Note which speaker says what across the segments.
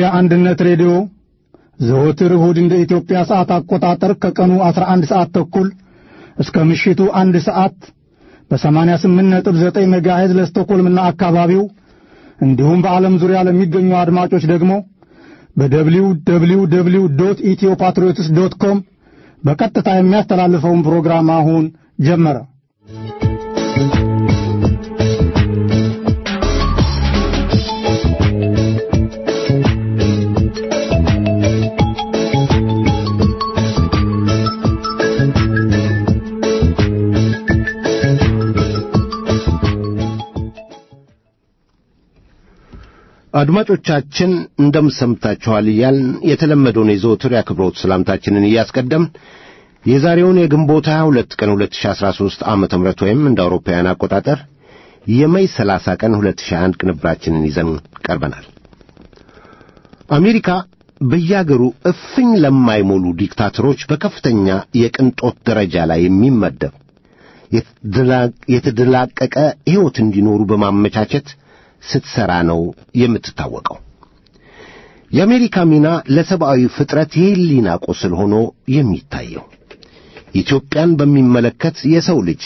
Speaker 1: አንድነት ሬዲዮ ዘወትር እሁድ እንደ ኢትዮጵያ ሰዓት አቆጣጠር ከቀኑ 11 ሰዓት ተኩል እስከ ምሽቱ 1 ሰዓት በ88.9 ሜጋሄዝ ለስቶኮልምና አካባቢው እንዲሁም በዓለም ዙሪያ ለሚገኙ አድማጮች ደግሞ www.ethiopatriots.com በቀጥታ የሚያስተላልፈውን ፕሮግራም አሁን ጀመረ።
Speaker 2: አድማጮቻችን እንደምሰምታችኋል ይያል የተለመደውን የዘወትር ያክብሮት ሰላምታችንን እያስቀደም የዛሬውን የግንቦት 22 ቀን 2013 ዓመተ ምህረት ወይም እንደ አውሮፓውያን አቆጣጠር የሜይ 30 ቀን 2001 ቅንብራችንን ይዘን ቀርበናል። አሜሪካ በየአገሩ እፍኝ ለማይሞሉ ዲክታተሮች በከፍተኛ የቅንጦት ደረጃ ላይ የሚመደብ የተደላቀቀ ሕይወት እንዲኖሩ በማመቻቸት ስትሰራ ነው የምትታወቀው። የአሜሪካ ሚና ለሰብአዊ ፍጥረት የህሊና ቁስል ሆኖ የሚታየው ኢትዮጵያን በሚመለከት የሰው ልጅ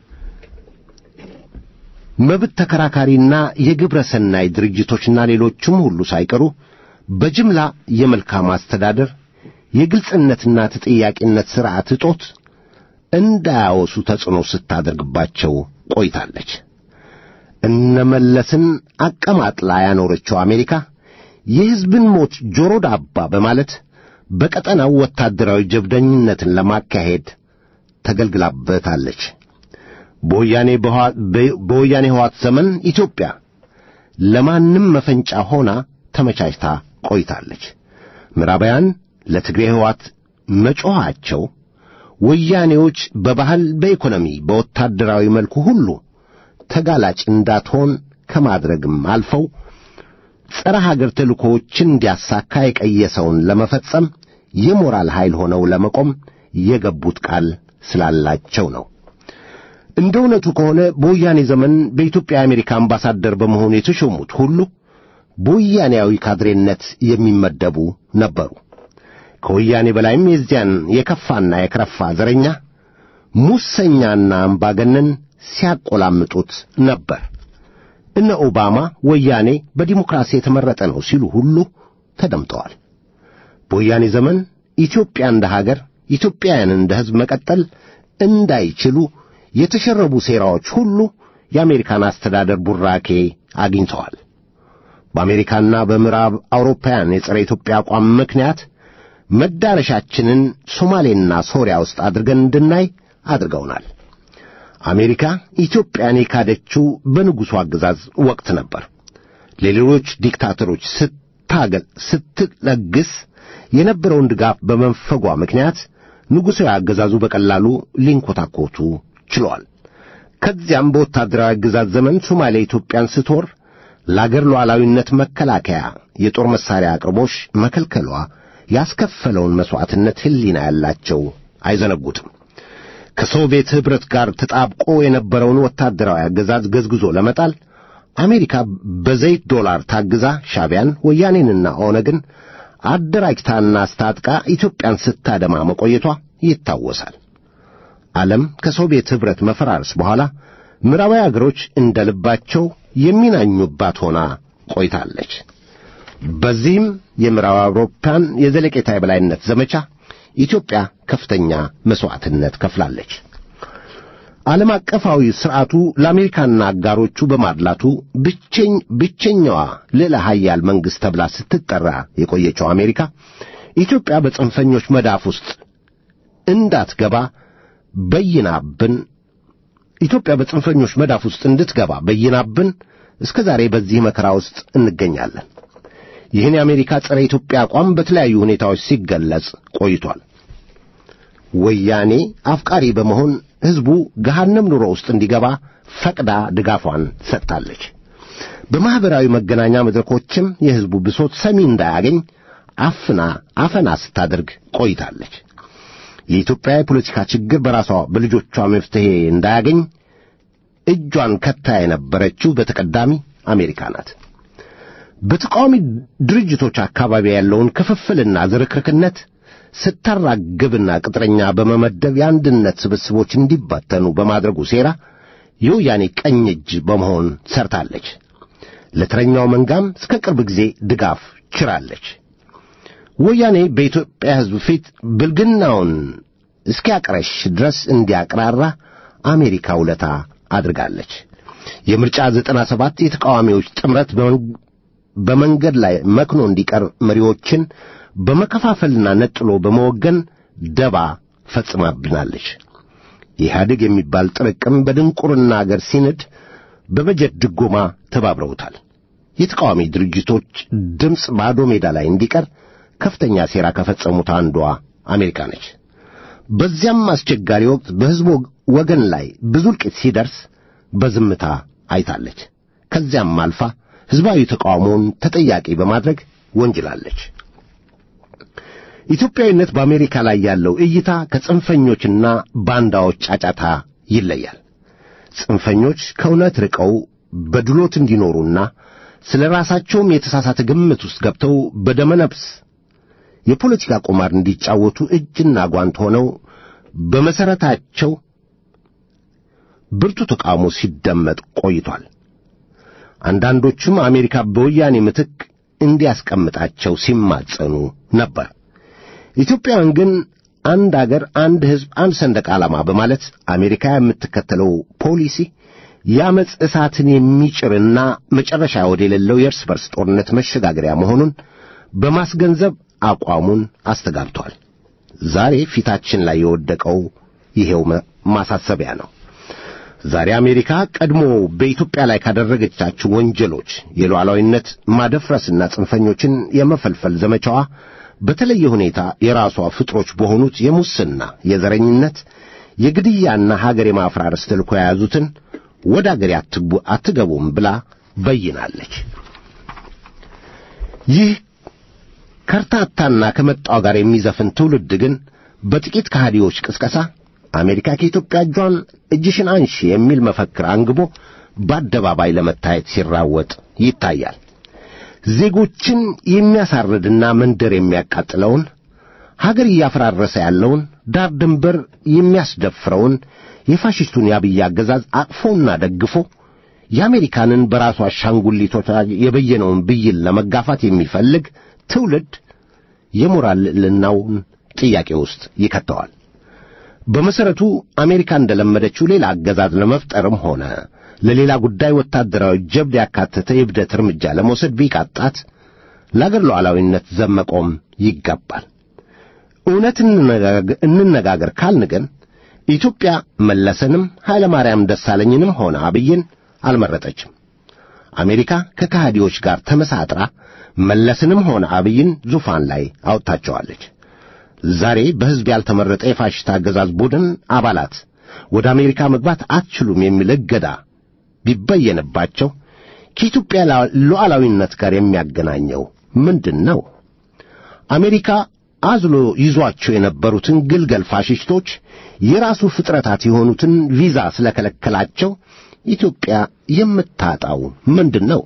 Speaker 2: መብት ተከራካሪና የግብረ ሰናይ ድርጅቶችና ሌሎችም ሁሉ ሳይቀሩ በጅምላ የመልካም አስተዳደር የግልጽነትና ተጠያቂነት ሥርዓት እጦት እንዳያወሱ ተጽዕኖ ስታደርግባቸው ቆይታለች። እነመለስን አቀማጥላ ያኖረችው አሜሪካ የሕዝብን ሞት ጆሮ ዳባ በማለት በቀጠናው ወታደራዊ ጀብደኝነትን ለማካሄድ ተገልግላበታለች። በወያኔ ሕወሓት ዘመን ኢትዮጵያ ለማንም መፈንጫ ሆና ተመቻችታ ቆይታለች። ምዕራባውያን ለትግሬ ሕወሓት መጮኻቸው ወያኔዎች በባህል፣ በኢኮኖሚ፣ በወታደራዊ መልኩ ሁሉ ተጋላጭ እንዳትሆን ከማድረግም አልፈው ጸረ ሀገር ተልእኮዎችን እንዲያሳካ የቀየሰውን ለመፈጸም የሞራል ኃይል ሆነው ለመቆም የገቡት ቃል ስላላቸው ነው። እንደ እውነቱ ከሆነ በወያኔ ዘመን በኢትዮጵያ የአሜሪካ አምባሳደር በመሆኑ የተሾሙት ሁሉ በወያኔያዊ ካድሬነት የሚመደቡ ነበሩ። ከወያኔ በላይም የዚያን የከፋና የከረፋ ዘረኛ ሙሰኛና አምባገነን ሲያቆላምጡት ነበር። እነ ኦባማ ወያኔ በዲሞክራሲ የተመረጠ ነው ሲሉ ሁሉ ተደምጠዋል። በወያኔ ዘመን ኢትዮጵያ እንደ ሀገር፣ ኢትዮጵያውያን እንደ ሕዝብ መቀጠል እንዳይችሉ የተሸረቡ ሴራዎች ሁሉ የአሜሪካን አስተዳደር ቡራኬ አግኝተዋል። በአሜሪካና በምዕራብ አውሮፓውያን የጸረ ኢትዮጵያ አቋም ምክንያት መዳረሻችንን ሶማሌና ሶሪያ ውስጥ አድርገን እንድናይ አድርገውናል። አሜሪካ ኢትዮጵያን የካደችው በንጉሡ አገዛዝ ወቅት ነበር። ለሌሎች ዲክታተሮች ስትለግስ የነበረውን ድጋፍ በመንፈጓ ምክንያት ንጉሣዊ አገዛዙ በቀላሉ ሊንኮታኮቱ ችሏል። ከዚያም በወታደራዊ አገዛዝ ዘመን ሶማሌ ኢትዮጵያን ስትወር ለአገር ሉዓላዊነት መከላከያ የጦር መሳሪያ አቅርቦሽ መከልከሏ ያስከፈለውን መሥዋዕትነት ሕሊና ያላቸው አይዘነጉትም። ከሶቪየት ኅብረት ጋር ተጣብቆ የነበረውን ወታደራዊ አገዛዝ ገዝግዞ ለመጣል አሜሪካ በዘይት ዶላር ታግዛ ሻዕቢያን፣ ወያኔንና ኦነግን አደራጅታና አስታጥቃ ኢትዮጵያን ስታደማ መቆየቷ ይታወሳል። ዓለም ከሶቪየት ኅብረት መፈራረስ በኋላ ምዕራባዊ አገሮች እንደ ልባቸው የሚናኙባት ሆና ቆይታለች። በዚህም የምዕራብ አውሮፓን የዘለቄታ የበላይነት ዘመቻ ኢትዮጵያ ከፍተኛ መሥዋዕትነት ከፍላለች። ዓለም አቀፋዊ ሥርዓቱ ለአሜሪካና አጋሮቹ በማድላቱ ብቸኛዋ ልዕለ ኃያል መንግሥት ተብላ ስትጠራ የቆየችው አሜሪካ ኢትዮጵያ በጽንፈኞች መዳፍ ውስጥ እንድትገባ በይናብን እስከ ዛሬ በዚህ መከራ ውስጥ እንገኛለን። ይህን የአሜሪካ ጸረ ኢትዮጵያ አቋም በተለያዩ ሁኔታዎች ሲገለጽ ቆይቷል። ወያኔ አፍቃሪ በመሆን ሕዝቡ ገሃነም ኑሮ ውስጥ እንዲገባ ፈቅዳ ድጋፏን ሰጥታለች። በማኅበራዊ መገናኛ መድረኮችም የሕዝቡ ብሶት ሰሚ እንዳያገኝ አፈና ስታደርግ ቆይታለች። የኢትዮጵያ የፖለቲካ ችግር በራሷ በልጆቿ መፍትሄ እንዳያገኝ እጇን ከታ የነበረችው በተቀዳሚ አሜሪካ ናት። በተቃዋሚ ድርጅቶች አካባቢ ያለውን ክፍፍልና ዝርክርክነት ስታራግብና ቅጥረኛ በመመደብ የአንድነት ስብስቦች እንዲበተኑ በማድረጉ ሴራ የወያኔ ቀኝ እጅ በመሆን ሰርታለች። ለተረኛው መንጋም እስከ ቅርብ ጊዜ ድጋፍ ችራለች። ወያኔ በኢትዮጵያ ሕዝብ ፊት ብልግናውን እስኪያቀረሽ ድረስ እንዲያቀራራ አሜሪካ ውለታ አድርጋለች። የምርጫ 97 የተቃዋሚዎች ጥምረት በመንገድ ላይ መክኖ እንዲቀር መሪዎችን በመከፋፈልና ነጥሎ በመወገን ደባ ፈጽማብናለች። ኢህአዴግ የሚባል ጥርቅም በድንቁርና አገር ሲንድ በበጀት ድጎማ ተባብረውታል። የተቃዋሚ ድርጅቶች ድምፅ ባዶ ሜዳ ላይ እንዲቀር ከፍተኛ ሴራ ከፈጸሙት አንዷ አሜሪካ ነች። በዚያም አስቸጋሪ ወቅት በሕዝቡ ወገን ላይ ብዙ እልቂት ሲደርስ በዝምታ አይታለች። ከዚያም አልፋ ሕዝባዊ ተቃውሞውን ተጠያቂ በማድረግ ወንጅላለች። ኢትዮጵያዊነት በአሜሪካ ላይ ያለው እይታ ከጽንፈኞችና ባንዳዎች ጫጫታ ይለያል። ጽንፈኞች ከእውነት ርቀው በድሎት እንዲኖሩና ስለ ራሳቸውም የተሳሳተ ግምት ውስጥ ገብተው በደመነፍስ የፖለቲካ ቁማር እንዲጫወቱ እጅና ጓንት ሆነው በመሰረታቸው ብርቱ ተቃውሞ ሲደመጥ ቆይቷል። አንዳንዶቹም አሜሪካ በወያኔ ምትክ እንዲያስቀምጣቸው ሲማጸኑ ነበር። ኢትዮጵያውያን ግን አንድ አገር፣ አንድ ሕዝብ፣ አንድ ሰንደቅ ዓላማ በማለት አሜሪካ የምትከተለው ፖሊሲ የአመፅ እሳትን የሚጭርና መጨረሻ ወደሌለው የእርስ በርስ ጦርነት መሸጋገሪያ መሆኑን በማስገንዘብ አቋሙን አስተጋብቷል። ዛሬ ፊታችን ላይ የወደቀው ይሄው ማሳሰቢያ ነው። ዛሬ አሜሪካ ቀድሞ በኢትዮጵያ ላይ ካደረገቻቸው ወንጀሎች የሉዓላዊነት ማደፍረስና ጽንፈኞችን የመፈልፈል ዘመቻዋ በተለየ ሁኔታ የራሷ ፍጥሮች በሆኑት የሙስና፣ የዘረኝነት፣ የግድያና ሀገር የማፍራረስ ተልዕኮ የያዙትን ወደ አገሬ አትገቡም ብላ በይናለች። ይህ ከርታታና ከመጣው ጋር የሚዘፍን ትውልድ ግን በጥቂት ከሃዲዎች ቅስቀሳ አሜሪካ ከኢትዮጵያ እጅሽን አንሺ የሚል መፈክር አንግቦ በአደባባይ ለመታየት ሲራወጥ ይታያል። ዜጎችን የሚያሳርድና መንደር የሚያቃጥለውን፣ ሀገር እያፈራረሰ ያለውን፣ ዳር ድንበር የሚያስደፍረውን የፋሽስቱን የአብይ አገዛዝ አቅፎና ደግፎ የአሜሪካንን በራሱ አሻንጉሊቶች የበየነውን ብይን ለመጋፋት የሚፈልግ ትውልድ የሞራል ልዕልናውን ጥያቄ ውስጥ ይከተዋል። በመሰረቱ አሜሪካ እንደለመደችው ሌላ አገዛዝ ለመፍጠርም ሆነ ለሌላ ጉዳይ ወታደራዊ ጀብድ ያካተተ የብደት እርምጃ ለመውሰድ ቢቃጣት ለአገር ሉዓላዊነት ዘመቆም ይገባል። እውነት እንነጋገር ካልን ግን ኢትዮጵያ መለስንም ኃይለ ማርያም ደሳለኝንም ሆነ አብይን አልመረጠችም። አሜሪካ ከከሃዲዎች ጋር ተመሳጥራ መለስንም ሆነ አብይን ዙፋን ላይ አውጥታቸዋለች። ዛሬ በሕዝብ ያልተመረጠ የፋሽስት አገዛዝ ቡድን አባላት ወደ አሜሪካ መግባት አትችሉም የሚል እገዳ ቢበየንባቸው ከኢትዮጵያ ሉዓላዊነት ጋር የሚያገናኘው ምንድን ነው? አሜሪካ አዝሎ ይዟቸው የነበሩትን ግልገል ፋሽስቶች የራሱ ፍጥረታት የሆኑትን ቪዛ ስለከለከላቸው ኢትዮጵያ የምታጣው ምንድን ነው?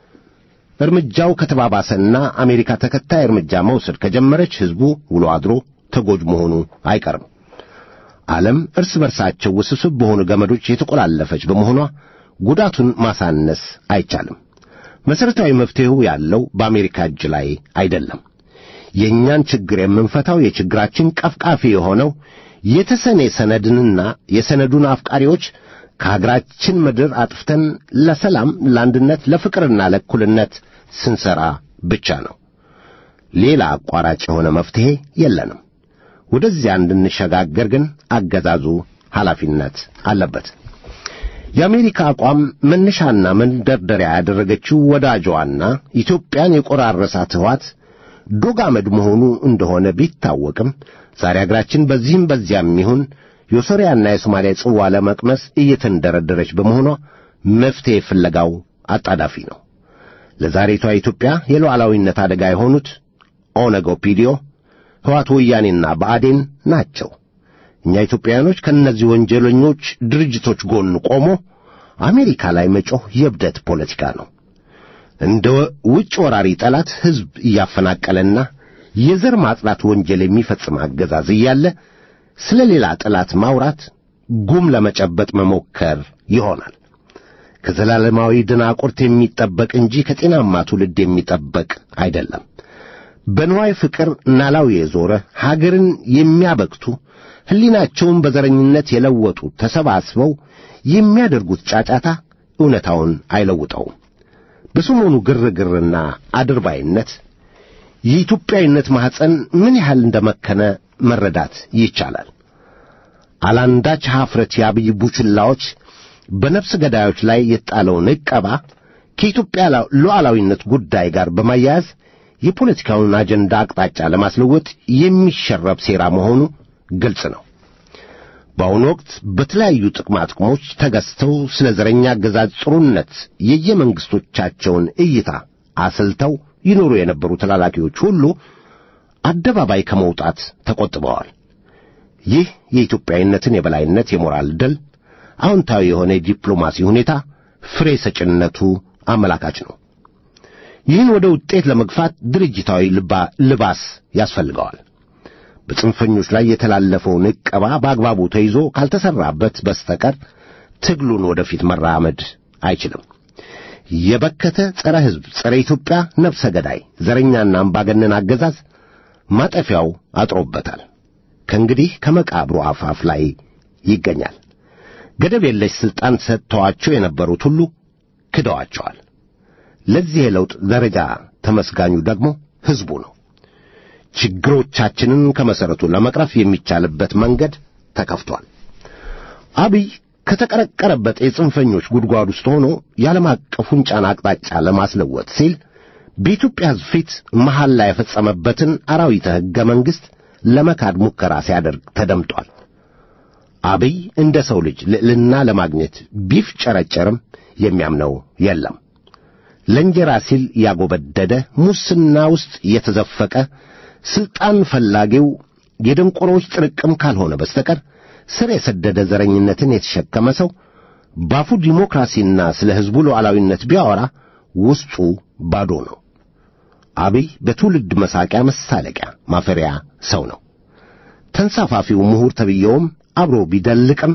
Speaker 2: እርምጃው ከተባባሰና አሜሪካ ተከታይ እርምጃ መውሰድ ከጀመረች ሕዝቡ ውሎ አድሮ ተጎጅ መሆኑ አይቀርም። ዓለም እርስ በርሳቸው ውስብስብ በሆኑ ገመዶች የተቆላለፈች በመሆኗ ጉዳቱን ማሳነስ አይቻልም። መሠረታዊ መፍትሄው ያለው በአሜሪካ እጅ ላይ አይደለም። የእኛን ችግር የምንፈታው የችግራችን ቀፍቃፊ የሆነው የተሰኔ ሰነድንና የሰነዱን አፍቃሪዎች ከሀገራችን ምድር አጥፍተን ለሰላም፣ ለአንድነት፣ ለፍቅርና ለእኩልነት ስንሰራ ብቻ ነው። ሌላ አቋራጭ የሆነ መፍትሄ የለንም። ወደዚያ እንድንሸጋገር ግን አገዛዙ ኃላፊነት አለበት። የአሜሪካ አቋም መነሻና መንደርደሪያ ያደረገችው ወዳጇና ኢትዮጵያን የቆራረሳት ሕወሓት ዶጋመድ መሆኑ እንደሆነ ቢታወቅም ዛሬ አገራችን በዚህም በዚያም ይሁን የሶሪያና የሶማሊያ ጽዋ ለመቅመስ እየተንደረደረች በመሆኗ መፍትሄ ፍለጋው አጣዳፊ ነው። ለዛሬቷ ኢትዮጵያ የሉዓላዊነት አደጋ የሆኑት ኦነግ፣ ኦፒዲዮ፣ ሕወሓት፣ ወያኔና ብአዴን ናቸው። እኛ ኢትዮጵያውያኖች ከእነዚህ ወንጀለኞች ድርጅቶች ጎን ቆሞ አሜሪካ ላይ መጮህ የብደት ፖለቲካ ነው። እንደ ውጭ ወራሪ ጠላት ሕዝብ እያፈናቀለና የዘር ማጽዳት ወንጀል የሚፈጽም አገዛዝ እያለ ስለ ሌላ ጠላት ማውራት ጉም ለመጨበጥ መሞከር ይሆናል። ከዘላለማዊ ድናቁርት የሚጠበቅ እንጂ ከጤናማ ትውልድ የሚጠበቅ አይደለም። በንዋይ ፍቅር ናላው የዞረ ሀገርን የሚያበክቱ ሕሊናቸውን በዘረኝነት የለወጡ ተሰባስበው የሚያደርጉት ጫጫታ እውነታውን አይለውጠውም። በሰሞኑ ግርግርና አድርባይነት የኢትዮጵያዊነት ማኅፀን ምን ያህል እንደመከነ መረዳት ይቻላል። አላንዳች ኀፍረት የአብይ ቡችላዎች በነፍስ ገዳዮች ላይ የጣለውን ዕቀባ ከኢትዮጵያ ሉዓላዊነት ጉዳይ ጋር በማያያዝ የፖለቲካውን አጀንዳ አቅጣጫ ለማስለወጥ የሚሸረብ ሴራ መሆኑ ግልጽ ነው። በአሁኑ ወቅት በተለያዩ ጥቅሞች ተገዝተው ስለ ዘረኛ አገዛዝ ጥሩነት የየመንግሥቶቻቸውን እይታ አስልተው ይኖሩ የነበሩ ተላላኪዎች ሁሉ አደባባይ ከመውጣት ተቆጥበዋል። ይህ የኢትዮጵያዊነትን የበላይነት የሞራል ድል አዎንታዊ የሆነ የዲፕሎማሲ ሁኔታ ፍሬ ሰጭነቱ አመላካች ነው። ይህን ወደ ውጤት ለመግፋት ድርጅታዊ ልባስ ያስፈልገዋል። በጽንፈኞች ላይ የተላለፈውን ዕቀባ በአግባቡ ተይዞ ካልተሰራበት በስተቀር ትግሉን ወደፊት መራመድ አይችልም። የበከተ ጸረ ሕዝብ፣ ጸረ ኢትዮጵያ ነፍሰ ገዳይ ዘረኛና አምባገነን አገዛዝ ማጠፊያው አጥሮበታል። ከእንግዲህ ከመቃብሩ አፋፍ ላይ ይገኛል። ገደብ የለሽ ሥልጣን ሰጥተዋቸው የነበሩት ሁሉ ክደዋቸዋል። ለዚህ የለውጥ ደረጃ ተመስጋኙ ደግሞ ሕዝቡ ነው። ችግሮቻችንን ከመሠረቱ ለመቅረፍ የሚቻልበት መንገድ ተከፍቷል። አብይ ከተቀረቀረበት የጽንፈኞች ጉድጓድ ውስጥ ሆኖ የዓለም አቀፉን ጫና አቅጣጫ ለማስለወጥ ሲል በኢትዮጵያ ሕዝብ ፊት መሐላ የፈጸመበትን አራዊተ ሕገ መንግሥት ለመካድ ሙከራ ሲያደርግ ተደምጧል። አብይ እንደ ሰው ልጅ ልዕልና ለማግኘት ቢፍጨረጨርም የሚያምነው የለም። ለእንጀራ ሲል ያጎበደደ፣ ሙስና ውስጥ የተዘፈቀ፣ ሥልጣን ፈላጊው የደንቆሮች ጥርቅም ካልሆነ በስተቀር ስር የሰደደ ዘረኝነትን የተሸከመ ሰው ባፉ ዲሞክራሲና ስለ ሕዝቡ ሉዓላዊነት ቢያወራ ውስጡ ባዶ ነው። አብይ በትውልድ መሳቂያ፣ መሳለቂያ፣ ማፈሪያ ሰው ነው። ተንሳፋፊው ምሁር ተብዬውም አብሮ ቢደልቅም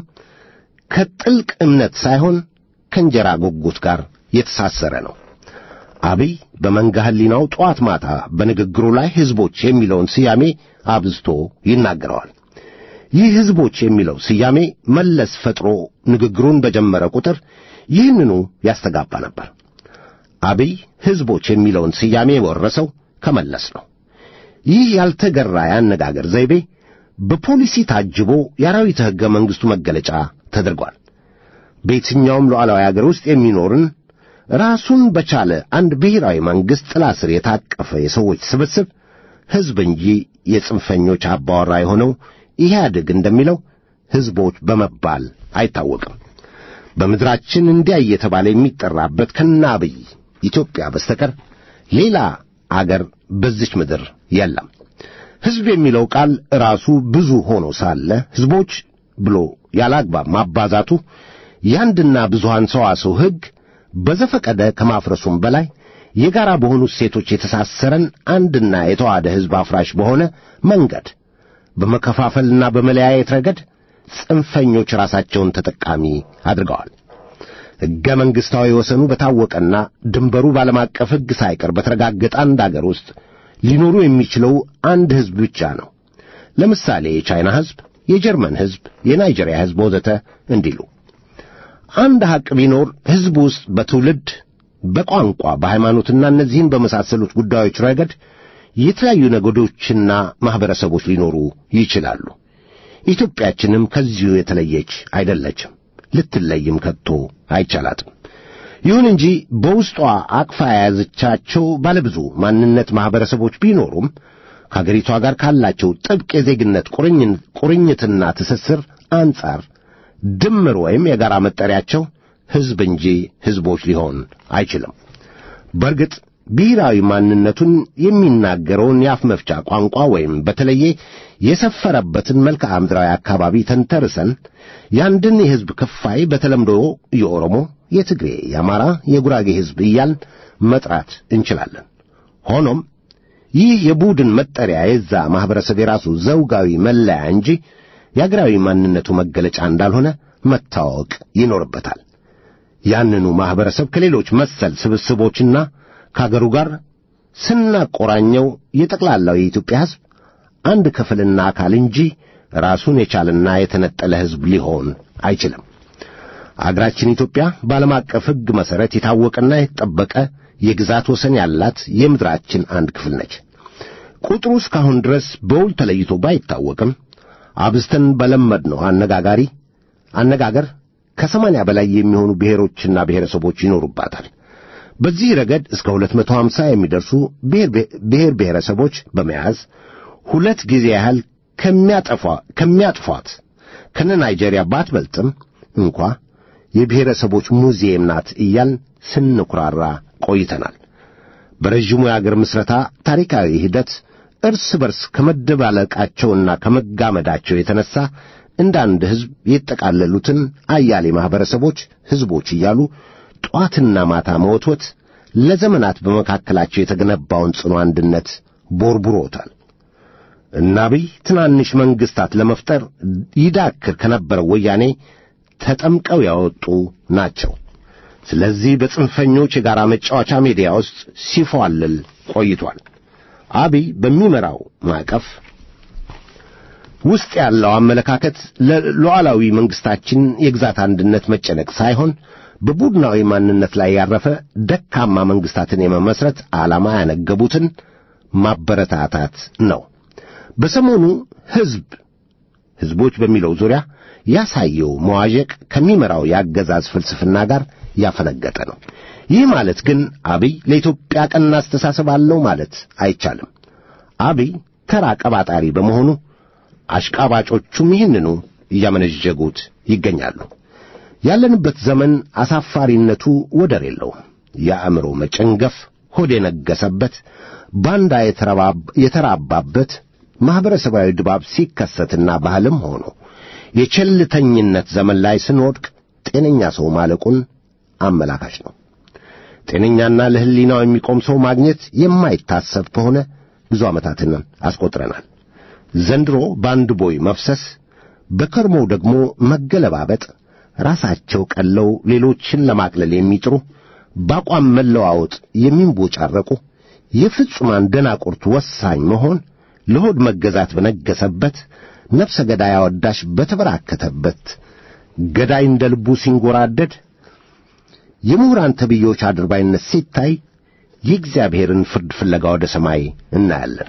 Speaker 2: ከጥልቅ እምነት ሳይሆን ከእንጀራ ጉጉት ጋር የተሳሰረ ነው። አብይ በመንጋ ሕሊናው ጠዋት ማታ በንግግሩ ላይ ሕዝቦች የሚለውን ስያሜ አብዝቶ ይናገረዋል። ይህ ሕዝቦች የሚለው ስያሜ መለስ ፈጥሮ ንግግሩን በጀመረ ቁጥር ይህንኑ ያስተጋባ ነበር። አብይ ሕዝቦች የሚለውን ስያሜ የወረሰው ከመለስ ነው። ይህ ያልተገራ ያነጋገር ዘይቤ በፖሊሲ ታጅቦ የአራዊተ ሕገ መንግሥቱ መገለጫ ተደርጓል። በየትኛውም ሉዓላዊ አገር ውስጥ የሚኖርን ራሱን በቻለ አንድ ብሔራዊ መንግሥት ጥላ ስር የታቀፈ የሰዎች ስብስብ ሕዝብ እንጂ የጽንፈኞች አባወራ የሆነው ኢህአዴግ እንደሚለው ሕዝቦች በመባል አይታወቅም። በምድራችን እንዲያ እየተባለ የሚጠራበት ከናብይ ኢትዮጵያ በስተቀር ሌላ አገር በዚች ምድር የለም። ሕዝብ የሚለው ቃል ራሱ ብዙ ሆኖ ሳለ ሕዝቦች ብሎ ያላግባብ ማባዛቱ ያንድና ብዙሃን ሰዋሰው ሕግ በዘፈቀደ ከማፍረሱም በላይ የጋራ በሆኑ ሴቶች የተሳሰረን አንድና የተዋሃደ ሕዝብ አፍራሽ በሆነ መንገድ በመከፋፈልና በመለያየት ረገድ ጽንፈኞች ራሳቸውን ተጠቃሚ አድርገዋል። ሕገ መንግሥታዊ ወሰኑ በታወቀና ድንበሩ ባለም አቀፍ ሕግ ሳይቀር በተረጋገጠ አንድ አገር ውስጥ ሊኖሩ የሚችለው አንድ ሕዝብ ብቻ ነው። ለምሳሌ የቻይና ሕዝብ፣ የጀርመን ሕዝብ፣ የናይጄሪያ ሕዝብ ወዘተ እንዲሉ አንድ ሐቅ ቢኖር ሕዝብ ውስጥ በትውልድ፣ በቋንቋ፣ በሃይማኖትና እነዚህን በመሳሰሉት ጉዳዮች ረገድ የተለያዩ ነገዶችና ማኅበረሰቦች ሊኖሩ ይችላሉ። ኢትዮጵያችንም ከዚሁ የተለየች አይደለችም፣ ልትለይም ከቶ አይቻላትም። ይሁን እንጂ በውስጧ አቅፋ የያዘቻቸው ባለብዙ ማንነት ማኅበረሰቦች ቢኖሩም ከአገሪቷ ጋር ካላቸው ጥብቅ የዜግነት ቁርኝትና ትስስር አንጻር ድምር ወይም የጋራ መጠሪያቸው ሕዝብ እንጂ ሕዝቦች ሊሆን አይችልም። በእርግጥ ብሔራዊ ማንነቱን የሚናገረውን የአፍ መፍቻ ቋንቋ ወይም በተለየ የሰፈረበትን መልክዓ ምድራዊ አካባቢ ተንተርሰን ያንድን የሕዝብ ክፋይ በተለምዶ የኦሮሞ፣ የትግሬ፣ የአማራ፣ የጉራጌ ሕዝብ እያልን መጥራት እንችላለን። ሆኖም ይህ የቡድን መጠሪያ የዛ ማህበረሰብ የራሱ ዘውጋዊ መለያ እንጂ የአገራዊ ማንነቱ መገለጫ እንዳልሆነ መታወቅ ይኖርበታል። ያንኑ ማህበረሰብ ከሌሎች መሰል ስብስቦችና ከአገሩ ጋር ስናቆራኘው የጠቅላላው የኢትዮጵያ ሕዝብ አንድ ክፍልና አካል እንጂ ራሱን የቻለና የተነጠለ ሕዝብ ሊሆን አይችልም። አገራችን ኢትዮጵያ በዓለም አቀፍ ሕግ መሠረት የታወቀና የተጠበቀ የግዛት ወሰን ያላት የምድራችን አንድ ክፍል ነች። ቁጥሩ እስካሁን ድረስ በውል ተለይቶ ባይታወቅም አብዝተን በለመድነው አነጋገር ከ80 በላይ የሚሆኑ ብሔሮችና ብሔረሰቦች ይኖሩባታል። በዚህ ረገድ እስከ 250 የሚደርሱ ብሔር ብሔረሰቦች በመያዝ ሁለት ጊዜ ያህል ከሚያጥፏት ከናይጄሪያ ባትበልጥም እንኳ የብሔረሰቦች ሙዚየም ናት እያልን ስንኩራራ ቆይተናል። በረጅሙ የአገር ምስረታ ታሪካዊ ሂደት እርስ በርስ ከመደባለቃቸውና ከመጋመዳቸው የተነሳ እንደ አንድ ሕዝብ የተጠቃለሉትን አያሌ ማህበረሰቦች ሕዝቦች እያሉ ጧትና ማታ መወትወት ለዘመናት በመካከላቸው የተገነባውን ጽኑ አንድነት ቦርቡሮታል። እና አብይ ትናንሽ መንግስታት ለመፍጠር ይዳክር ከነበረው ወያኔ ተጠምቀው ያወጡ ናቸው። ስለዚህ በጽንፈኞች የጋራ መጫወቻ ሜዲያ ውስጥ ሲፏልል ቆይቷል። አብይ በሚመራው ማዕቀፍ ውስጥ ያለው አመለካከት ለሉዓላዊ መንግስታችን የግዛት አንድነት መጨነቅ ሳይሆን በቡድናዊ ማንነት ላይ ያረፈ ደካማ መንግስታትን የመመስረት ዓላማ ያነገቡትን ማበረታታት ነው። በሰሞኑ ሕዝቦች በሚለው ዙሪያ ያሳየው መዋዠቅ ከሚመራው የአገዛዝ ፍልስፍና ጋር ያፈነገጠ ነው። ይህ ማለት ግን አብይ ለኢትዮጵያ ቀና አስተሳሰብ አለው ማለት አይቻልም። አብይ ተራ ቀባጣሪ በመሆኑ አሽቃባጮቹም ይህንኑ እያመነዠጉት ይገኛሉ። ያለንበት ዘመን አሳፋሪነቱ ወደር የለውም። የአእምሮ መጨንገፍ ሆድ የነገሰበት ባንዳ የተራባበት ማህበረሰባዊ ድባብ ሲከሰትና ባህልም ሆኖ የቸልተኝነት ዘመን ላይ ስንወድቅ ጤነኛ ሰው ማለቁን አመላካች ነው። ጤነኛና ለህሊናው የሚቆም ሰው ማግኘት የማይታሰብ ከሆነ ብዙ ዓመታትን አስቆጥረናል። ዘንድሮ በአንድ ቦይ መፍሰስ፣ በከርሞው ደግሞ መገለባበጥ፣ ራሳቸው ቀለው ሌሎችን ለማቅለል የሚጥሩ በአቋም መለዋወጥ የሚንቦጫረቁ የፍጹማን ደናቁርት ወሳኝ መሆን ለሆድ መገዛት በነገሰበት ነፍሰ ገዳይ አወዳሽ በተበራከተበት ገዳይ እንደ ልቡ ሲንጎራደድ የምሁራን ተብዮች አድርባይነት ሲታይ የእግዚአብሔርን ፍርድ ፍለጋ ወደ ሰማይ እናያለን።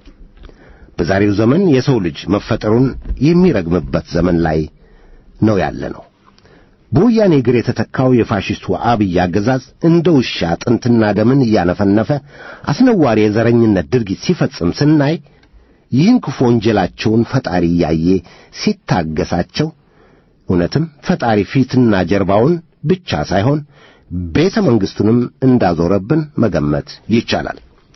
Speaker 2: በዛሬው ዘመን የሰው ልጅ መፈጠሩን የሚረግምበት ዘመን ላይ ነው ያለነው። በወያኔ እግር የተተካው የፋሽስቱ አብይ አገዛዝ እንደ ውሻ አጥንትና ደምን እያነፈነፈ አስነዋሪ የዘረኝነት ድርጊት ሲፈጽም ስናይ ይህን ክፉ ወንጀላቸውን ፈጣሪ እያየ ሲታገሳቸው እውነትም ፈጣሪ ፊትና ጀርባውን ብቻ ሳይሆን ቤተ መንግሥቱንም እንዳዞረብን መገመት ይቻላል።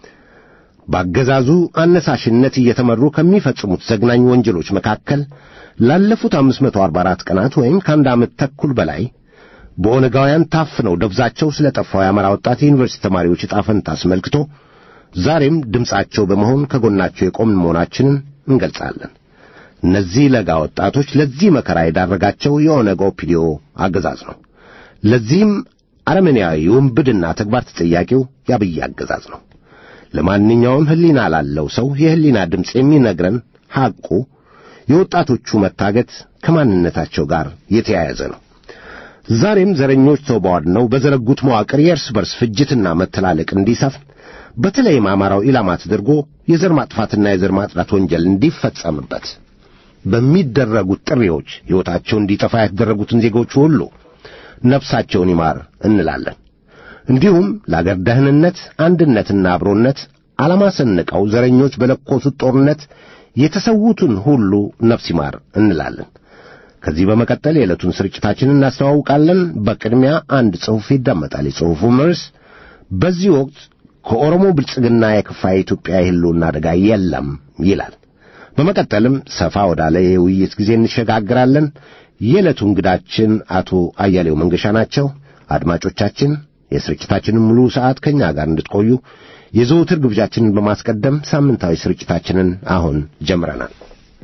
Speaker 2: በአገዛዙ አነሳሽነት እየተመሩ ከሚፈጽሙት ዘግናኝ ወንጀሎች መካከል ላለፉት 544 ቀናት ወይም ከአንድ ዓመት ተኩል በላይ በኦነጋውያን ታፍነው ደብዛቸው ስለጠፋው የአማራ ወጣት የዩኒቨርሲቲ ተማሪዎች ዕጣ ፈንታ አስመልክቶ ዛሬም ድምፃቸው በመሆን ከጎናቸው የቆምን መሆናችንን እንገልጻለን። እነዚህ ለጋ ወጣቶች ለዚህ መከራ የዳረጋቸው የኦነግ ኦፒዲዮ አገዛዝ ነው። ለዚህም አረመኔያዊ ውንብድና ተግባር ተጠያቂው የአብይ አገዛዝ ነው። ለማንኛውም ሕሊና ላለው ሰው የሕሊና ድምፅ የሚነግረን ሐቁ የወጣቶቹ መታገት ከማንነታቸው ጋር የተያያዘ ነው። ዛሬም ዘረኞች ተባድነው በዘረጉት መዋቅር የእርስ በርስ ፍጅትና መተላለቅ እንዲሰፍን በተለይም አማራው ኢላማ ተደርጎ የዘር ማጥፋትና የዘር ማጥራት ወንጀል እንዲፈጸምበት በሚደረጉት ጥሪዎች ሕይወታቸው እንዲጠፋ ያደረጉትን ዜጎች ሁሉ ነፍሳቸውን ይማር እንላለን። እንዲሁም ለአገር ደህንነት፣ አንድነትና አብሮነት ዓላማ ሰንቀው ዘረኞች በለኮሱት ጦርነት የተሰዉትን ሁሉ ነፍስ ይማር እንላለን። ከዚህ በመቀጠል የዕለቱን ስርጭታችንን እናስተዋውቃለን። በቅድሚያ አንድ ጽሑፍ ይደመጣል። የጽሑፉም ርዕስ በዚህ ወቅት ከኦሮሞ ብልጽግና የከፋ የኢትዮጵያ የሕልውና አደጋ የለም ይላል። በመቀጠልም ሰፋ ወዳለ የውይይት ጊዜ እንሸጋግራለን። የዕለቱ እንግዳችን አቶ አያሌው መንገሻ ናቸው። አድማጮቻችን የስርጭታችንን ሙሉ ሰዓት ከኛ ጋር እንድትቆዩ የዘወትር ግብዣችንን በማስቀደም ሳምንታዊ ስርጭታችንን አሁን ጀምረናል።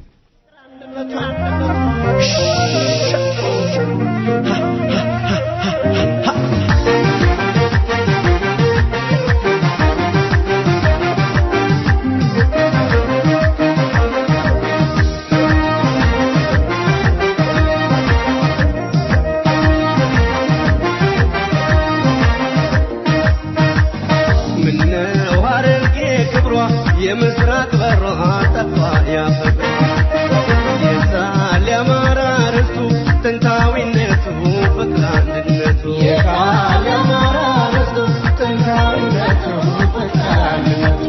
Speaker 3: የምስራቅ በሯ ጠፋ ያፈራ የሳል ያማራ ርስቱ ጥንታዊነቱ ፍቅር አንድነቱ የሳል ያማራ ርስቱ ጥንታዊነቱ ፍቅር አንድነቱ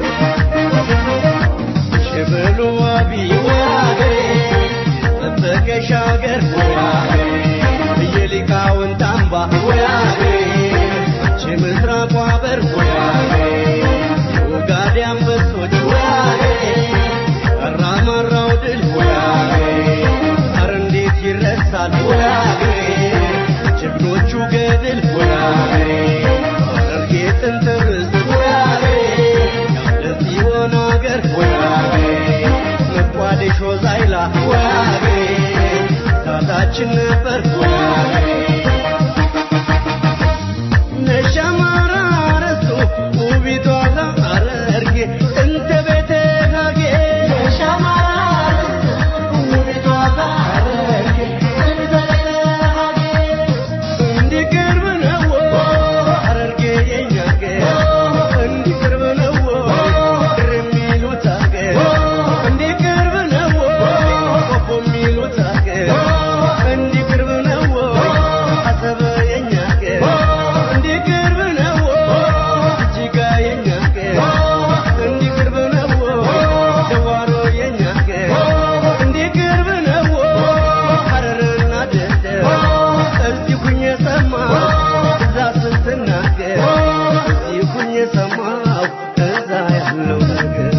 Speaker 3: ሽብሉ ዋቢ ወያገሬ ጠበቀሽ አገር ወያገሬ የሊቃውንት አምባ ወያገሬ የምስራቋ በር ወያገሬ ጋዲያም በሶች ወያገሬ አራማራው ድል ወያገሬ አረ እንዴት ይረሳል ወያገሬ ጀግኖቹ ገድል ወያገሬ አረርጌ ጥንት ርስት ወያገሬ ለዚህ ሆነ አገር ወያገሬ መቋደሾ ዛይላ ወያገሬ ታታችን ነበር ወያገሬ ነሻማራ ረሱ ውቢቷ አረርጌ እንተ ቤተ ሀጌ ነሻማራ ረሱ ውቢቷ አረርጌ እንተ ቤተ ሀጌ እንዲቅርብ ነው አረርጌ የኛ አገር እንዲቅርብ ነው ድር የሚሉት አገር እንዲቅርብ ነው ቆቦ የሚሉት አገር እንዲቅርብ ነው አሰበ የኛ አገር እንዲቅርብ ነው እጅጋ የኛ አገር እንዲቅርብ ነው ደዋሮ የኛ አገር እንዲቅርብ ነው ሐረርና ደደር እዚህ ሁኜ ሰማሁ እዛ ስትናገር እዚህ ሁኜ ሰማሁ እዛ ያለው ነገር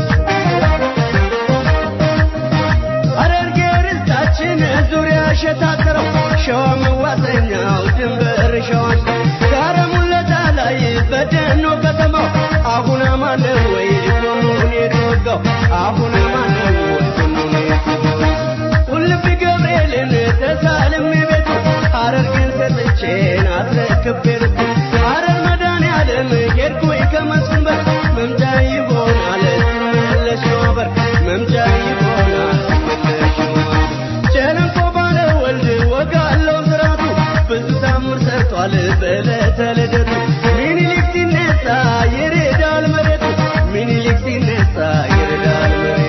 Speaker 3: ሐረርጌ ርስታችን ዙሪያ ሸታተረው ሸዋ መዋሰኛው ድንበር ሸዋን ጋረ ሙለታ ላይ በደኖ ከተማው አሁን ማነው ወይ ልጆኑን የተወጋው አሁን ማነው ወይ ልጆኑን የተወጋው ሁልብ ገብርኤልን ተሳልም ቤቱ ሐረርጌን ሰጥቼን አስረክቤን ሐረር መድኃኔዓለም ሄድኩኝ ከመስፍን በር መምጫ ይሆናል ሲመለስ ሸዋበር መምጫ ይሆናል ሲመለስ ሸዋበር ጨለንቆ ባለ ወልድ ወጋለው ስራቱ ብዙ ታምር ሰርቷል በዕለተ ልደቱ ሚኒሊክ ሲነሳ ይረዳል መሬቱ ሚኒሊክ ሲነሳ ይረዳል መሬቱ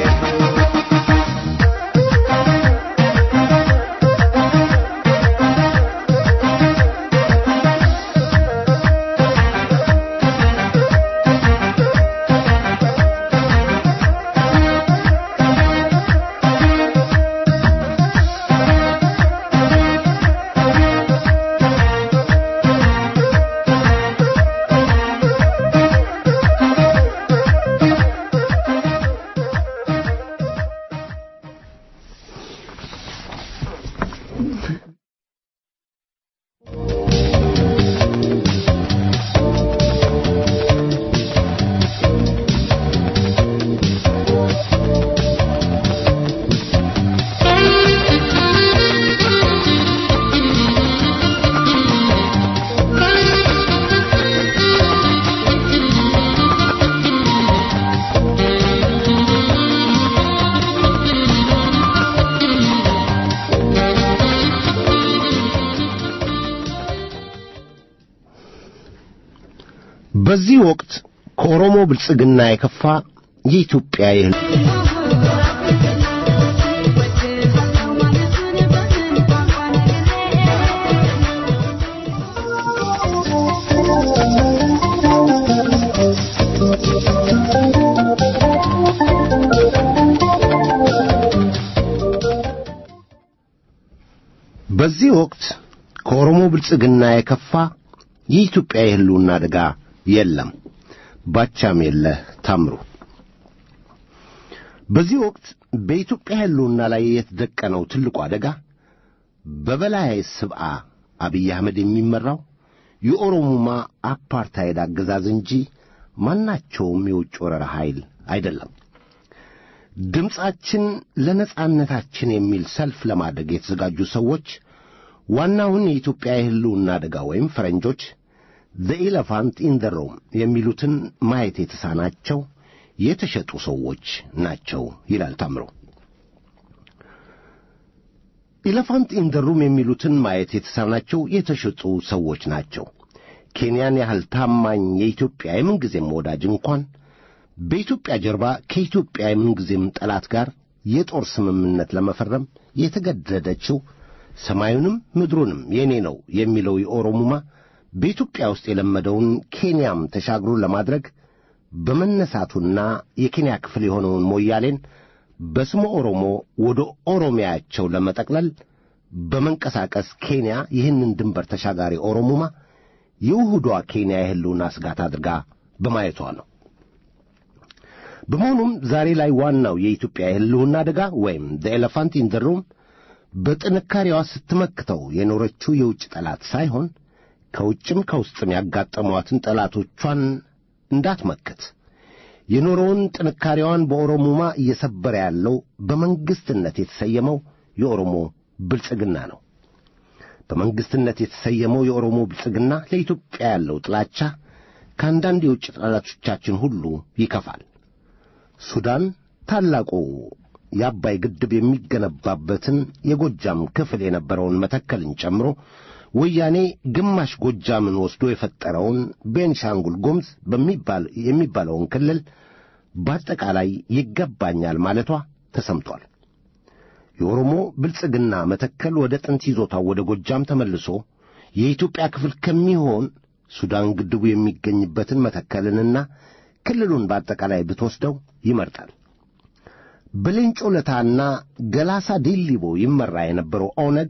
Speaker 2: በዚህ ወቅት ከኦሮሞ ብልጽግና የከፋ የኢትዮጵያ የህል በዚህ ወቅት ከኦሮሞ ብልጽግና የከፋ የኢትዮጵያ የህልውና አደጋ የለም። ባቻም የለህ ታምሩ። በዚህ ወቅት በኢትዮጵያ ህልውና ላይ የተደቀነው ትልቁ አደጋ በበላይ ስብዓ አብይ አህመድ የሚመራው የኦሮሞማ አፓርታይድ አገዛዝ እንጂ ማናቸውም የውጭ ወረራ ኃይል አይደለም። ድምጻችን ለነጻነታችን የሚል ሰልፍ ለማድረግ የተዘጋጁ ሰዎች ዋናውን የኢትዮጵያ የህልውና አደጋ ወይም ፈረንጆች the elephant in the room የሚሉትን ማየት የተሳናቸው የተሸጡ ሰዎች ናቸው ይላል ታምሮ። ኤሌፋንት ኢን ዘ ሩም የሚሉትን ማየት የተሳናቸው የተሸጡ ሰዎች ናቸው። ኬንያን ያህል ታማኝ የኢትዮጵያ የምንጊዜም ወዳጅ እንኳን በኢትዮጵያ ጀርባ ከኢትዮጵያ የምንጊዜም ጠላት ጋር የጦር ስምምነት ለመፈረም የተገደደችው ሰማዩንም ምድሩንም የኔ ነው የሚለው የኦሮሞማ በኢትዮጵያ ውስጥ የለመደውን ኬንያም ተሻግሮ ለማድረግ በመነሳቱና የኬንያ ክፍል የሆነውን ሞያሌን በስሙ ኦሮሞ ወደ ኦሮሚያቸው ለመጠቅለል በመንቀሳቀስ ኬንያ ይህንን ድንበር ተሻጋሪ ኦሮሞማ የውሁዷ ኬንያ የህልውና ስጋት አድርጋ በማየቷ ነው። በመሆኑም ዛሬ ላይ ዋናው የኢትዮጵያ የህልውና አደጋ ወይም the elephant in the room በጥንካሬዋ ስትመክተው የኖረችው የውጭ ጠላት ሳይሆን ከውጭም ከውስጥም ያጋጠሟትን ጠላቶቿን እንዳትመክት የኖረውን ጥንካሬዋን በኦሮሞማ እየሰበረ ያለው በመንግስትነት የተሰየመው የኦሮሞ ብልጽግና ነው። በመንግስትነት የተሰየመው የኦሮሞ ብልጽግና ለኢትዮጵያ ያለው ጥላቻ ከአንዳንድ የውጭ ጠላቶቻችን ሁሉ ይከፋል። ሱዳን ታላቁ የአባይ ግድብ የሚገነባበትን የጎጃም ክፍል የነበረውን መተከልን ጨምሮ ወያኔ ግማሽ ጎጃምን ወስዶ የፈጠረውን ቤንሻንጉል ጉሙዝ የሚባለውን ክልል በአጠቃላይ ይገባኛል ማለቷ ተሰምቷል። የኦሮሞ ብልጽግና መተከል ወደ ጥንት ይዞታው ወደ ጎጃም ተመልሶ የኢትዮጵያ ክፍል ከሚሆን ሱዳን ግድቡ የሚገኝበትን መተከልንና ክልሉን በአጠቃላይ ብትወስደው ይመርጣል። በሌንጮ ለታና ገላሳ ዲሊቦ ይመራ የነበረው ኦነግ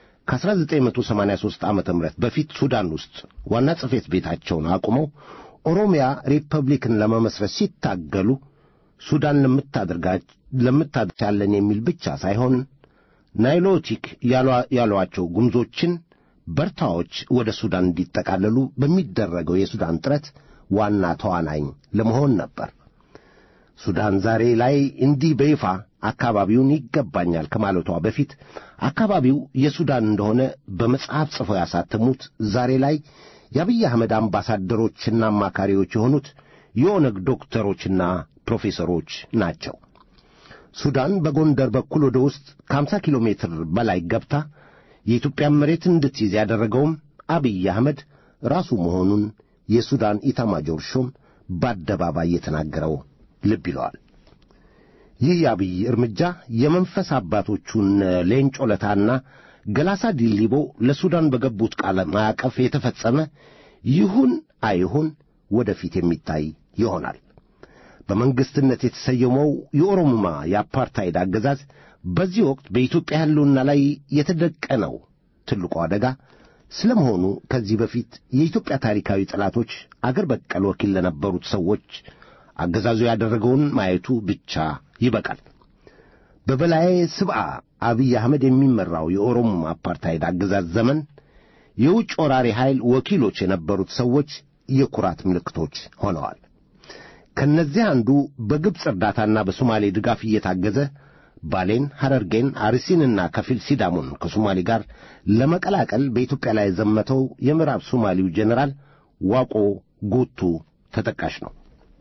Speaker 2: ከ1983 ዓመተ ምህረት በፊት ሱዳን ውስጥ ዋና ጽሕፈት ቤታቸውን አቁመው ኦሮሚያ ሪፐብሊክን ለመመስረት ሲታገሉ ሱዳን ለምታደርጋለን የሚል ብቻ ሳይሆን ናይሎቲክ ያሏቸው ጉምዞችን በርታዎች ወደ ሱዳን እንዲጠቃለሉ በሚደረገው የሱዳን ጥረት ዋና ተዋናኝ ለመሆን ነበር። ሱዳን ዛሬ ላይ እንዲህ በይፋ አካባቢውን ይገባኛል ከማለቷ በፊት አካባቢው የሱዳን እንደሆነ በመጽሐፍ ጽፈው ያሳተሙት ዛሬ ላይ የአብይ አህመድ አምባሳደሮችና አማካሪዎች የሆኑት የኦነግ ዶክተሮችና ፕሮፌሰሮች ናቸው። ሱዳን በጎንደር በኩል ወደ ውስጥ ከ50 ኪሎ ሜትር በላይ ገብታ የኢትዮጵያን መሬት እንድትይዝ ያደረገውም አብይ አህመድ ራሱ መሆኑን የሱዳን ኢታማጆር ሹም በአደባባይ የተናገረው ልብ ይለዋል። ይህ የአብይ እርምጃ የመንፈስ አባቶቹን ሌንጮ ለታና ገላሳ ዲሊቦ ለሱዳን በገቡት ቃል ማዕቀፍ የተፈጸመ ይሁን አይሁን ወደፊት የሚታይ ይሆናል። በመንግስትነት የተሰየመው የኦሮሞማ የአፓርታይድ አገዛዝ በዚህ ወቅት በኢትዮጵያ ህልውና ላይ የተደቀነው ትልቁ አደጋ ስለመሆኑ ከዚህ በፊት የኢትዮጵያ ታሪካዊ ጠላቶች አገር በቀል ወኪል ለነበሩት ሰዎች አገዛዙ ያደረገውን ማየቱ ብቻ ይበቃል። በበላይ ስብዓ አብይ አህመድ የሚመራው የኦሮሞ አፓርታይድ አገዛዝ ዘመን የውጭ ወራሪ ኃይል ወኪሎች የነበሩት ሰዎች የኩራት ምልክቶች ሆነዋል። ከነዚህ አንዱ በግብጽ እርዳታና በሶማሌ ድጋፍ እየታገዘ ባሌን፣ ሐረርጌን፣ አርሲንና ከፊል ሲዳሞን ከሶማሌ ጋር ለመቀላቀል በኢትዮጵያ ላይ ዘመተው የምዕራብ ሶማሌው ጄኔራል ዋቆ ጉቱ ተጠቃሽ ነው።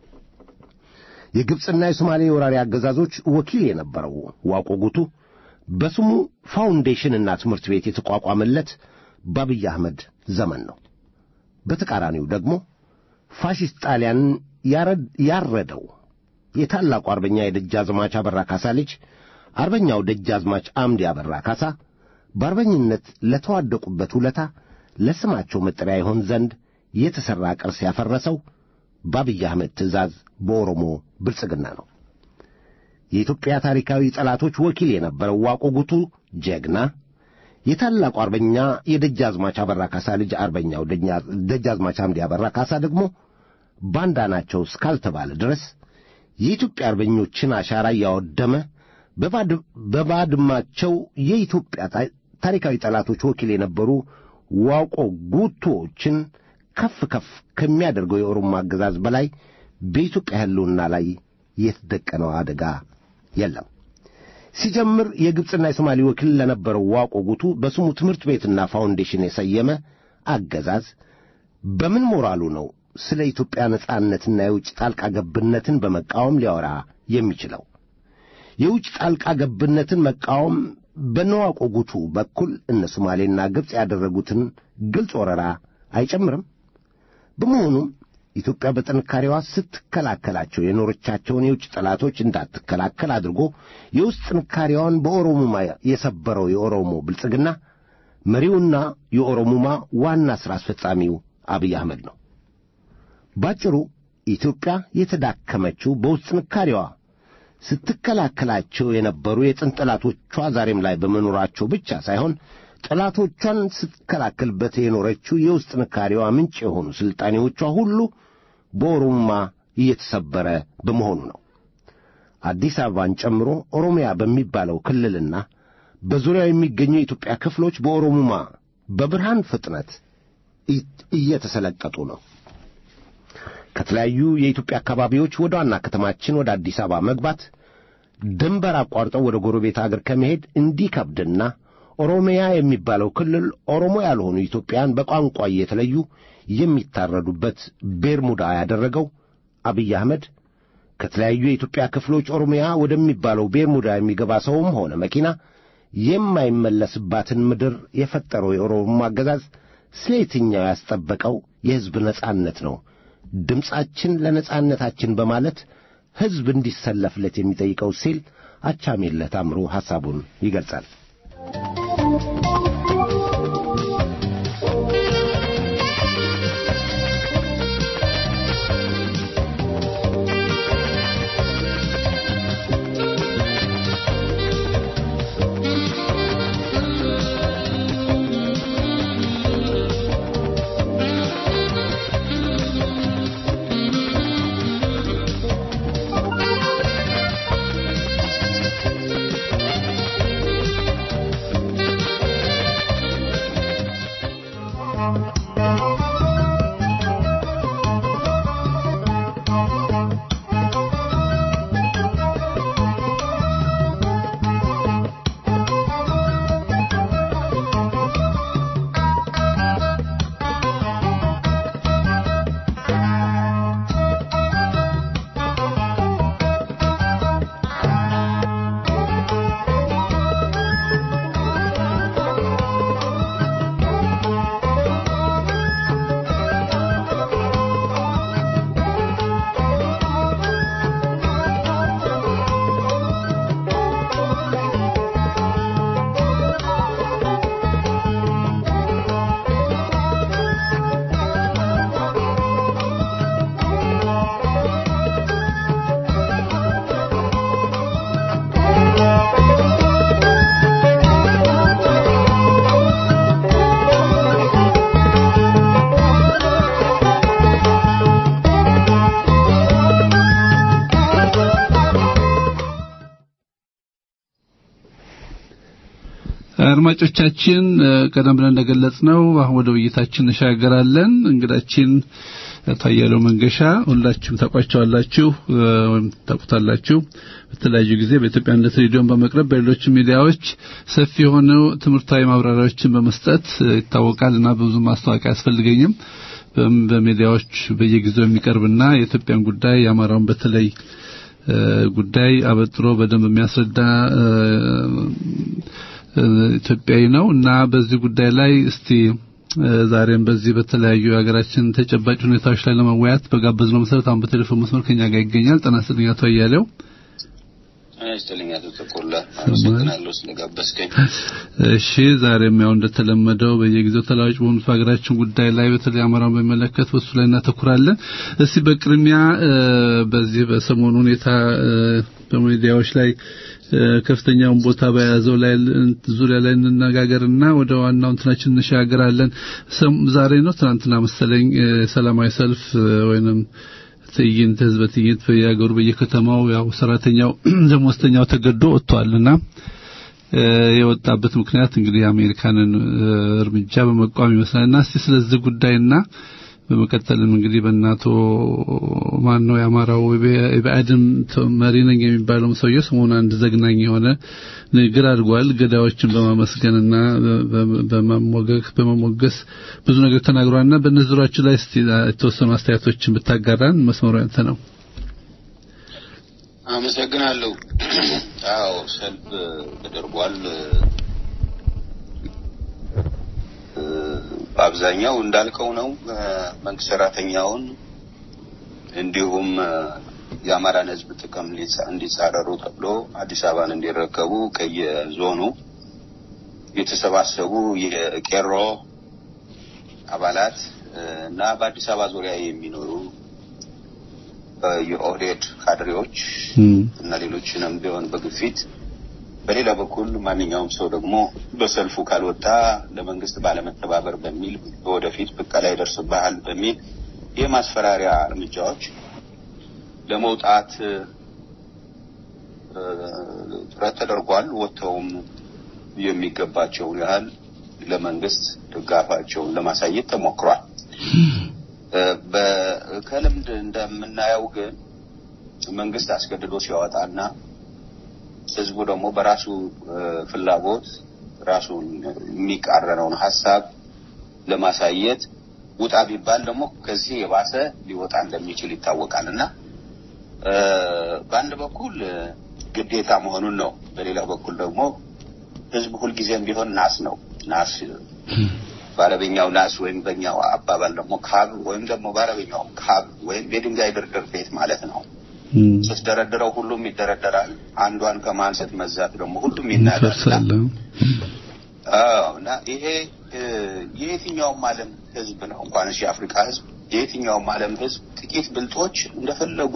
Speaker 2: የግብጽና የሶማሌ ወራሪ አገዛዞች ወኪል የነበረው ዋቆ ጉቱ በስሙ ፋውንዴሽንና ትምህርት ቤት የተቋቋመለት በአብይ አህመድ ዘመን ነው። በተቃራኒው ደግሞ ፋሺስት ጣሊያን ያረደው የታላቁ አርበኛ የደጃዝማች አበራ ካሳ ልጅ አርበኛው ደጃዝማች አምዲ አበራ ካሳ በአርበኝነት ለተዋደቁበት ውለታ ለስማቸው መጠሪያ ይሆን ዘንድ የተሰራ ቅርስ ያፈረሰው በአብይ አህመድ ትእዛዝ በኦሮሞ ብልጽግና ነው። የኢትዮጵያ ታሪካዊ ጠላቶች ወኪል የነበረው ዋቆ ጉቱ ጀግና የታላቁ አርበኛ የደጃዝማች አበራ ካሳ ልጅ አርበኛው ደጃዝማች አምዲ አበራ ካሳ ደግሞ ባንዳ ናቸው እስካልተባለ ድረስ የኢትዮጵያ አርበኞችን አሻራ ያወደመ በባድማቸው የኢትዮጵያ ታሪካዊ ጠላቶች ወኪል የነበሩ ዋቆ ጉቶችን ከፍ ከፍ ከሚያደርገው የኦሮሞ አገዛዝ በላይ በኢትዮጵያ ሕልውና ላይ የተደቀነው አደጋ የለም። ሲጀምር የግብጽና የሶማሌ ወኪል ለነበረው ዋቆ ጉቱ በስሙ ትምህርት ቤትና ፋውንዴሽን የሰየመ አገዛዝ በምን ሞራሉ ነው ስለ ኢትዮጵያ ነጻነትና የውጭ ጣልቃ ገብነትን በመቃወም ሊያወራ የሚችለው? የውጭ ጣልቃ ገብነትን መቃወም በነዋቆ ጉቱ በኩል እነ ሶማሌና ግብጽ ያደረጉትን ግልጽ ወረራ አይጨምርም? በመሆኑም ኢትዮጵያ በጥንካሬዋ ስትከላከላቸው የኖረቻቸውን የውጭ ጠላቶች እንዳትከላከል አድርጎ የውስጥ ጥንካሬዋን በኦሮሞማ የሰበረው የኦሮሞ ብልጽግና መሪውና የኦሮሞማ ዋና ሥራ አስፈጻሚው አብይ አህመድ ነው። ባጭሩ ኢትዮጵያ የተዳከመችው በውስጥ ጥንካሬዋ ስትከላከላቸው የነበሩ የጥንት ጠላቶቿ ዛሬም ላይ በመኖራቸው ብቻ ሳይሆን ጠላቶቿን ስትከላከልበት የኖረችው የውስጥ ጥንካሬዋ ምንጭ የሆኑ ስልጣኔዎቿ ሁሉ በኦሮሞማ እየተሰበረ በመሆኑ ነው። አዲስ አበባን ጨምሮ ኦሮሚያ በሚባለው ክልልና በዙሪያው የሚገኙ የኢትዮጵያ ክፍሎች በኦሮሞማ በብርሃን ፍጥነት እየተሰለቀጡ ነው። ከተለያዩ የኢትዮጵያ አካባቢዎች ወደ ዋና ከተማችን ወደ አዲስ አበባ መግባት ድንበር አቋርጠው ወደ ጎረቤት አገር ከመሄድ እንዲከብድና ኦሮሚያ የሚባለው ክልል ኦሮሞ ያልሆኑ ኢትዮጵያን በቋንቋ እየተለዩ የሚታረዱበት ቤርሙዳ ያደረገው አብይ አህመድ ከተለያዩ የኢትዮጵያ ክፍሎች ኦሮሚያ ወደሚባለው ቤርሙዳ የሚገባ ሰውም ሆነ መኪና የማይመለስባትን ምድር የፈጠረው የኦሮሞ አገዛዝ ስለ የትኛው ያስጠበቀው የሕዝብ ነጻነት ነው ድምጻችን ለነጻነታችን በማለት ሕዝብ እንዲሰለፍለት የሚጠይቀው ሲል አቻሜለት አምሮ ሐሳቡን ይገልጻል።
Speaker 4: አድማጮቻችን ቀደም ብለን እንደገለጽነው አሁን ወደ ውይይታችን እንሻገራለን። እንግዳችን ታያለው መንገሻ ሁላችሁም ታቋቸዋላችሁ ወይም ታቁታላችሁ። በተለያዩ ጊዜ በኢትዮጵያ አንድ ሬዲዮን በመቅረብ በሌሎች ሚዲያዎች ሰፊ የሆኑ ትምህርታዊ ማብራሪያዎችን በመስጠት ይታወቃልና ብዙ ማስተዋወቂያ ያስፈልገኝም። በሚዲያዎች በየጊዜው የሚቀርብና የኢትዮጵያን ጉዳይ ያማራውን በተለይ ጉዳይ አበጥሮ በደንብ የሚያስረዳ ኢትዮጵያዊ ነው እና በዚህ ጉዳይ ላይ እስቲ ዛሬም በዚህ በተለያዩ ሀገራችን ተጨባጭ ሁኔታዎች ላይ ለመወያየት በጋበዝነው መሰረት አሁን በቴሌፎን መስመር ከኛ ጋር ይገኛል። ጤና ይስጥልኝ አቶ አያሌው።
Speaker 5: አይስተልኛ ተቆላ አመሰግናለሁ ስለጋበዝከኝ።
Speaker 4: እሺ ዛሬም ያው እንደተለመደው በየጊዜው ተለዋጭ በሆኑት ሀገራችን ጉዳይ ላይ በተለይ አማራውን በሚመለከት በሱ ላይ እናተኩራለን። እስቲ በቅድሚያ በዚህ በሰሞኑ ሁኔታ በሚዲያዎች ላይ ከፍተኛውን ቦታ በያዘው ላይ ዙሪያ ላይ እንነጋገርና ወደ ዋናው እንትናችን እንሻገራለን። ዛሬ ነው ትናንትና መሰለኝ ሰላማዊ ሰልፍ ወይንም ትዕይንት ህዝብ ትዕይንት በየሀገሩ በየከተማው ያው ሰራተኛው ደሞዝተኛው ተገዶ ወጥቷልና የወጣበት ምክንያት እንግዲህ አሜሪካንን እርምጃ በመቋም ይመስላልና እስቲ ስለዚህ ጉዳይና በመቀጠልም እንግዲህ በእናቶ ማን ነው ያማራው በአድም መሪ ነኝ የሚባለው ሰውዬ ሰሞኑን አንድ ዘግናኝ የሆነ ንግግር አድርጓል። ገዳዮችን በማመስገንና በመሞገስ ብዙ ነገር ተናግሯልና በነዝራችሁ ላይ እስቲ የተወሰኑ አስተያየቶችን ብታጋራን መስመሩ ያንተ ነው።
Speaker 5: አመሰግናለሁ። አዎ ሰልፍ ተደርጓል። በአብዛኛው እንዳልከው ነው። መንግስት ሰራተኛውን እንዲሁም የአማራን ህዝብ ጥቅም እንዲጻረሩ ተብሎ አዲስ አበባን እንዲረከቡ ከየዞኑ የተሰባሰቡ የቄሮ አባላት እና በአዲስ አበባ ዙሪያ የሚኖሩ የኦህዴድ ካድሬዎች እና ሌሎችንም ቢሆን በግፊት በሌላ በኩል ማንኛውም ሰው ደግሞ በሰልፉ ካልወጣ ለመንግስት ባለመተባበር በሚል ወደፊት በቀላ ይደርስብሃል በሚል የማስፈራሪያ እርምጃዎች ለመውጣት ጥረት ተደርጓል። ወጥተውም የሚገባቸውን ያህል ለመንግስት ድጋፋቸውን ለማሳየት ተሞክሯል። በከልምድ እንደምናየው ግን መንግስት አስገድዶ ሲያወጣና ህዝቡ ደግሞ በራሱ ፍላጎት ራሱን የሚቃረነውን ሐሳብ ለማሳየት ውጣ ቢባል ደግሞ ከዚህ የባሰ ሊወጣ እንደሚችል ይታወቃልና በአንድ በኩል ግዴታ መሆኑን ነው። በሌላ በኩል ደግሞ ህዝቡ ሁሉ ጊዜም ቢሆን ናስ ባረበኛው ናስ ወይም በእኛው አባባል ደግሞ ካብ ወይም ደግሞ ባረበኛው ካብ ወይም የድንጋይ ድርድር ቤት ማለት ነው። ስትደረድረው ሁሉም ይደረደራል። አንዷን ከማንሰት መዛት ደግሞ ሁሉም ይናደዳል። እና ይሄ የየትኛውም ዓለም ህዝብ ነው እንኳን የአፍሪካ ህዝብ የየትኛውም ዓለም ህዝብ ጥቂት ብልጦች እንደፈለጉ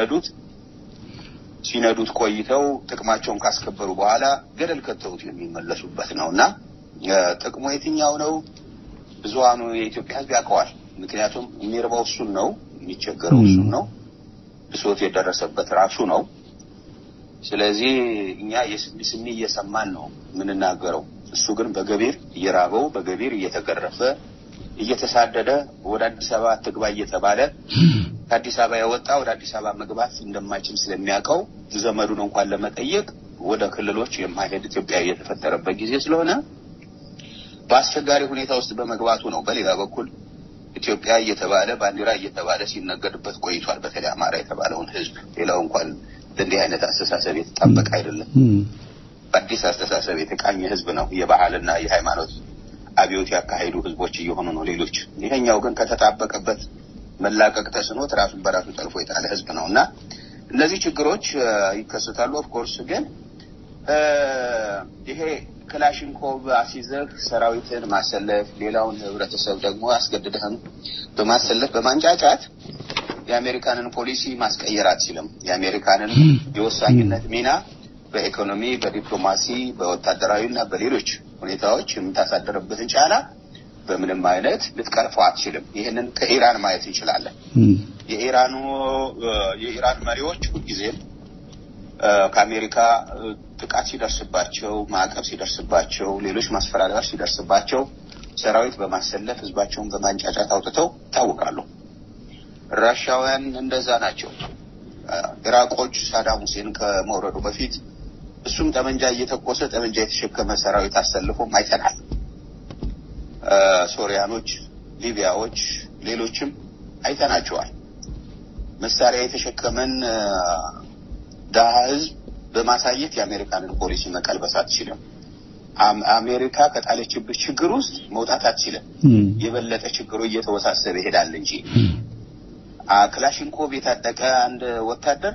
Speaker 5: ሲነዱት ቆይተው ጥቅማቸውን ካስከበሩ በኋላ ገደል ከተውት የሚመለሱበት ነውና ጥቅሙ የትኛው ነው? ብዙሃኑ የኢትዮጵያ ህዝብ ያውቀዋል። ምክንያቱም የሚርባው እሱን ነው፣ የሚቸገረው እሱን ነው፣ ብሶት የደረሰበት ራሱ ነው። ስለዚህ እኛ የስሚ እየሰማን ነው ምንናገረው። እሱ ግን በገቢር እየራበው በገቢር እየተገረፈ እየተሳደደ ወደ አዲስ አበባ ትግባ እየተባለ ከአዲስ አበባ የወጣ ወደ አዲስ አበባ መግባት እንደማይችል ስለሚያውቀው ዘመዱን እንኳን ለመጠየቅ ወደ ክልሎች የማይሄድ ኢትዮጵያ እየተፈጠረበት ጊዜ ስለሆነ በአስቸጋሪ ሁኔታ ውስጥ በመግባቱ ነው። በሌላ በኩል ኢትዮጵያ እየተባለ ባንዲራ እየተባለ ሲነገድበት ቆይቷል። በተለይ አማራ የተባለውን ህዝብ ሌላው እንኳን እንዲህ አይነት አስተሳሰብ የተጣበቀ አይደለም። በአዲስ አስተሳሰብ የተቃኘ ህዝብ ነው። የባህልና የሃይማኖት አብዮት ያካሄዱ ህዝቦች እየሆኑ ነው ሌሎች። ይሄኛው ግን ከተጣበቀበት መላቀቅ ተስኖት ራሱን በራሱ ጠልፎ የጣለ ህዝብ ነውና እነዚህ ችግሮች ይከሰታሉ። ኦፍ ኮርስ ግን ይሄ ክላሽንኮቭ አሲዘህ ሰራዊትን ማሰለፍ ሌላውን ህብረተሰብ ደግሞ አስገድደህም በማሰለፍ በማንጫጫት የአሜሪካንን ፖሊሲ ማስቀየር አትችልም። የአሜሪካንን የወሳኝነት ሚና በኢኮኖሚ፣ በዲፕሎማሲ፣ በወታደራዊና በሌሎች ሁኔታዎች የምታሳደረበትን ጫና በምንም አይነት ልትቀርፈው አትችልም። ይሄንን ከኢራን ማየት እንችላለን። የኢራን መሪዎች ሁልጊዜም ከአሜሪካ ጥቃት ሲደርስባቸው ማዕቀብ ሲደርስባቸው ሌሎች ማስፈራሪያዎች ሲደርስባቸው ሰራዊት በማሰለፍ ህዝባቸውን በማንጫጫት አውጥተው ታውቃሉ። ራሻውያን እንደዛ ናቸው። ኢራቆች ሳዳም ሁሴን ከመውረዱ በፊት እሱም ጠመንጃ እየተኮሰ ጠመንጃ የተሸከመ ሰራዊት አሰልፎም አይተናል። ሶሪያኖች፣ ሊቢያዎች፣ ሌሎችም አይተናቸዋል። መሳሪያ የተሸከመን ደሃ ህዝብ በማሳየት የአሜሪካንን ፖሊሲ መቀልበስ አትችልም። አሜሪካ ከጣለችበት ችግር ውስጥ መውጣት አትችልም። የበለጠ ችግሩ እየተወሳሰበ ይሄዳል እንጂ ክላሽንኮቭ የታጠቀ አንድ ወታደር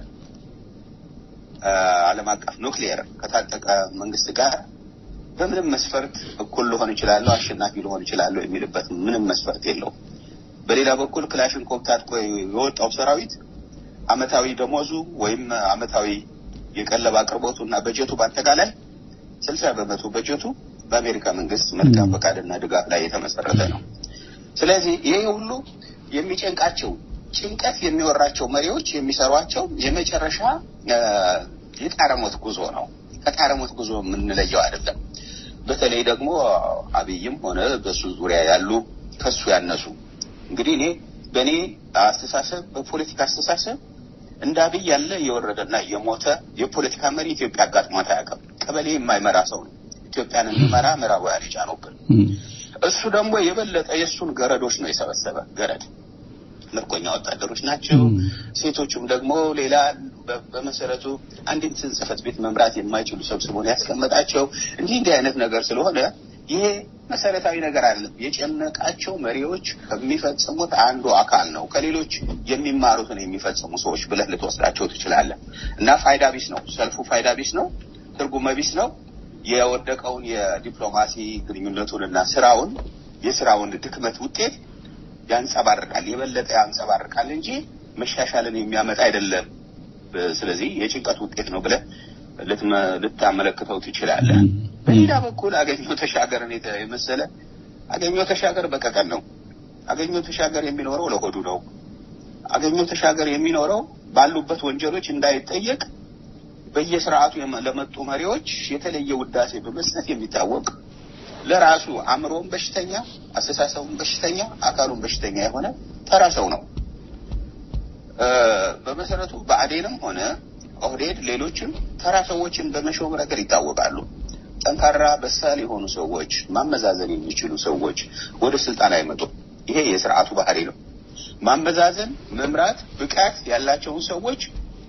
Speaker 5: ዓለም አቀፍ ኑክሌር ከታጠቀ መንግስት ጋር በምንም መስፈርት እኩል ሊሆን ይችላል፣ አሸናፊ ሊሆን ይችላል የሚልበት ምንም መስፈርት የለውም። በሌላ በኩል ክላሽንኮቭ ታጥቆ የወጣው ሰራዊት አመታዊ ደሞዙ ወይም አመታዊ የቀለብ አቅርቦቱና በጀቱ በአጠቃላይ 60% በጀቱ በአሜሪካ መንግስት መልካም ፈቃድና ድጋፍ ላይ የተመሰረተ ነው። ስለዚህ ይሄ ሁሉ የሚጨንቃቸው ጭንቀት የሚወራቸው መሪዎች የሚሰሯቸው የመጨረሻ የጣረሞት ጉዞ ነው። ከታረሙት ጉዞ የምንለየው አይደለም። በተለይ ደግሞ አብይም ሆነ በሱ ዙሪያ ያሉ ከሱ ያነሱ እንግዲህ እኔ በኔ አስተሳሰብ በፖለቲካ አስተሳሰብ እንደ አብይ ያለ የወረደና የሞተ የፖለቲካ መሪ ኢትዮጵያ አጋጥሟት አያውቅም። ቀበሌ የማይመራ ሰው ነው ኢትዮጵያን እንዲመራ ምዕራባውያን የጫኑብን። እሱ ደግሞ የበለጠ የሱን ገረዶች ነው የሰበሰበ። ገረድ ምርኮኛ ወታደሮች ናቸው። ሴቶቹም ደግሞ ሌላ በመሰረቱ አንድን ጽሕፈት ቤት መምራት የማይችሉ ሰብስቦን ያስቀመጣቸው እንዲህ አይነት ነገር ስለሆነ ይሄ መሰረታዊ ነገር አይደለም። የጨነቃቸው መሪዎች ከሚፈጽሙት አንዱ አካል ነው። ከሌሎች የሚማሩትን የሚፈጽሙ ሰዎች ብለህ ልትወስዳቸው ትችላለህ። እና ፋይዳ ቢስ ነው ሰልፉ፣ ፋይዳ ቢስ ነው፣ ትርጉም ቢስ ነው። የወደቀውን የዲፕሎማሲ ግንኙነቱንና የስራውን ድክመት ውጤት ያንጸባርቃል፣ የበለጠ ያንጸባርቃል እንጂ መሻሻልን የሚያመጣ አይደለም። ስለዚህ የጭንቀት ውጤት ነው ብለህ ልታመለክተው ትችላለህ። በሌላ በኩል አገኘሁ ተሻገርን የመሰለ አገኘሁ ተሻገር በቀቀን ነው። አገኘሁ ተሻገር የሚኖረው ለሆዱ ነው። አገኘሁ ተሻገር የሚኖረው ባሉበት ወንጀሎች እንዳይጠየቅ በየስርዓቱ ለመጡ መሪዎች የተለየ ውዳሴ በመስጠት የሚታወቅ ለራሱ አእምሮን በሽተኛ፣ አስተሳሰቡን በሽተኛ፣ አካሉን በሽተኛ የሆነ ተራ ሰው ነው። በመሰረቱ ብአዴንም ሆነ ኦህዴድ ሌሎችም ተራ ሰዎችን በመሾም ረገድ ይታወቃሉ። ጠንካራ በሳል የሆኑ ሰዎች፣ ማመዛዘን የሚችሉ ሰዎች ወደ ስልጣን አይመጡም። ይሄ የስርዓቱ ባህሪ ነው። ማመዛዘን፣ መምራት ብቃት ያላቸውን ሰዎች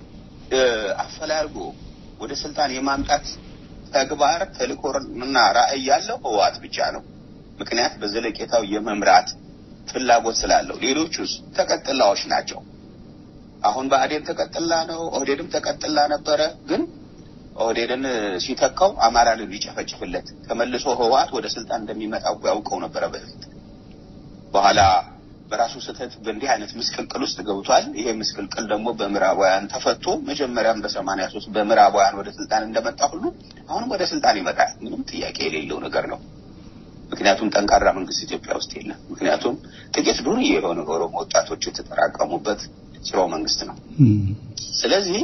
Speaker 5: አፈላልጎ ወደ ስልጣን የማምጣት ተግባር ተልእኮና ራዕይ ያለው ህወሓት ብቻ ነው። ምክንያት በዘለቄታው የመምራት ፍላጎት ስላለው። ሌሎቹስ ተቀጥላዎች ናቸው። አሁን ብአዴን ተቀጥላ ነው፣ ኦህዴድም ተቀጥላ ነበረ። ግን ኦህዴድን ሲተካው አማራን ሊጨፈጭፍለት ተመልሶ ህወሓት ወደ ስልጣን እንደሚመጣው ያውቀው ነበር በፊት። በኋላ በራሱ ስህተት በእንዲህ አይነት ምስቅልቅል ውስጥ ገብቷል። ይሄ ምስቅልቅል ደግሞ በምዕራባውያን ተፈቶ መጀመሪያም በ83 በምዕራባውያን ወደ ስልጣን እንደመጣ ሁሉ አሁንም ወደ ስልጣን ይመጣል። ምንም ጥያቄ የሌለው ነገር ነው። ምክንያቱም ጠንካራ መንግስት ኢትዮጵያ ውስጥ የለም። ምክንያቱም ጥቂት ዱርዬ የሆኑ ኦሮሞ ወጣቶች የተጠራቀሙበት ስራው መንግስት ነው። ስለዚህ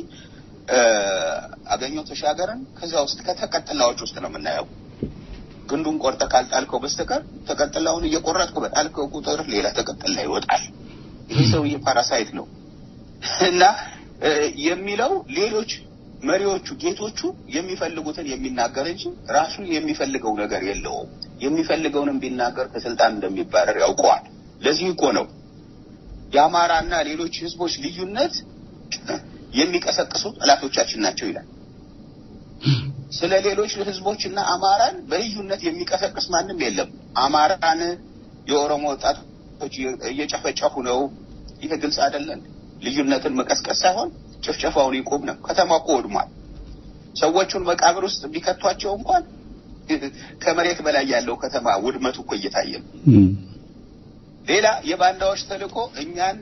Speaker 5: አገኘሁ ተሻገርን ከዛ ውስጥ ከተቀጥላዎች ውስጥ ነው የምናየው። ግንዱን ቆርጠ ካልጣልከው በስተቀር ተቀጥላውን እየቆረጥኩ በጣልከው ቁጥር ሌላ ተቀጥላ ይወጣል። ይሄ ሰውዬ ፓራሳይት ነው እና የሚለው ሌሎች መሪዎቹ ጌቶቹ የሚፈልጉትን የሚናገር እንጂ ራሱ የሚፈልገው ነገር የለውም። የሚፈልገውንም ቢናገር ከስልጣን እንደሚባረር ያውቀዋል። ለዚህ እኮ ነው የአማራና ሌሎች ህዝቦች ልዩነት የሚቀሰቅሱ ጠላቶቻችን ናቸው ይላል። ስለ ሌሎች ህዝቦችና አማራን በልዩነት የሚቀሰቅስ ማንም የለም። አማራን የኦሮሞ ወጣቶች እየጨፈጨፉ ነው። ይሄ ግልጽ አይደለም። ልዩነትን መቀስቀስ ሳይሆን ጭፍጨፋውን ይቆም ነው። ከተማው እኮ ወድሟል። ሰዎቹን መቃብር ውስጥ ቢከቷቸው እንኳን ከመሬት በላይ ያለው ከተማ ውድመቱ እኮ እየታየ ነው። ሌላ የባንዳዎች ተልእኮ እኛን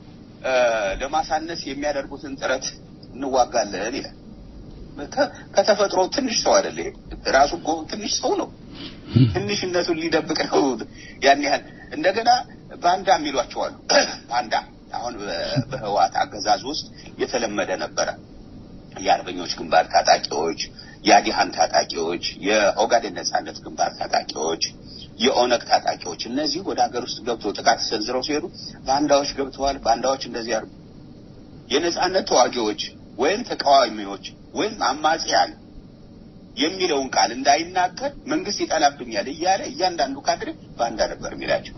Speaker 5: ለማሳነስ የሚያደርጉትን ጥረት እንዋጋለን ይላል። ከተፈጥሮ ትንሽ ሰው አይደለም። ራሱ እኮ ትንሽ ሰው ነው። ትንሽነቱን ሊደብቅ ነው ያን ያህል። እንደገና ባንዳ የሚሏቸው አሉ። ባንዳ አሁን በህወሓት አገዛዝ ውስጥ የተለመደ ነበረ። የአርበኞች ግንባር ታጣቂዎች፣ የአዲሃን ታጣቂዎች፣ የኦጋዴን ነጻነት ግንባር ታጣቂዎች፣ የኦነግ ታጣቂዎች እነዚህ ወደ ሀገር ውስጥ ገብተው ጥቃት ሰንዝረው ሲሄዱ ባንዳዎች ገብተዋል፣ ባንዳዎች እንደዚህ ያርጉ። የነጻነት ተዋጊዎች ወይም ተቃዋሚዎች ወይም አማጺያን የሚለውን ቃል እንዳይናገር መንግስት ይጠላብኛል እያለ እያንዳንዱ ካድሬ ባንዳ ነበር የሚላቸው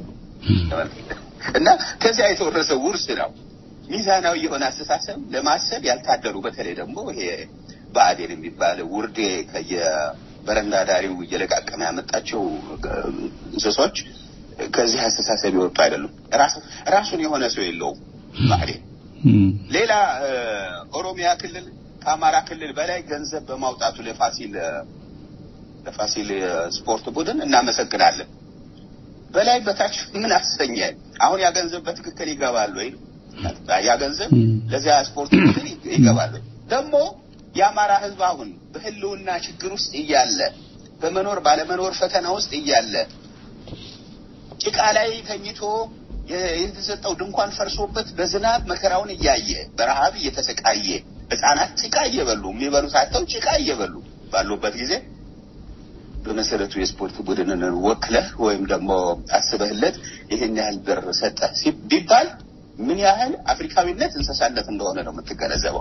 Speaker 5: እና ከዚያ የተወረሰ ውርስ ነው። ሚዛናዊ የሆነ አስተሳሰብ ለማሰብ ያልታደሉ በተለይ ደግሞ ይሄ ብአዴን የሚባል ውርዴ ከየበረንዳ ዳሪው እየለቃቀመ ያመጣቸው እንስሶች ከዚህ አስተሳሰብ ይወጡ አይደሉም። ራሱን የሆነ ሰው የለውም ብአዴን። ሌላ ኦሮሚያ ክልል ከአማራ ክልል በላይ ገንዘብ በማውጣቱ ለፋሲል ስፖርት ቡድን እናመሰግናለን። በላይ በታች ምን አሰኛል? አሁን ያ ገንዘብ በትክክል ይገባል ወይ? ያ ገንዘብ ለዚያ ስፖርት ቡድን ይገባል ወይ? ደግሞ የአማራ ህዝብ አሁን በህልውና ችግር ውስጥ እያለ በመኖር ባለመኖር ፈተና ውስጥ እያለ ጭቃ ላይ ተኝቶ የተሰጠው ድንኳን ፈርሶበት በዝናብ መከራውን እያየ በረሃብ እየተሰቃየ ህፃናት ጭቃ እየበሉ የሚበሉት አጥተው ጭቃ እየበሉ ባሉበት ጊዜ በመሰረቱ የስፖርት ቡድንን ወክለህ ወይም ደግሞ አስበህለት ይሄን ያህል ብር ሰጠህ ቢባል ምን ያህል አፍሪካዊነት እንሰሳነት እንደሆነ ነው የምትገነዘበው።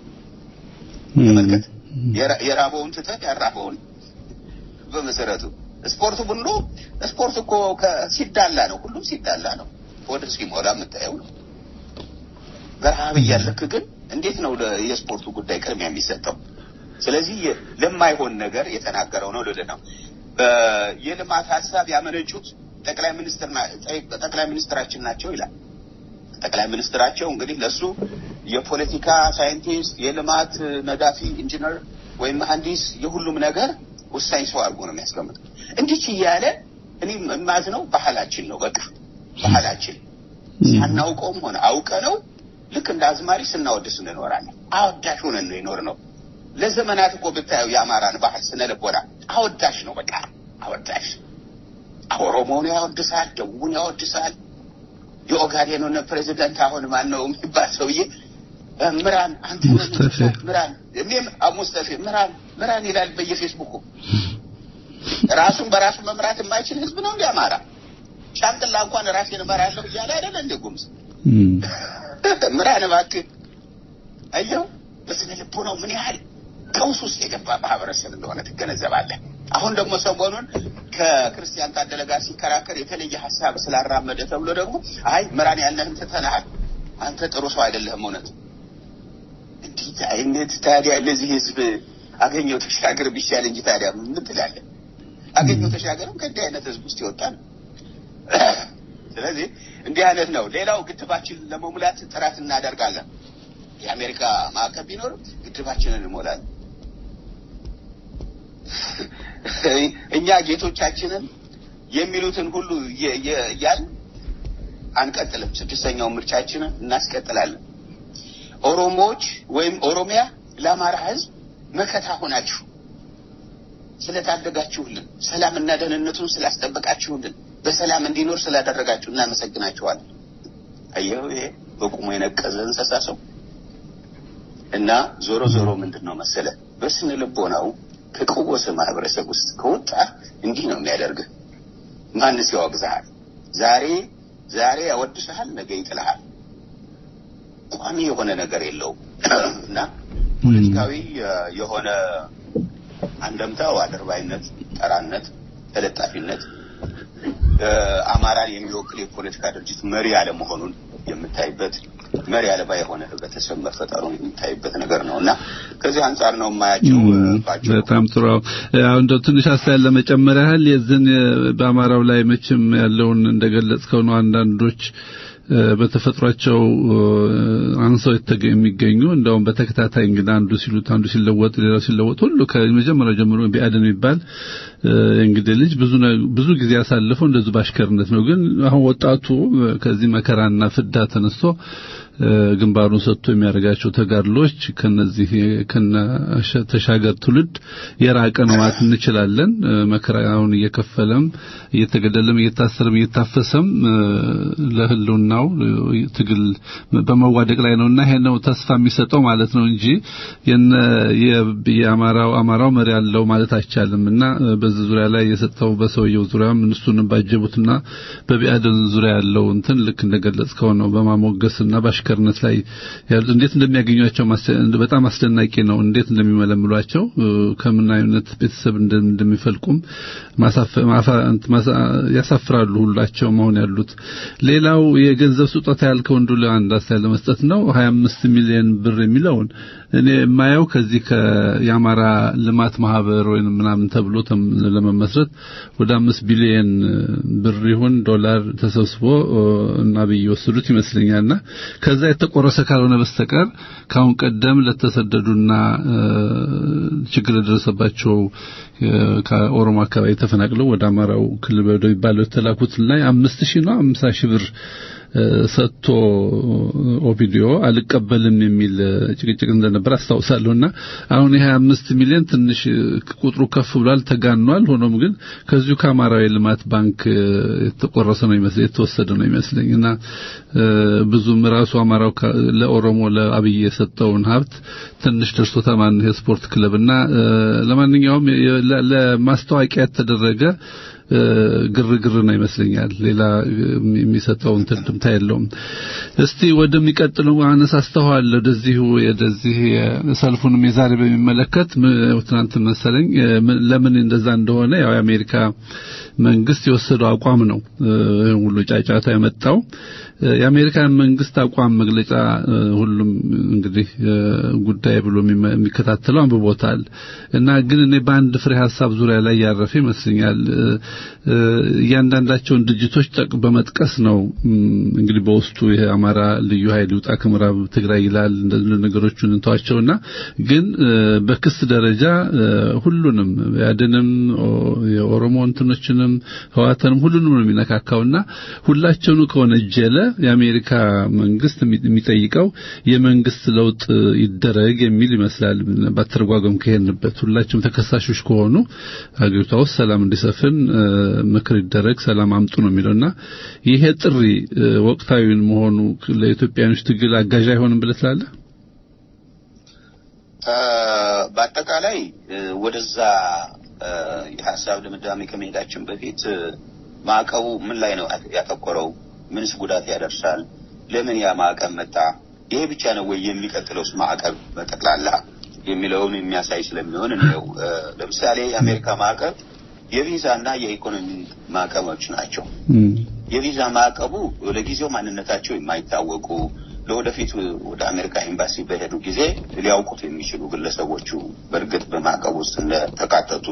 Speaker 5: ተመልከት የራበውን ትተህ ያራበውን በመሰረቱ ስፖርት ቡድኑ ስፖርት እኮ ሲዳላ ነው ሁሉም ሲዳላ ነው ወደ ሲሞላ የምታየው ነው። በረሃብ እያለክ ግን እንዴት ነው የስፖርቱ ጉዳይ ቅድሚያ የሚሰጠው? ስለዚህ ለማይሆን ነገር የተናገረው ነው ለደናው የልማት ሐሳብ ያመነጩት ጠቅላይ ሚኒስትራችን ናቸው ይላል። ጠቅላይ ሚኒስትራቸው እንግዲህ ለሱ የፖለቲካ ሳይንቲስት የልማት ነዳፊ ኢንጂነር ወይም መሐንዲስ የሁሉም ነገር ወሳኝ ሰው አድርጎ ነው የሚያስቀምጠው። እንዲህ ይያለ እኔ ማዝነው ባህላችን ነው። በቃ ባህላችን ሳናውቀውም ሆነ አውቀነው ልክ እንደ አዝማሪ ስናወድስ እንኖራለን። አወዳሽ ሆነን ነው ይኖር ነው። ለዘመናት እኮ ብታየው የአማራን ባህል ስነልቦና አወዳሽ ነው። በቃ አወዳሽ ኦሮሞውን ያወድሳል፣ ደቡብን ያወድሳል። የኦጋዴኑን ፕሬዝዳንት አሁን ማን ነው የሚባል ሰውዬ ምራን አንተ ምራን እኔም ሙስጠፌ ምራን ይላል በየፌስቡኩ። ራሱን በራሱ መምራት የማይችል ህዝብ ነው እንደ አማራ። ሻንቅላ እንኳን ራሴን እመራለሁ እያለ አይደል እንደ ጉምዝ ምራን እባክህ። አየው በስነ ልቦናው ምን ያህል ቀውስ ውስጥ የገባ ማህበረሰብ እንደሆነ ትገነዘባለህ። አሁን ደግሞ ሰሞኑን ከክርስቲያን ታደለ ጋር ሲከራከር የተለየ ሐሳብ ስላራመደ ተብሎ ደግሞ አይ ምራን ያለህን ትተናል አንተ ጥሩ ሰው አይደለህም እውነት እንዴት አይነት ታዲያ ለዚህ ህዝብ አገኘው ተሻገር ቢሻል እንጂ ታዲያ ምን ትላለህ? አገኘው ተሻገርም ከዚህ አይነት ህዝብ ውስጥ ይወጣል። ስለዚህ እንዲህ አይነት ነው። ሌላው ግድባችን ለመሙላት ጥረት እናደርጋለን። የአሜሪካ ማዕቀብ ቢኖር ግድባችንን እንሞላለን። እኛ ጌቶቻችንን የሚሉትን ሁሉ ያል አንቀጥልም። ስድስተኛው ምርጫችንን እናስቀጥላለን። ኦሮሞዎች ወይም ኦሮሚያ ለአማራ ህዝብ መከታ ሆናችሁ ስለታደጋችሁልን፣ ሰላምና ደህንነቱን ስላስጠበቃችሁልን፣ በሰላም እንዲኖር ስላደረጋችሁ እናመሰግናችኋለን። አየው ይሄ በቁሙ የነቀዘ እንስሳ ሰው እና ዞሮ ምንድነው መሰለ በስነ ልቦናው ከቀወሰ ማህበረሰብ ውስጥ ከወጣ እንዲህ ነው የሚያደርግህ። ማንስ ያወግዛል? ዛሬ ያወድስሃል፣ ነገ ይጥልሃል። ቋሚ የሆነ ነገር የለውም እና ፖለቲካዊ የሆነ አንደምታው አድርባይነት፣ ጠራነት፣ ተለጣፊነት አማራን የሚወክል የፖለቲካ ድርጅት መሪ ያለ መሆኑን የምታይበት መሪ ያለ ባይሆነ ህብረተሰብ መፈጠሩን የምታይበት ነገር ነውና ከዚህ አንፃር ነው የማያቸው።
Speaker 4: በጣም ጥሩ። አሁን እንደው ትንሽ አስተያየት ለመጨመር ያህል የዝን በአማራው ላይ መቼም ያለውን እንደገለጽከው ነው። አንዳንዶች በተፈጥሯቸው አንሰው የሚገኙ እንደውም በተከታታይ እንግዲህ አንዱ ሲለወጥ ሌላው ሲለወጥ ሁሉ ከመጀመሪያው ጀምሮ ቢአደም ይባል እንግዲህ ልጅ ብዙ ጊዜ ያሳለፈው እንደዚህ ባሽከርነት ነው። ግን አሁን ወጣቱ ከዚህ መከራና ፍዳ ተነስቶ ግንባሩን ሰጥቶ የሚያደርጋቸው ተጋድሎች ከነዚህ ተሻገር ትውልድ የራቀ ነው ማለት እንችላለን። መከራውን እየከፈለም እየተገደለም እየታሰረም እየታፈሰም ለህልውናው ትግል በመዋደቅ ላይ ነውና ይሄ ነው ተስፋ የሚሰጠው ማለት ነው እንጂ የአማራው መሪ ያለው ማለት አይቻልምና በዚህ ዙሪያ ላይ የሰጠው በሰውየው ዙሪያም እነሱንም ባጀቡትና በቢአደን ዙሪያ ያለው እንትን ልክ እንደገለጽከው ነው። በማሞገስና ባሽከርነት ላይ እንዴት እንደሚያገኙአቸው በጣም አስደናቂ ነው። እንዴት እንደሚመለምሏቸው ከምን አይነት ቤተሰብ እንደሚፈልቁም ያሳፍራሉ ሁላቸው መሆን ያሉት። ሌላው የገንዘብ ስጦታ ያልከው እንዱ ለአንድ አስተያየት ለመስጠት ነው 25 ሚሊዮን ብር የሚለውን እኔ የማየው ከዚህ የአማራ ልማት ማህበር ወይንም ምናምን ተብሎ ለመመስረት ወደ 5 ቢሊዮን ብር ይሁን ዶላር ተሰብስቦ እና በየወሰዱት ይመስለኛልና ከዛ የተቆረሰ ካልሆነ በስተቀር ካሁን ቀደም ለተሰደዱና ችግር ደረሰባቸው ከኦሮሞ አካባቢ ተፈናቅለው ወደ አማራው ክልል ወደ ይባለው ተላኩት ላይ 5000 ነው 50000 ብር ሰጥቶ ኦቪዲዮ አልቀበልም የሚል ጭቅጭቅ እንደነበር አስታውሳለሁና አሁን 25 ሚሊዮን ትንሽ ቁጥሩ ከፍ ብሏል ተጋኗል ሆኖም ግን ከዚሁ ከአማራዊ ልማት ባንክ የተቆረሰ ነው ይመስል የተወሰደ ነው ይመስልኝና ብዙም ራሱ አማራው ለኦሮሞ ለአብይ የሰጠውን ሀብት ትንሽ ደርሶ ተማን የስፖርት ክለብና ለማንኛውም ለማስተዋቂያ ተደረገ ግርግር ነው ይመስለኛል ሌላ የሚሰጠው እንትምታ የለውም እስቲ ወደሚቀጥለው አነሳስተዋል ወደዚህ ሰልፉንም የዛሬ በሚመለከት ትናንት መሰለኝ ለምን እንደዛ እንደሆነ ያው የአሜሪካ መንግስት የወሰደው አቋም ነው ሁሉ ጫጫታ ያመጣው የአሜሪካን መንግስት አቋም መግለጫ ሁሉም እንግዲህ ጉዳይ ብሎ የሚከታተለው አንብቦታል እና ግን እኔ በአንድ ፍሬ ሐሳብ ዙሪያ ላይ ያረፈ ይመስለኛል ያንዳንዳቸውን ድርጅቶች በመጥቀስ ነው እንግዲህ በውስጡ የአማራ ልዩ ኃይል ይውጣ ከምዕራብ ትግራይ ይላል እንደዚህ ነገሮችን እንተዋቸውና ግን በክስ ደረጃ ሁሉንም ያደንም የኦሮሞ እንትኖችንም ህዋተንም ሁሉንም ነው የሚነካካውና ሁላቸውንም ከወነጀለ የአሜሪካ መንግስት የሚጠይቀው የመንግስት ለውጥ ይደረግ የሚል ይመስላል በተረጓጓም ከሄንበት ሁላችንም ተከሳሾች ከሆኑ አገሪቷ ውስጥ ሰላም እንዲሰፍን ምክር ይደረግ ሰላም አምጡ ነው የሚለውና ይሄ ጥሪ ወቅታዊ መሆኑ ለኢትዮጵያኖች ትግል አጋዥ አይሆንም ብለስላለ
Speaker 5: በአጠቃላይ ወደዛ የሐሳብ ድምዳሜ ከመሄዳችን በፊት ማዕቀቡ ምን ላይ ነው ያተኮረው ምንስ ጉዳት ያደርሳል ለምን ያ ማዕቀብ መጣ ይሄ ብቻ ነው ወይ የሚቀጥለውስ ማዕቀብ በጠቅላላ የሚለውን የሚያሳይ ስለሚሆን ነው ለምሳሌ የአሜሪካ ማዕቀብ የቪዛና የኢኮኖሚ ማዕቀቦች ናቸው የቪዛ ማዕቀቡ ለጊዜው ማንነታቸው የማይታወቁ ለወደፊት ወደ አሜሪካ ኤምባሲ በሄዱ ጊዜ ሊያውቁት የሚችሉ ግለሰቦቹ በርግጥ በማዕቀቡ ውስጥ ተካተቱ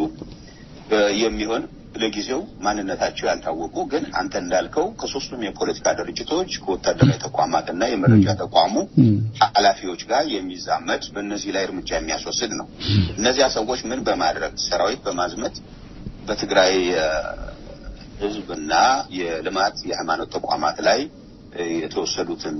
Speaker 5: የሚሆን ለጊዜው ማንነታቸው ያልታወቁ ግን አንተ እንዳልከው ከሶስቱም የፖለቲካ ድርጅቶች ከወታደራዊ ተቋማትና የመረጃ ተቋሙ ኃላፊዎች ጋር የሚዛመድ በእነዚህ ላይ እርምጃ የሚያስወስድ ነው እነዚያ ሰዎች ምን በማድረግ ሰራዊት በማዝመት በትግራይ ህዝብና የልማት የሃይማኖት ተቋማት ላይ የተወሰዱትን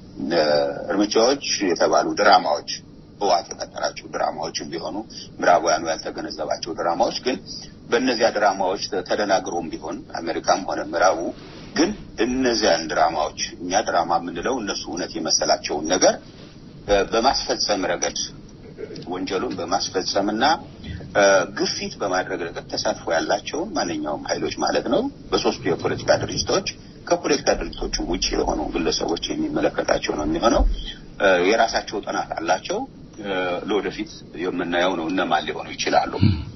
Speaker 5: እርምጃዎች የተባሉ ድራማዎች በዋት የፈጠራቸው ድራማዎችም ቢሆኑ ምዕራባውያኑ ያልተገነዘባቸው ድራማዎች ግን በእነዚያ ድራማዎች ተደናግሮም ቢሆን አሜሪካም ሆነ ምዕራቡ ግን እነዚያን ድራማዎች እኛ ድራማ የምንለው እነሱ እውነት የመሰላቸውን ነገር በማስፈጸም ረገድ ወንጀሉን በማስፈጸምና ግፊት በማድረግ ረገድ ተሳትፎ ያላቸው ማንኛውም ኃይሎች ማለት ነው በሶስቱ የፖለቲካ ድርጅቶች ከፖለቲካ ድርጅቶች ውጪ የሆኑ ግለሰቦች የሚመለከታቸው ነው የሚሆነው የራሳቸው ጥናት አላቸው ለወደፊት የምናየው ነው እነማን ሊሆኑ ይችላሉ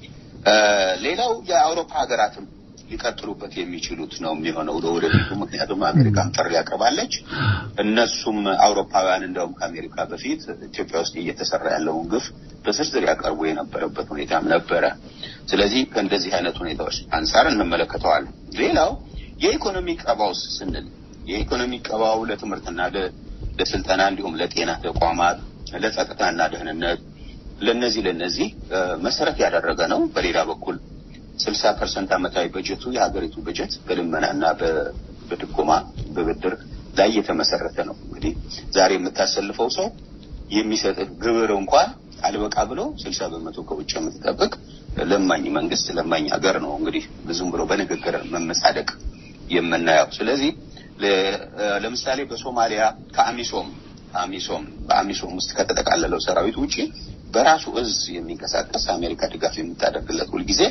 Speaker 5: ሌላው የአውሮፓ ሀገራትም ሊቀጥሉበት የሚችሉት ነው የሚሆነው ለወደፊቱ ምክንያቱም አሜሪካም ጥሪ ያቀርባለች እነሱም አውሮፓውያን እንደውም ከአሜሪካ በፊት ኢትዮጵያ ውስጥ እየተሰራ ያለውን ግፍ በዝርዝር ያቀርቡ የነበረበት ሁኔታም ነበረ ስለዚህ ከእንደዚህ አይነት ሁኔታዎች አንፃር እንመለከተዋለን ሌላው የኢኮኖሚ ቀባው ስንል የኢኮኖሚ ቀባው ለትምህርትና ለስልጠና እንዲሁም ለጤና ተቋማት ለጸጥታና ደህንነት ለነዚህ መሰረት ያደረገ ነው በሌላ በኩል 60% አመታዊ በጀቱ የሀገሪቱ በጀት በልመናና በድጎማ በብድር ላይ የተመሰረተ ነው እንግዲህ ዛሬ የምታሰልፈው ሰው የሚሰጥ ግብር እንኳን አልበቃ ብሎ 60% ከውጭ የምትጠብቅ ለማኝ መንግስት ለማኝ ሀገር ነው እንግዲህ ብዙም ብሎ በንግግር መመጻደቅ የምናየው ስለዚህ ለምሳሌ በሶማሊያ በአሚሶም ውስጥ ከተጠቃለለው ሰራዊት ውጪ በራሱ እዝ የሚንቀሳቀስ አሜሪካ ድጋፍ የምታደርግለት ሁሉ ጊዜ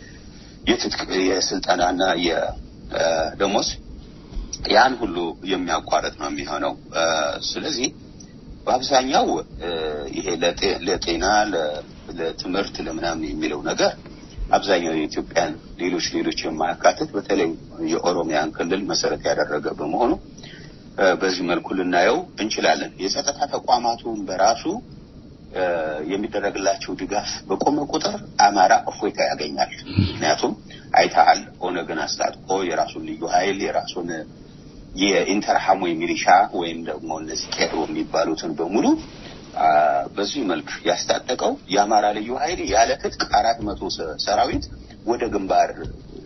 Speaker 5: የስልጣናና የደሞዝ ያን ሁሉ የሚያቋርጥ ነው የሚሆነው ስለዚህ በአብዛኛው ይሄ ለጤና ለትምህርት ለምናምን የሚለው ነገር አብዛኛው የኢትዮጵያን ሌሎች የማያካትት በተለይ የኦሮሚያን ክልል መሰረት ያደረገ በመሆኑ በዚህ መልኩ ልናየው እንችላለን የጸጥታ ተቋማቱን በራሱ የሚደረግላቸው ድጋፍ በቆመ ቁጥር አማራ እፎይታ ያገኛል ምክንያቱም አይታል ኦነግን አስታጥቆ የራሱን ልዩ ኃይል የራሱን የኢንተርሃሙ ሚሊሻ ወይም ደግሞ እነዚህ ቄሮ የሚባሉትን በሙሉ በዚህ መልክ ያስታጠቀው የአማራ ልዩ ኃይል ያለ ትጥቅ 400 ሰራዊት ወደ ግንባር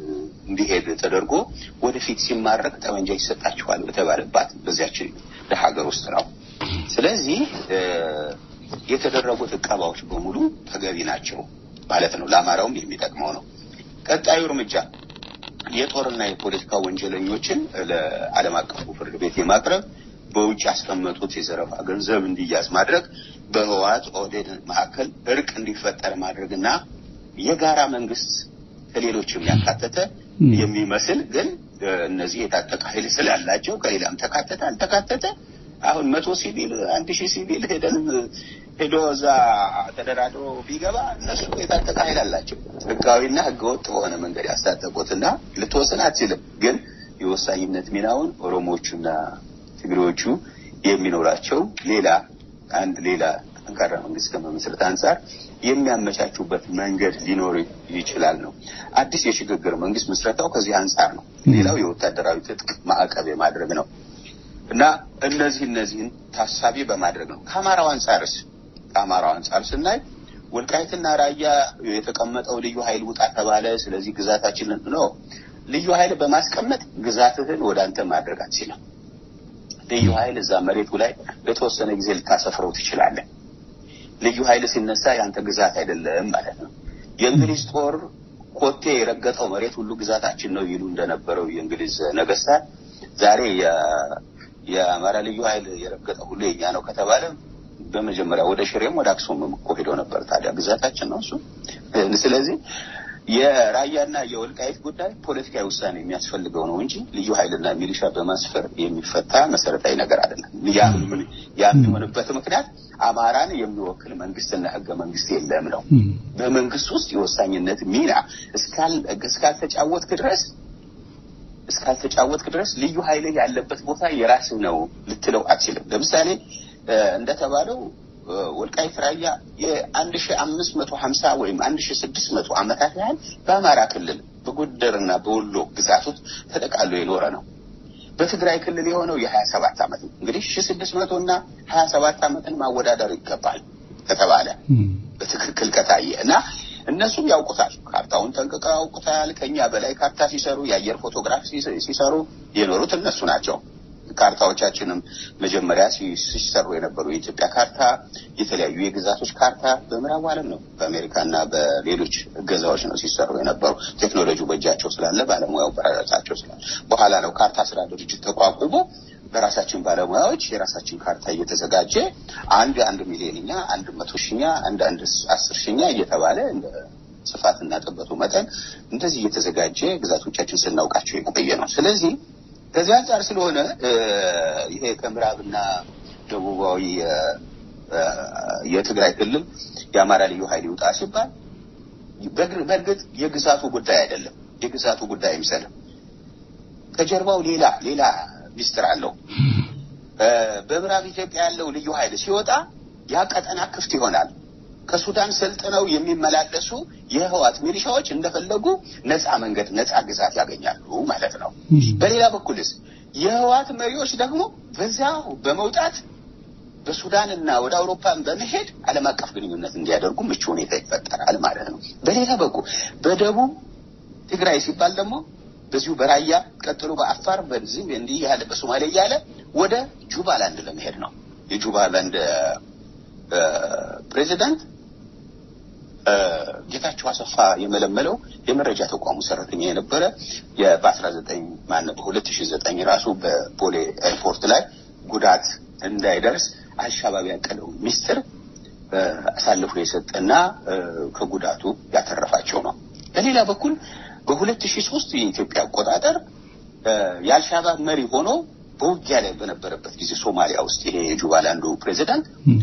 Speaker 5: እንዲሄድ ተደርጎ ወደፊት ሲማረክ ጠመንጃ ይሰጣቸዋል በተባለባት በዚያች ለሀገር ውስጥ ነው። ስለዚህ የተደረጉት ዕቀባዎች በሙሉ ተገቢ ናቸው ማለት ነው። ለአማራውም የሚጠቅመው ነው። ቀጣዩ እርምጃ የጦርና የፖለቲካ ወንጀለኞችን ለዓለም አቀፉ ፍርድ ቤት የማቅረብ በውጭ ያስቀመጡት የዘረፋ ገንዘብ እንዲያዝ ማድረግ በህወሓት ኦህዴድ መካከል እርቅ እንዲፈጠር ማድረግና የጋራ መንግስት ከሌሎችም ያካተተ የሚመስል ግን እነዚህ የታጠቀ ኃይል ስላላቸው ከሌላም ተካተተ አልተካተተ አሁን 100 ሲቪል 1000 ሲቪል ሄዶ እዛ ተደራድሮ ቢገባ እነሱ የታጠቀ ኃይል አላቸው። ህጋዊና ህገወጥ በሆነ መንገድ ያስታጠቁትና ልትወሰን አትችልም። ግን የወሳኝነት ሚናውን ኦሮሞዎቹና ትግሬዎቹ የሚኖራቸው ሌላ ጠንካራ መንግስት ከመመስረት አንፃር የሚያመቻቹበት መንገድ ሊኖር ይችላል ነው። አዲስ የሽግግር መንግስት መስረታው ከዚህ አንፃር ነው። ሌላው የወታደራዊ ትጥቅ ማዕቀብ ማድረግ ነው እና እነዚህን ታሳቢ በማድረግ ነው። ከአማራው አንፃር ስናይ ወልቃይትና ራያ የተቀመጠው ልዩ ኃይል ውጣ ተባለ። ስለዚህ ግዛታችንን ነው ልዩ ኃይል በማስቀመጥ ግዛትህን ወዳንተ ማድረግ አትችልም። ልዩ ኃይል እዛ መሬቱ ላይ ለተወሰነ ጊዜ ልታሰፍረው ትችላለህ። ልዩ ኃይል ሲነሳ ያንተ ግዛት አይደለም ማለት ነው። የእንግሊዝ ጦር ኮቴ የረገጠው መሬት ሁሉ ግዛታችን ነው ይሉ እንደነበረው የእንግሊዝ ነገስታት ዛሬ የአማራ ልዩ ኃይል የረገጠው ሁሉ የኛ ነው ከተባለ በመጀመሪያ ወደ ሽሬም ወደ አክሱምም እኮ ሄዶ ነበር። ታዲያ ግዛታችን ነው እሱ። ስለዚህ የራያና የወልቃይት ጉዳይ ፖለቲካዊ ውሳኔ የሚያስፈልገው ነው እንጂ ልዩ ኃይልና ሚሊሻ በማስፈር የሚፈታ መሰረታዊ ነገር አይደለም። የሚሆንበት ምክንያት አማራን የሚወክል መንግስትና ህገ መንግስት የለም ነው። በመንግስት ውስጥ የወሳኝነት ሚና እስካልተጫወትክ ድረስ ልዩ ኃይል ያለበት ቦታ የራስህ ነው ልትለው አትችልም። ለምሳሌ እንደተባለው ወልቃይት ራያ የ1550 ወይም 1600 ዓመታት ያህል በአማራ ክልል በጎንደርና በወሎ ግዛቶች ተጠቃሎ የኖረ ነው። በትግራይ ክልል የሆነው የ27 ዓመት ነው። እንግዲህ 1600 እና 27 ዓመትን ማወዳደር ይገባል ከተባለ በትክክል ከታየ እና እነሱም ያውቁታል። ካርታውን ጠንቅቀው ያውቁታል። ከኛ በላይ ካርታ ሲሰሩ የአየር ፎቶግራፍ ሲሰሩ የኖሩት እነሱ ናቸው። ካርታዎቻችንም መጀመሪያ ሲሰሩ የነበሩ የኢትዮጵያ ካርታ የተለያዩ የግዛቶች ካርታ በምዕራብ ዓለም ነው በአሜሪካና በሌሎች ገዛዎች ነው ሲሰሩ የነበሩ። ቴክኖሎጂው በእጃቸው ስላለ ባለሙያው በራሳቸው ስላለ በኋላ ነው ካርታ ስራ ድርጅት ተቋቁሞ በራሳችን ባለሙያዎች የራሳችን ካርታ እየተዘጋጀ አንድ ሚሊዮንኛ 100,000ኛ አንድ 10,000ኛ እየተባለ እንደ ስፋትና ጥበቱ መጠን እንደዚህ እየተዘጋጀ ግዛቶቻችን ስናውቃቸው የቆየ ነው። ስለዚህ ከዚህ አንፃር ስለሆነ ይሄ ከምዕራብና ደቡባዊ የትግራይ ክልል የአማራ ልዩ ኃይል ይውጣ ሲባል በእርግጥ የግዛቱ ጉዳይ አይደለም። የግዛቱ ጉዳይ አይመስልም። ከጀርባው ሌላ ሚስጥር አለው። በምዕራብ ኢትዮጵያ ያለው ልዩ ኃይል ሲወጣ ያ ቀጠና ክፍት ይሆናል። ከሱዳን ሰልጥነው የሚመላለሱ የህወሓት ሚሊሻዎች እንደፈለጉ ነፃ ግዛት ያገኛሉ ማለት ነው። በሌላ በኩልስ የህወሓት መሪዎች ደግሞ በዛው በመውጣት በሱዳንና ወደ አውሮፓ በመሄድ ዓለም አቀፍ ግንኙነት እንዲያደርጉ ምቹ ሁኔታ ይፈጠራል ማለት ነው። በሌላ በኩል በደቡብ ትግራይ ሲባል ደግሞ በዚሁ በራያ ቀጥሎ በአፋር በዚህ እንዲህ ያለ በሶማሌ ያለ ወደ ጁባላንድ ለመሄድ ነው። የጁባላንድ ፕሬዚዳንት ጌታቸው አሰፋ የመለመለው የመረጃ ተቋሙ ሰራተኛ የነበረ በ2009 ራሱ በቦሌ ኤርፖርት ላይ ጉዳት እንዳይደርስ አልሻባብ ያቀለው ሚስጥር አሳልፎ የሰጠና ከጉዳቱ ያተረፋቸው ነው። በሌላ በኩል በ2003 የኢትዮጵያ አቆጣጠር የአልሻባብ መሪ ሆኖ በውጊያ ላይ በነበረበት ጊዜ ሶማሊያ ውስጥ ይሄ የጁባላንዱ ፕሬዚዳንት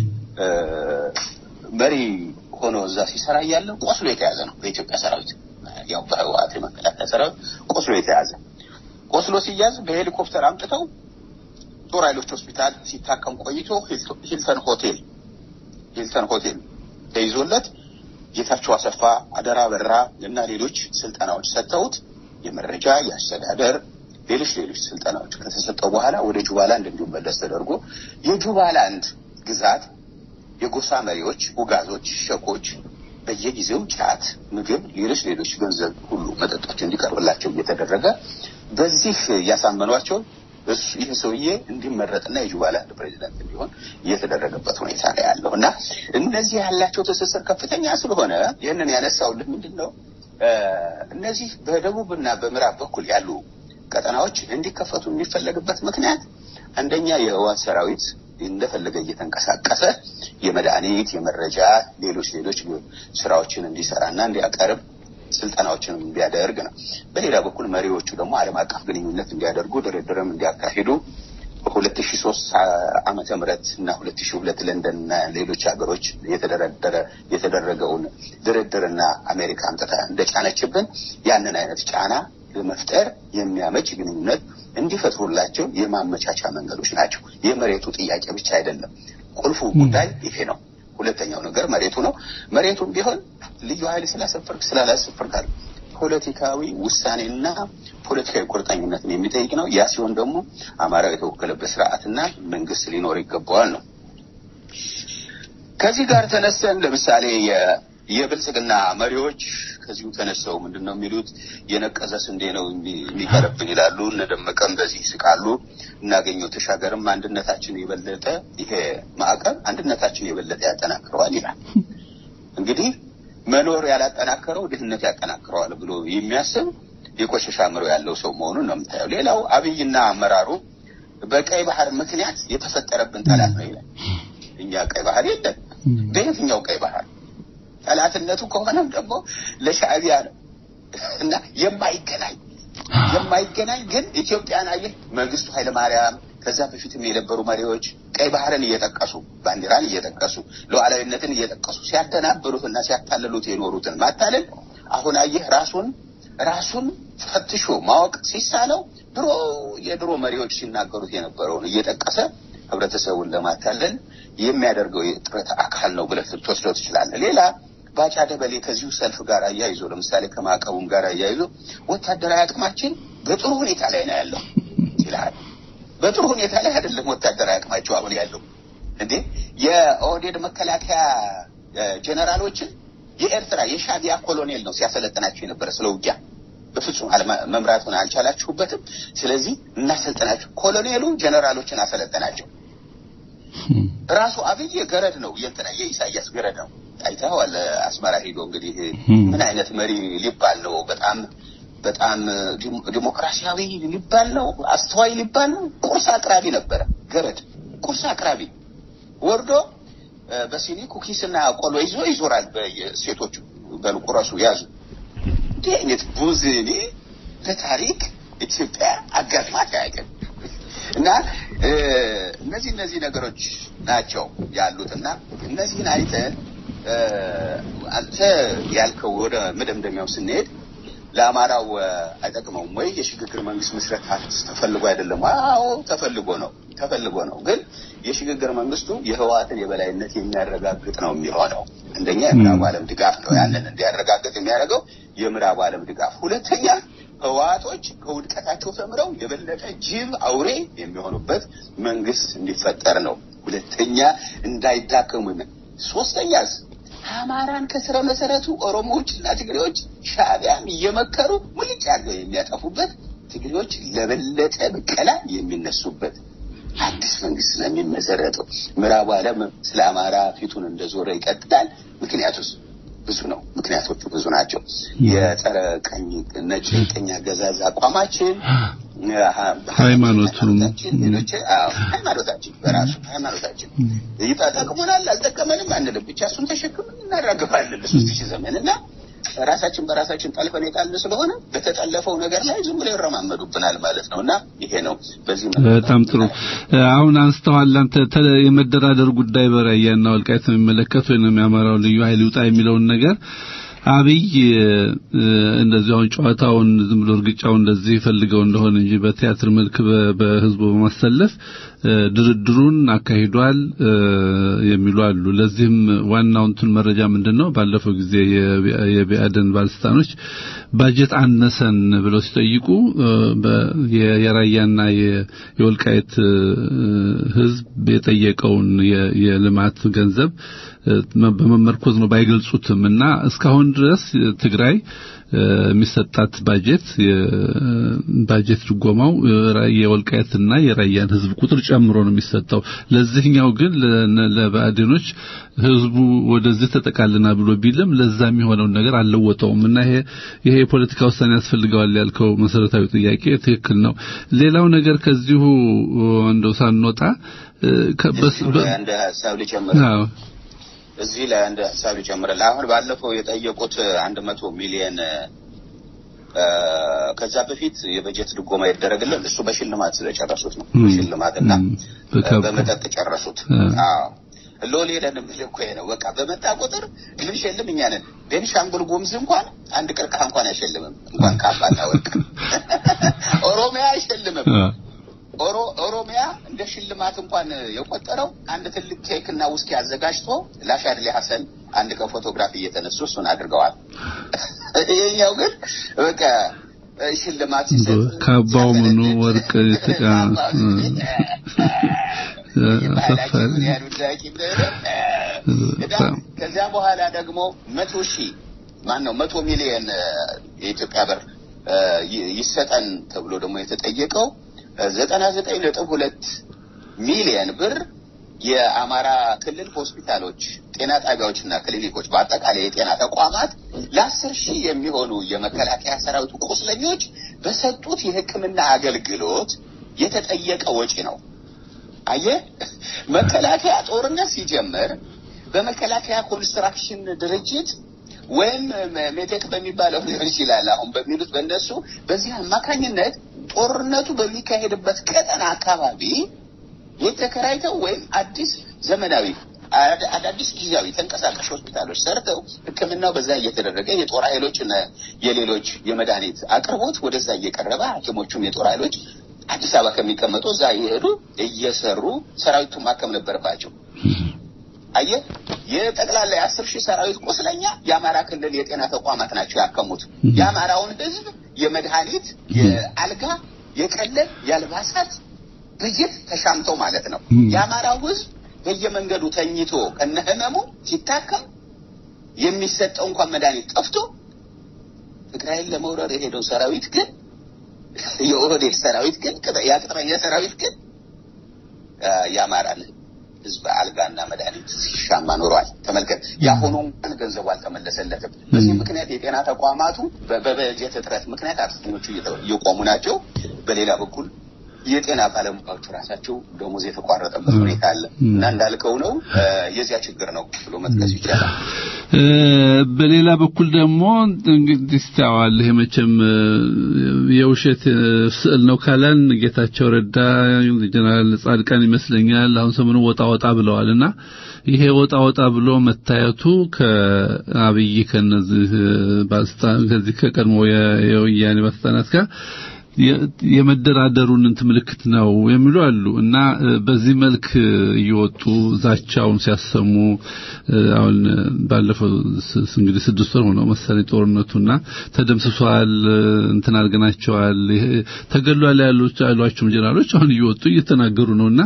Speaker 5: መሪ ሆኖ እዛ ሲሰራ ያለው ቆስሎ የተያዘ ነው። በኢትዮጵያ ሰራዊት ያው በህወሓት የመከላከያ ሰራዊት ቆስሎ ሲያዝ በሄሊኮፕተር አምጥተው ጦር ኃይሎች ሆስፒታል ሲታከም ቆይቶ ሂልተን ሆቴል ተይዞለት ጌታቸው አሰፋ አደራ በራ እና ሌሎች ስልጠናዎች ሰጥተውት የመረጃ የአስተዳደር ሌሎች ስልጠናዎች ከተሰጠው በኋላ ወደ ጁባላንድ እንዲመለስ ተደርጎ የጁባላንድ ግዛት የጎሳ መሪዎች፣ ውጋዞች፣ ሸኮች በየጊዜው ጫት፣ ምግብ፣ ሌሎች ገንዘብ ሁሉ መጠጦች እንዲቀርብላቸው እየተደረገ በዚህ ያሳመኗቸው ይህ ሰውዬ እንዲመረጥና የጁባላንድ ፕሬዝዳንት እንዲሆን እየተደረገበት ሁኔታ ነው ያለውና እነዚህ ያላቸው ትስስር ከፍተኛ ስለሆነ ይሄንን ያነሳውልህ ምንድነው እነዚህ በደቡብና በምዕራብ በኩል ያሉ ቀጠናዎች እንዲከፈቱ የሚፈለግበት ምክንያት አንደኛ የህወሓት ሰራዊት እንደፈለገ እየተንቀሳቀሰ የመድኃኒት የመረጃ ሌሎች ስራዎችን እንዲሰራና እንዲያቀርብ ስልጣናዎችን እንዲያደርግ ነው። በሌላ በኩል መሪዎቹ ደግሞ ዓለም አቀፍ ግንኙነት እንዲያደርጉ ድርድርም እንዲያካሂዱ በ2003 ዓመተ ምህረት እና 2002 ለንደን እና ሌሎች ሀገሮች የተደረገውን ድርድርና አሜሪካ አምጥታ እንደጫነችብን ያንን አይነት ጫና ለመፍጠር የሚያመች ግንኙነት እንዲፈጥሩላቸው የማመቻቻ መንገዶች ናቸው። የመሬቱ ጥያቄ ብቻ አይደለም። ቁልፉ ጉዳይ ይሄ ነው። ሁለተኛው ነገር መሬቱ ነው። መሬቱም ቢሆን ልዩ ኃይል ስላላሰፈርክ ፖለቲካዊ ውሳኔና ፖለቲካዊ ቁርጠኝነትን የሚጠይቅ ነው። ያ ሲሆን ደግሞ አማራው የተወከለበት ስርዓትና መንግስት ሊኖር ይገባዋል ነው። ከዚህ ጋር ተነስተን ለምሳሌ የብልጽግና መሪዎች ከዚሁ ተነስተው ምንድነው የሚሉት የነቀዘ ስንዴ ነው የሚቀርብን ይላሉ። እነደመቀም በዚህ ይስቃሉ። እናገኘው ተሻገርም አንድነታችን የበለጠ ይሄ ማዕቀብ አንድነታችን የበለጠ ያጠናክረዋል ይላል። እንግዲህ መኖር ያላጠናከረው ድህነት ያጠናክረዋል ብሎ የሚያስብ የቆሸሻ አእምሮ ያለው ሰው መሆኑን ነው የምታየው። ሌላው አብይና አመራሩ በቀይ ባህር ምክንያት የተፈጠረብን ጠላት ነው ይላል። እኛ ቀይ ባህር የለም። በየትኛው ቀይ ባህር ጠላትነቱ ከሆነም ደግሞ ለሻዕቢያ ነው እና የማይገናኝ ግን ኢትዮጵያን አየህ መንግስቱ ኃይለ ማርያም ከዛ በፊትም የነበሩ መሪዎች ቀይ ባህርን እየጠቀሱ ባንዲራን እየጠቀሱ ሉዓላዊነትን እየጠቀሱ ሲያደናብሩትና ሲያታልሉት የኖሩትን ማታለል አሁን አየህ ራሱን ፈትሾ ማወቅ ሲሳለው የድሮ መሪዎች ሲናገሩት የነበረውን እየጠቀሰ ህብረተሰቡን ለማታለል የሚያደርገው የጥረት አካል ነው ብለህ ልትወስደው ትችላለህ። ሌላ ባጫ ደበሌ ከዚሁ ሰልፍ ጋር አያይዞ ለምሳሌ ከማዕቀቡም ጋር አያይዞ ወታደራዊ አቅማችን በጥሩ ሁኔታ ላይ ነው ያለው ይላል። በጥሩ ሁኔታ ላይ አይደለም ወታደራዊ አቅማቸው አሁን ያለው እንዴ የኦህዴድ መከላከያ ጀነራሎችን የኤርትራ የሻዕቢያ ኮሎኔል ነው ሲያሰለጥናቸው የነበረ ስለውጊያ በፍጹም መምራቱን አልቻላችሁበትም ስለዚህ እናሰልጥናችሁ ኮሎኔሉ ጀነራሎችን አሰለጠናቸው። ራሱ አብይ ገረድ ነው የኢሳያስ ገረድ ነው። ታይታዋል አስመራ ሄዶ እንግዲህ ምን አይነት መሪ ሊባል ነው? በጣም ዲሞክራሲያዊ ሊባል ነው? አስተዋይ ሊባል ነው? ቁርስ አቅራቢ ነበረ ገረድ። ቁርስ አቅራቢ ወርዶ በሲኒ ኩኪስና ቆሎ ይዞ ይዞራል። በሴቶቹ በልቁራሱ ያዙ ዲኔት ቡዝኒ ለታሪክ ኢትዮጵያ አጋጥማት ያቀን እና እነዚህ ነገሮች ናቸው ያሉትና እነዚህን አይተን አንተ ያልከው ወደ መደምደሚያው ስንሄድ ለአማራው አይጠቅመውም ወይ የሽግግር መንግስት መስረት ተፈልጎ አይደለም? አዎ ተፈልጎ ነው። ግን የሽግግር መንግስቱ የህወሓትን የበላይነት የሚያረጋግጥ ነው የሚሆነው። አንደኛ የምዕራብ ዓለም ድጋፍ ነው ያንን እንዲያረጋግጥ የሚያደርገው የምዕራብ ዓለም ድጋፍ። ሁለተኛ ህወሓቶች ከውድቀታቸው ተምረው የበለጠ ጅብ አውሬ የሚሆኑበት መንግስት እንዲፈጠር ነው። ሁለተኛ እንዳይዳከሙ። ሶስተኛስ አማራን ከስረ መሰረቱ ኦሮሞዎችና ትግሬዎች ሻዕቢያም እየመከሩ ሙልጭ አድርገው የሚያጠፉበት ትግሬዎች ለበለጠ በቀላ የሚነሱበት አዲስ መንግስት ነው የሚመሰረተው። ምዕራቡ ዓለም ስለ አማራ ፊቱን እንደዞረ ይቀጥላል። ምክንያቶቹ ብዙ ናቸው። የጸረ ቀኝ ነጭ ቀኝ አገዛዝ አቋማችን ሃይማኖታችን በራሱ ሃይማኖታችን ይጣጣቀመናል አልጠቀመንም አንልም። ብቻ እሱን ተሸክመን እናራግፋለን ለ3000 ዘመንና ራሳችን በራሳችን ጠልፈን የጣልን ስለሆነ በተጠለፈው ነገር ላይ ዝም ብለው ይረማመዱብናል ማለት ነውና ይሄ ነው። በዚህ
Speaker 4: በጣም ጥሩ። አሁን አንስተዋል አንተ የመደራደር ጉዳይ በራያና ወልቃይት የሚመለከት ወይንም የሚያመራው ልዩ ኃይል ይውጣ የሚለውን ነገር አብይ እንደዚህ አሁን ጨዋታውን ዝም ብሎ እርግጫው እንደዚህ ፈልገው እንደሆነ እንጂ በቲያትር መልክ በህዝቡ በማሰለፍ ድርድሩን አካሂዷል የሚሉ አሉ። ለዚህም ዋናው እንትን መረጃ ምንድነው? ባለፈው ጊዜ የቢአደን ባለስልጣኖች ባጀት አነሰን ብለው ሲጠይቁ የራያና የወልቃይት ህዝብ የጠየቀውን የልማት ገንዘብ በመመርኮዝ ነው ባይገልጹትምና እስካሁን ድረስ ትግራይ የሚሰጣት ባጀት ድጎማው የወልቃይትና የራያን ህዝብ ቁጥር ጨምሮ ነው የሚሰጠው ለዚህኛው ግን ለባዕድኖች ህዝቡ ወደዚህ ተጠቃለና ብሎ ቢልም ለዛ የሚሆነው ነገር አልለወጠውምና ይሄ የፖለቲካ ውሳኔ ያስፈልገዋል ያልከው መሰረታዊ ጥያቄ ትክክል ነው ሌላው ነገር ከዚሁ እንደው ሳንወጣ
Speaker 5: እንደ ሐሳብ ሊጨምር እዚህ ላይ እንደ ሐሳብ ሊጨምር አሁን ባለፈው የጠየቁት 100 ሚሊዮን ከዛ በፊት የበጀት ድጎማ ይደረግልን እሱ በሽልማት ስለጨረሱት ነው በሽልማትና በመጠጥ ጨረሱት ሎሌ ደንም ልኮ ነው በቃ በመጣ ቁጥር ምን ሸልም እኛ ነን ቤንሻንጉል ጉሙዝ እንኳን አንድ ቅርቃ እንኳን አይሸልምም እንኳን ካባና ወርቅ ኦሮሚያ አይሸልምም ኦሮሚያ እንደ ሽልማት እንኳን የቆጠረው አንድ ትልቅ ኬክ እና ውስኪ አዘጋጅቶ ለሻድሊ ሐሰን አንድ ከፎቶግራፊ እየተነሱ እሱን አድርገዋል ይሄኛው ግን በቃ ሽልማት ሲሰጥ
Speaker 4: ካባው ምኑ ወርቅ
Speaker 5: ከዛ በኋላ ደግሞ 100 ሚሊዮን የኢትዮጵያ ብር ይሰጠን ተብሎ ደግሞ የተጠየቀው 99.2 ሚሊዮን ብር የአማራ ክልል ሆስፒታሎች ጤና ጣቢያዎችና ክሊኒኮች በአጠቃላይ የጤና ተቋማት ለ10,000 የሚሆኑ የመከላከያ ሰራዊት ቁስለኞች በሰጡት የሕክምና አገልግሎት የተጠየቀ ወጪ ነው አየ መከላከያ ጦርነት ሲጀምር በመከላከያ ኮንስትራክሽን ድርጅት ወይም ሜቴክ በሚባለው ሊሆን ይችላል አሁን በሚሉት በእነሱ በዚህ አማካኝነት ጦርነቱ በሚካሄድበት ቀጠና አካባቢ የተከራይተው ወይም አዲስ ዘመናዊ አዳዲስ ጊዜያዊ ተንቀሳቃሽ ሆስፒታሎች ሰርተው ሕክምናው በዛ እየተደረገ የጦር ኃይሎችና የሌሎች የመድኃኒት አቅርቦት ወደዛ እየቀረበ ሐኪሞቹም የጦር ኃይሎች አዲስ አበባ ከሚቀመጡ እዛ እየሄዱ እየሰሩ ሰራዊቱን ማከም ነበረባቸው አየ የጠቅላላ 10,000 ሰራዊት ቁስለኛ የአማራ ክልል የጤና ተቋማት ናቸው ያከሙት የአማራውን ህዝብ የመድኃኒት የአልጋ የቀለብ ያልባሳት በጀት ተሻምተው ማለት ነው የአማራው ህዝብ በየመንገዱ ተኝቶ ከነህመሙ ሲታከም የሚሰጠው እንኳን መድኃኒት ጠፍቶ ትግራይን ለመውረር የሄደው ሰራዊት ግን የኦህዴድ ሰራዊት ግን ያቅጥረኛ ሰራዊት ግን የአማራን ህዝብ አልጋና መድኃኒት ሲሻማ ኖሯል ተመልከት ያሆነውን ገንዘቡ አልተመለሰለትም በዚህ ምክንያት የጤና ተቋማቱ በበጀት እጥረት ምክንያት አጥኞቹ እየቆሙ ናቸው በሌላ በኩል የጤና ባለሙያዎች ራሳቸው ደሞዝ የተቋረጠበት ሁኔታ አለ እና እንዳልከው ነው የዚያ ችግር ነው ብሎ መጥቀስ ይችላል
Speaker 4: በሌላ በኩል ደግሞ እንግዲህ ስታዋል የመቸም የውሸት ስዕል ነው ካለን ጌታቸው ረዳ ጀነራል ጻድቃን ይመስለኛል አሁን ሰሞኑን ወጣ ብለዋልና ይሄ ወጣ ብሎ መታየቱ ከአብይ ከነዚህ ባልስታን ከዚህ ከቀድሞ የወያኔ ባልስታናት ጋር የመደራደሩን ምልክት ነው የሚሉ አሉ እና በዚህ መልክ እየወጡ ዛቻውን ሲያሰሙ አሁን ባለፈው እንግዲህ 6 ወር ሆኖ መሰለኝ ጦርነቱና ተደምስሷል እንትን አድርገናቸዋል ተገሏል ያሏቸው ጀነራሎች አሁን እየወጡ እየተናገሩ ነውና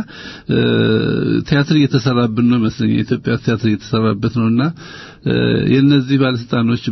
Speaker 4: ቲያትር እየተሰራብን ነው መሰለኝ የኢትዮጵያ ቲያትር እየተሰራበት ነውና የነዚህ ባለስልጣኖች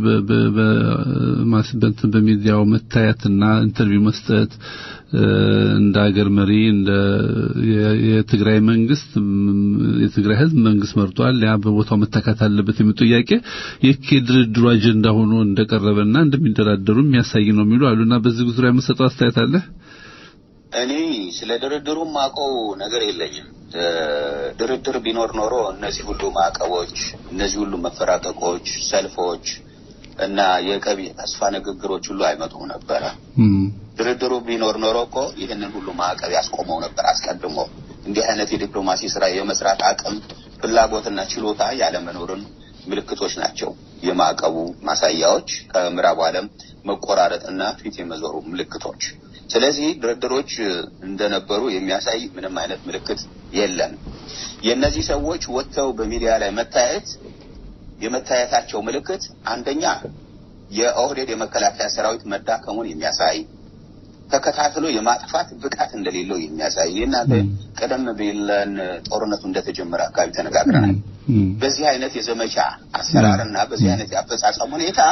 Speaker 4: በማስበንት በሚዲያው መታየትና ኢንተርቪው መስጠት እንደ ሀገር መሪ እንደ የትግራይ መንግስት የትግራይ ህዝብ መንግስት መርጧል ያ በቦታው መተካት አለበት የሚጥያቄ የድርድሩ አጀንዳ ሆኖ እንደቀረበና እንደሚደራደሩ የሚያሳይ ነው የሚሉ አሉና በዚህ ዙሪያ መሰጠው አስተያየት አለ
Speaker 5: እኔ ስለ ድርድሩ ማቀው ነገር የለኝም ድርድር ቢኖር ኖሮ እነዚህ ሁሉ ማቀቦች እነዚህ ሁሉ መፈራቀቆች ሰልፎች እና የቀቢ ተስፋ ንግግሮች ሁሉ አይመጡም ነበር ድርድሩ ቢኖር ኖሮ እኮ ይሄንን ሁሉ ማቀብ ያስቆመው ነበር አስቀድሞ እንዲህ አይነት የዲፕሎማሲ ስራ የመስራት አቅም ፍላጎትና ችሎታ ያለ መኖርን ምልክቶች ናቸው የማቀቡ ማሳያዎች ከምዕራብ ዓለም መቆራረጥና ፊት የመዞሩ ምልክቶች ስለዚህ ድርድሮች እንደነበሩ የሚያሳይ ምንም አይነት ምልክት የለም የነዚህ ሰዎች ወጥተው በሚዲያ ላይ የመታየታቸው ምልክት አንደኛ የኦህዴድ የመከላከያ ሰራዊት መዳከሙን የሚያሳይ ተከታትሎ የማጥፋት ብቃት እንደሌለው የሚያሳይና ቀደም ብለን ጦርነቱ እንደተጀመረ አካባቢ ተነጋግረናል። በዚህ አይነት የዘመቻ አሰራርና በዚህ አይነት ያፈጻጸም ሁኔታ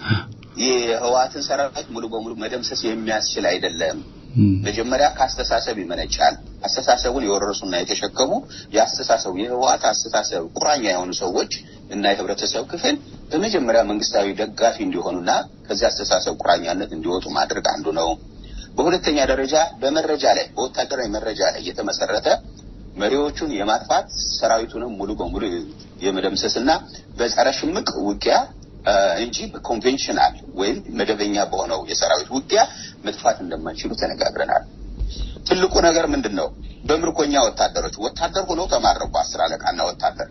Speaker 5: የህዋትን ሰራዊት ሙሉ በሙሉ መደምሰስ የሚያስችል አይደለም። መጀመሪያ ካስተሳሰብ ይመነጫል። አስተሳሰቡን የወረሱና የተሸከሙ ያስተሳሰቡ የህዋት አስተሳሰብ ቁራኛ የሆኑ ሰዎች እና የህብረተሰብ ክፍል በመጀመሪያ መንግስታዊ ደጋፊ እንዲሆኑና ከዚህ አስተሳሰብ ቁራኛነት እንዲወጡ ማድረግ አንዱ ነው። በሁለተኛ ደረጃ በመረጃ ላይ በወታደራዊ መረጃ ላይ የተመሰረተ መሪዎቹን የማጥፋት ሰራዊቱንም ሙሉ በሙሉ የመደምሰስና በጸረ ሽምቅ ውጊያ እንጂ በኮንቬንሽናል ወይም መደበኛ በሆነው የሰራዊት ውጊያ መጥፋት እንደማይችሉ ተነጋግረናል። ትልቁ ነገር ምንድነው? በምርኮኛ ወታደሮች ወታደር ሆነው ተማረኩ 10 አለቃና ወታደር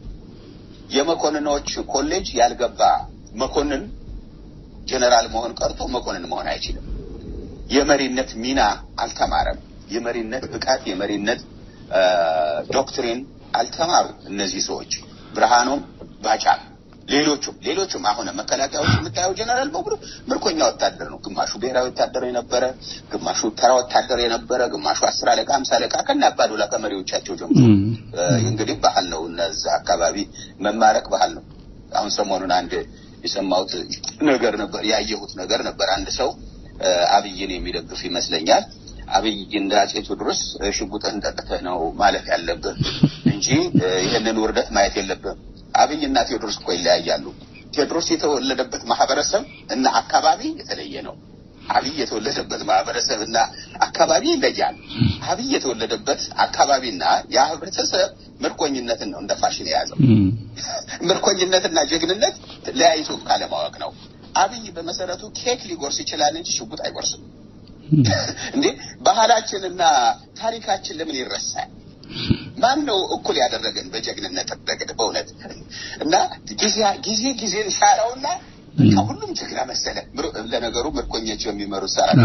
Speaker 5: የመኮንኖች ኮሌጅ ያልገባ መኮንን ጀነራል መሆን ቀርቶ መኮንን መሆን አይችልም። የመሪነት ሚና አልተማረም። የመሪነት ብቃት የመሪነት ዶክትሪን አልተማሩ እነዚህ ሰዎች ብርሃኑም ባጫም ሌሎቹም አሁን መከላከያዎች የምታየው ጀነራል በሙሉ ምርኮኛ ወታደር ነው። ግማሹ ብሔራዊ ወታደር የነበረ፣ ግማሹ ተራ ወታደር የነበረ፣ ግማሹ 10 አለቃ 50 አለቃ ከናባዱላ ከመሪዎቻቸው ጀምሮ እንግዲህ ባህል ነው። እነዛ አካባቢ መማረክ ባህል ነው። አሁን ሰሞኑን አንድ የሰማሁት ነገር ነበር፣ ያየሁት ነገር ነበር። አንድ ሰው አብይን የሚደግፍ ይመስለኛል። አብይ እንደ አፄ ቴዎድሮስ ሽጉጥን ጠጥተህ ነው ማለት ያለብህ እንጂ ይሄንን ውርደት ማየት የለብህም። አብይና ቴዎድሮስ እኮ ይለያያሉ። ቴዎድሮስ የተወለደበት ማህበረሰብ እና አካባቢ የተለየ ነው። አብይ የተወለደበት ማህበረሰብ እና አካባቢ ይለያል። አብይ የተወለደበት አካባቢና ያ ህብረተሰብ ምርኮኝነትን ነው እንደ ፋሽን የያዘው። ምርኮኝነትና ጀግንነት ለያይቶ ካለማወቅ ነው። አብይ በመሰረቱ ኬክ ሊጎርስ ይችላል እንጂ ሽጉጥ አይጎርስም። እንዴ ባህላችንና ታሪካችን ለምን ይረሳል? ማን ነው እኩል ያደረገን በጀግንነት ረገድ በእውነት? እና ጊዜ ሻራውና ሁሉም ጀግና መሰለ። ለነገሩ ምርኮኞች የሚመሩት ሰራዊት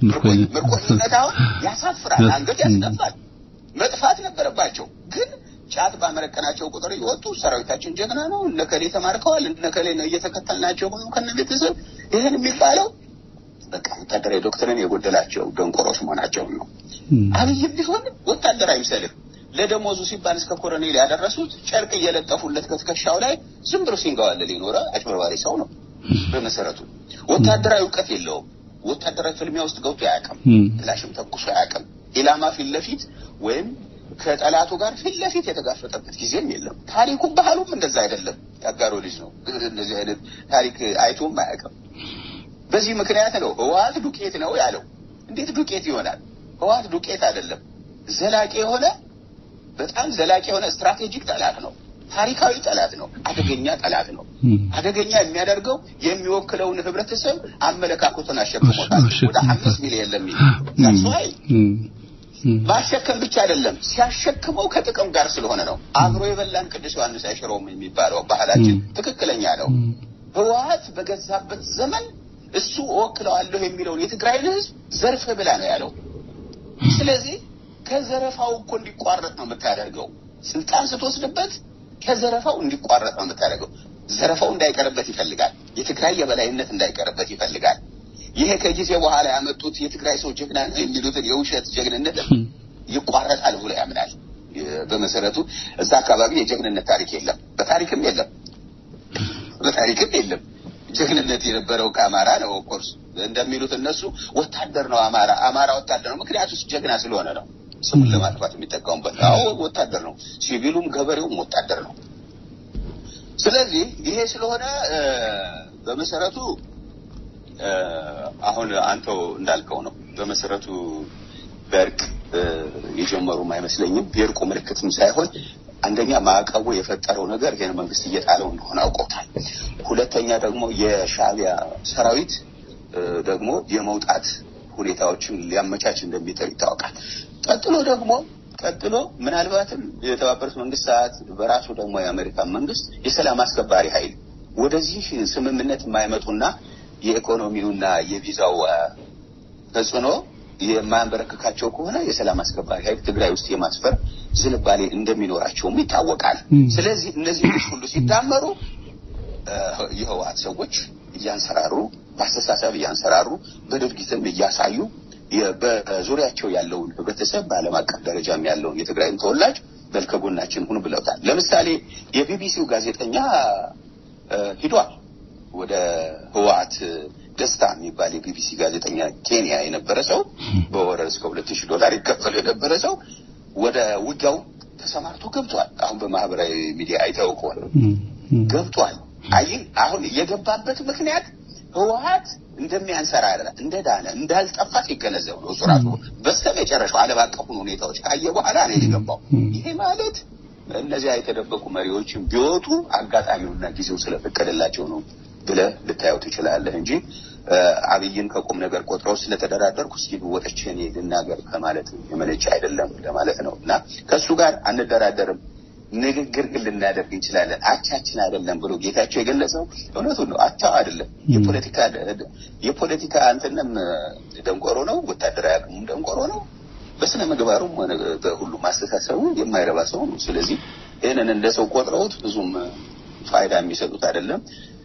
Speaker 5: ምርኮኝነት አሁን ያሳፍራል፣ አንገት ያስደፋል። መጥፋት ነበረባቸው ግን ጫት ባመረቀናቸው ቁጥር ይወጡ ሰራዊታችን ጀግና ነው እነከሌ ተማርከዋል እነከሌ ነው እየተከተልናቸው ሁሉ ከነቤተሰብ ይሄን የሚባለው በቃ ወታደራዊ ዶክትሪን የጎደላቸው ደንቆሮች መሆናቸው ነው። አብይ ቢሆን ወታደር አይመስልም። ለደሞዙ ሲባል እስከ ኮሎኔል ያደረሱት ጨርቅ እየለጠፉለት ከትከሻው ላይ ዝም ብሎ ሲንጋዋለል ሊኖር አጭበርባሪ ሰው ነው። በመሰረቱ ወታደራዊ ዕውቀት የለውም። ወታደራዊ ፍልሚያ ውስጥ ገብቶ አያውቅም። ክላሽም ተኩሶ አያውቅም። ኢላማ ፊት ለፊት ወይም ከጠላቱ ጋር ፊት ለፊት የተጋፈጠበት ጊዜም የለም። ታሪኩም ባህሉም እንደዛ አይደለም። ያጋሮ ልጅ ነው። እንደዚህ አይነት ታሪክ አይቶም አያውቅም። በዚህ ምክንያት ነው ህወሓት ዱቄት ነው ያለው። እንዴት ዱቄት ይሆናል? ህወሓት ዱቄት አይደለም። ዘላቂ የሆነ በጣም ዘላቂ የሆነ ስትራቴጂክ ጠላት ነው። ታሪካዊ ጠላት ነው። አደገኛ ጠላት ነው። አደገኛ የሚያደርገው የሚወክለውን ህብረተሰብ አመለካከቱን አሸክሞታል። ወደ 5 ሚሊዮን ለሚል ታስዋይ ማሸከም ብቻ አይደለም ሲያሸክመው ከጥቅም ጋር ስለሆነ ነው። አብሮ የበላን ቅዱስ ዮሐንስ አይሽሮም የሚባለው ባህላችን ትክክለኛ ነው። ህወሓት በገዛበት ዘመን እሱ ወክለዋለሁ የሚለውን የትግራይን ህዝብ ዘርፈ ብላ ነው ያለው። ስለዚህ ከዘረፋው እኮ እንዲቋረጥ ነው የምታደርገው። ስልጣን ስትወስድበት ከዘረፋው እንዲቋረጥ ነው የምታደርገው። ዘረፋው እንዳይቀርበት ይፈልጋል። የትግራይ የበላይነት እንዳይቀርበት ይፈልጋል። ይሄ ከጊዜ በኋላ ያመጡት የትግራይ ሰው ጀግና ነው የሚሉትን የውሸት ጀግንነት ይቋረጣል ብሎ ያምናል። በመሰረቱ እዛ አካባቢ የጀግንነት ታሪክ የለም። በታሪክም የለም። ጀግንነት የነበረው ከአማራ ነው። ኦፍኮርስ እንደሚሉት እነሱ ወታደር ነው አማራ ወታደር ነው። ምክንያቱም ጀግና ስለሆነ ነው ስሙን ለማጥፋት የሚጠቀሙበት። አዎ ወታደር ነው። ሲቪሉም ገበሬውም ወታደር ነው። ስለዚህ ይሄ ስለሆነ በመሰረቱ አሁን አንተው እንዳልከው ነው። በመሰረቱ በእርቅ የጀመሩም አይመስለኝም። የእርቁ ምልክትም ሳይሆን አንደኛ ማዕቀቡ የፈጠረው ነገር ይሄን መንግስት እየጣለው እንደሆነ አውቆታል። ሁለተኛ ደግሞ የሻዕቢያ ሰራዊት ደግሞ የመውጣት ሁኔታዎችን ሊያመቻች እንደሚጥር ይታወቃል። ቀጥሎ ምናልባትም የተባበሩት መንግስታት በራሱ ደግሞ የአሜሪካ መንግስት የሰላም አስከባሪ ኃይል ወደዚህ ስምምነት የማይመጡና የኢኮኖሚውና የቪዛው ተጽዕኖ የማንበረከካቸው ከሆነ የሰላም አስከባሪ ኃይል ትግራይ ውስጥ የማስፈር ዝንባሌ እንደሚኖራቸውም ይታወቃል። ስለዚህ እነዚህ ሁሉ ሲዳመሩ የህወሓት ሰዎች እያንሰራሩ በአስተሳሰብ እያንሰራሩ በድርጊትም እያሳዩ በዙሪያቸው ያለውን ህብረተሰብ በዓለም አቀፍ ደረጃም ያለውን የትግራይን ተወላጅ በልከጎናችን ሁኑ ብለውታል። ለምሳሌ የቢቢሲው ጋዜጠኛ ሂዷል ወደ ህወሓት ደስታ የሚባል የቢቢሲ ጋዜጠኛ ኬንያ የነበረ ሰው በወር እስከ $2000 ይከፈል የነበረ ሰው ወደ ውጊያው ተሰማርቶ ገብቷል። አሁን በማህበራዊ ሚዲያ አይተው ከሆነ ገብቷል። አሁን የገባበት ምክንያት ህወሓት እንደሚያንሰራራ እንደዳነ እንዳልጠፋ ሲገነዘብ ነው። ሱራቱ በስተመጨረሻው ዓለም አቀፉን ሁኔታዎች ካየ በኋላ ነው የገባው። ይሄ ማለት እነዚያ የተደበቁ መሪዎችን ቢወጡ አጋጣሚውና ጊዜው ስለፈቀደላቸው ነው ብለህ ልታየው ትችላለህ እንጂ አብይን ከቁም ነገር ቆጥረው ስለተደራደርኩ እስኪ ወጥቼ እኔ ልናገር ከማለት የመነጨ አይደለም ለማለት ነው። እና ከሱ ጋር አንደራደርም፣ ንግግር ግን ልናደርግ እንችላለን፣ አቻችን አይደለም ብሎ ጌታቸው የገለጸው እውነቱን ነው። አቻው አይደለም። የፖለቲካ አንተንም ደንቆሮ ነው፣ ወታደራዊ አቅሙም ደንቆሮ ነው፣ በስነ ምግባሩም በሁሉም ማስተሳሰቡ የማይረባ ሰው ነው። ስለዚህ ይሄንን እንደ ሰው ቆጥረውት ብዙም ፋይዳ የሚሰጡት አይደለም።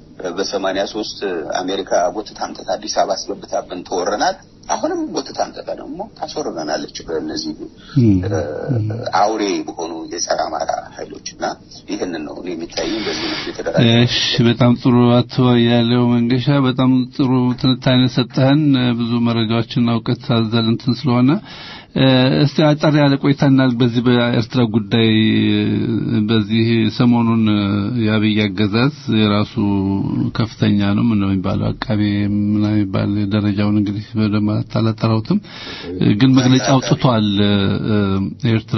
Speaker 5: በ83 አሜሪካ ጎትታ አምጥታ አዲስ አበባ አስገብታብን ተወረናል። አሁንም ጎትታ አምጥታ ደግሞ ታስወርናለች በእነዚህ አውሬ በሆኑ የጸረ አማራ ኃይሎችና ይሄንን ነው እኔ የሚታየኝ በዚህ ነው የተደረገው።
Speaker 4: እሺ፣ በጣም ጥሩ አቶ ያለው መንገሻ፣ በጣም ጥሩ ትንታኔ ሰጠህን። ብዙ መረጃዎችን አውቀት አዘል እንትን ስለሆነ እስቲ አጠር ያለ ቆይታና በዚህ በኤርትራ ጉዳይ በዚህ ሰሞኑን የአብይ አገዛዝ የራሱ ከፍተኛ ነው ምን ነው የሚባለው አቃቤ ምን የሚባል ደረጃውን እንግዲህ በደማት አላጠራውትም ግን መግለጫ አውጥቷል። ኤርትራ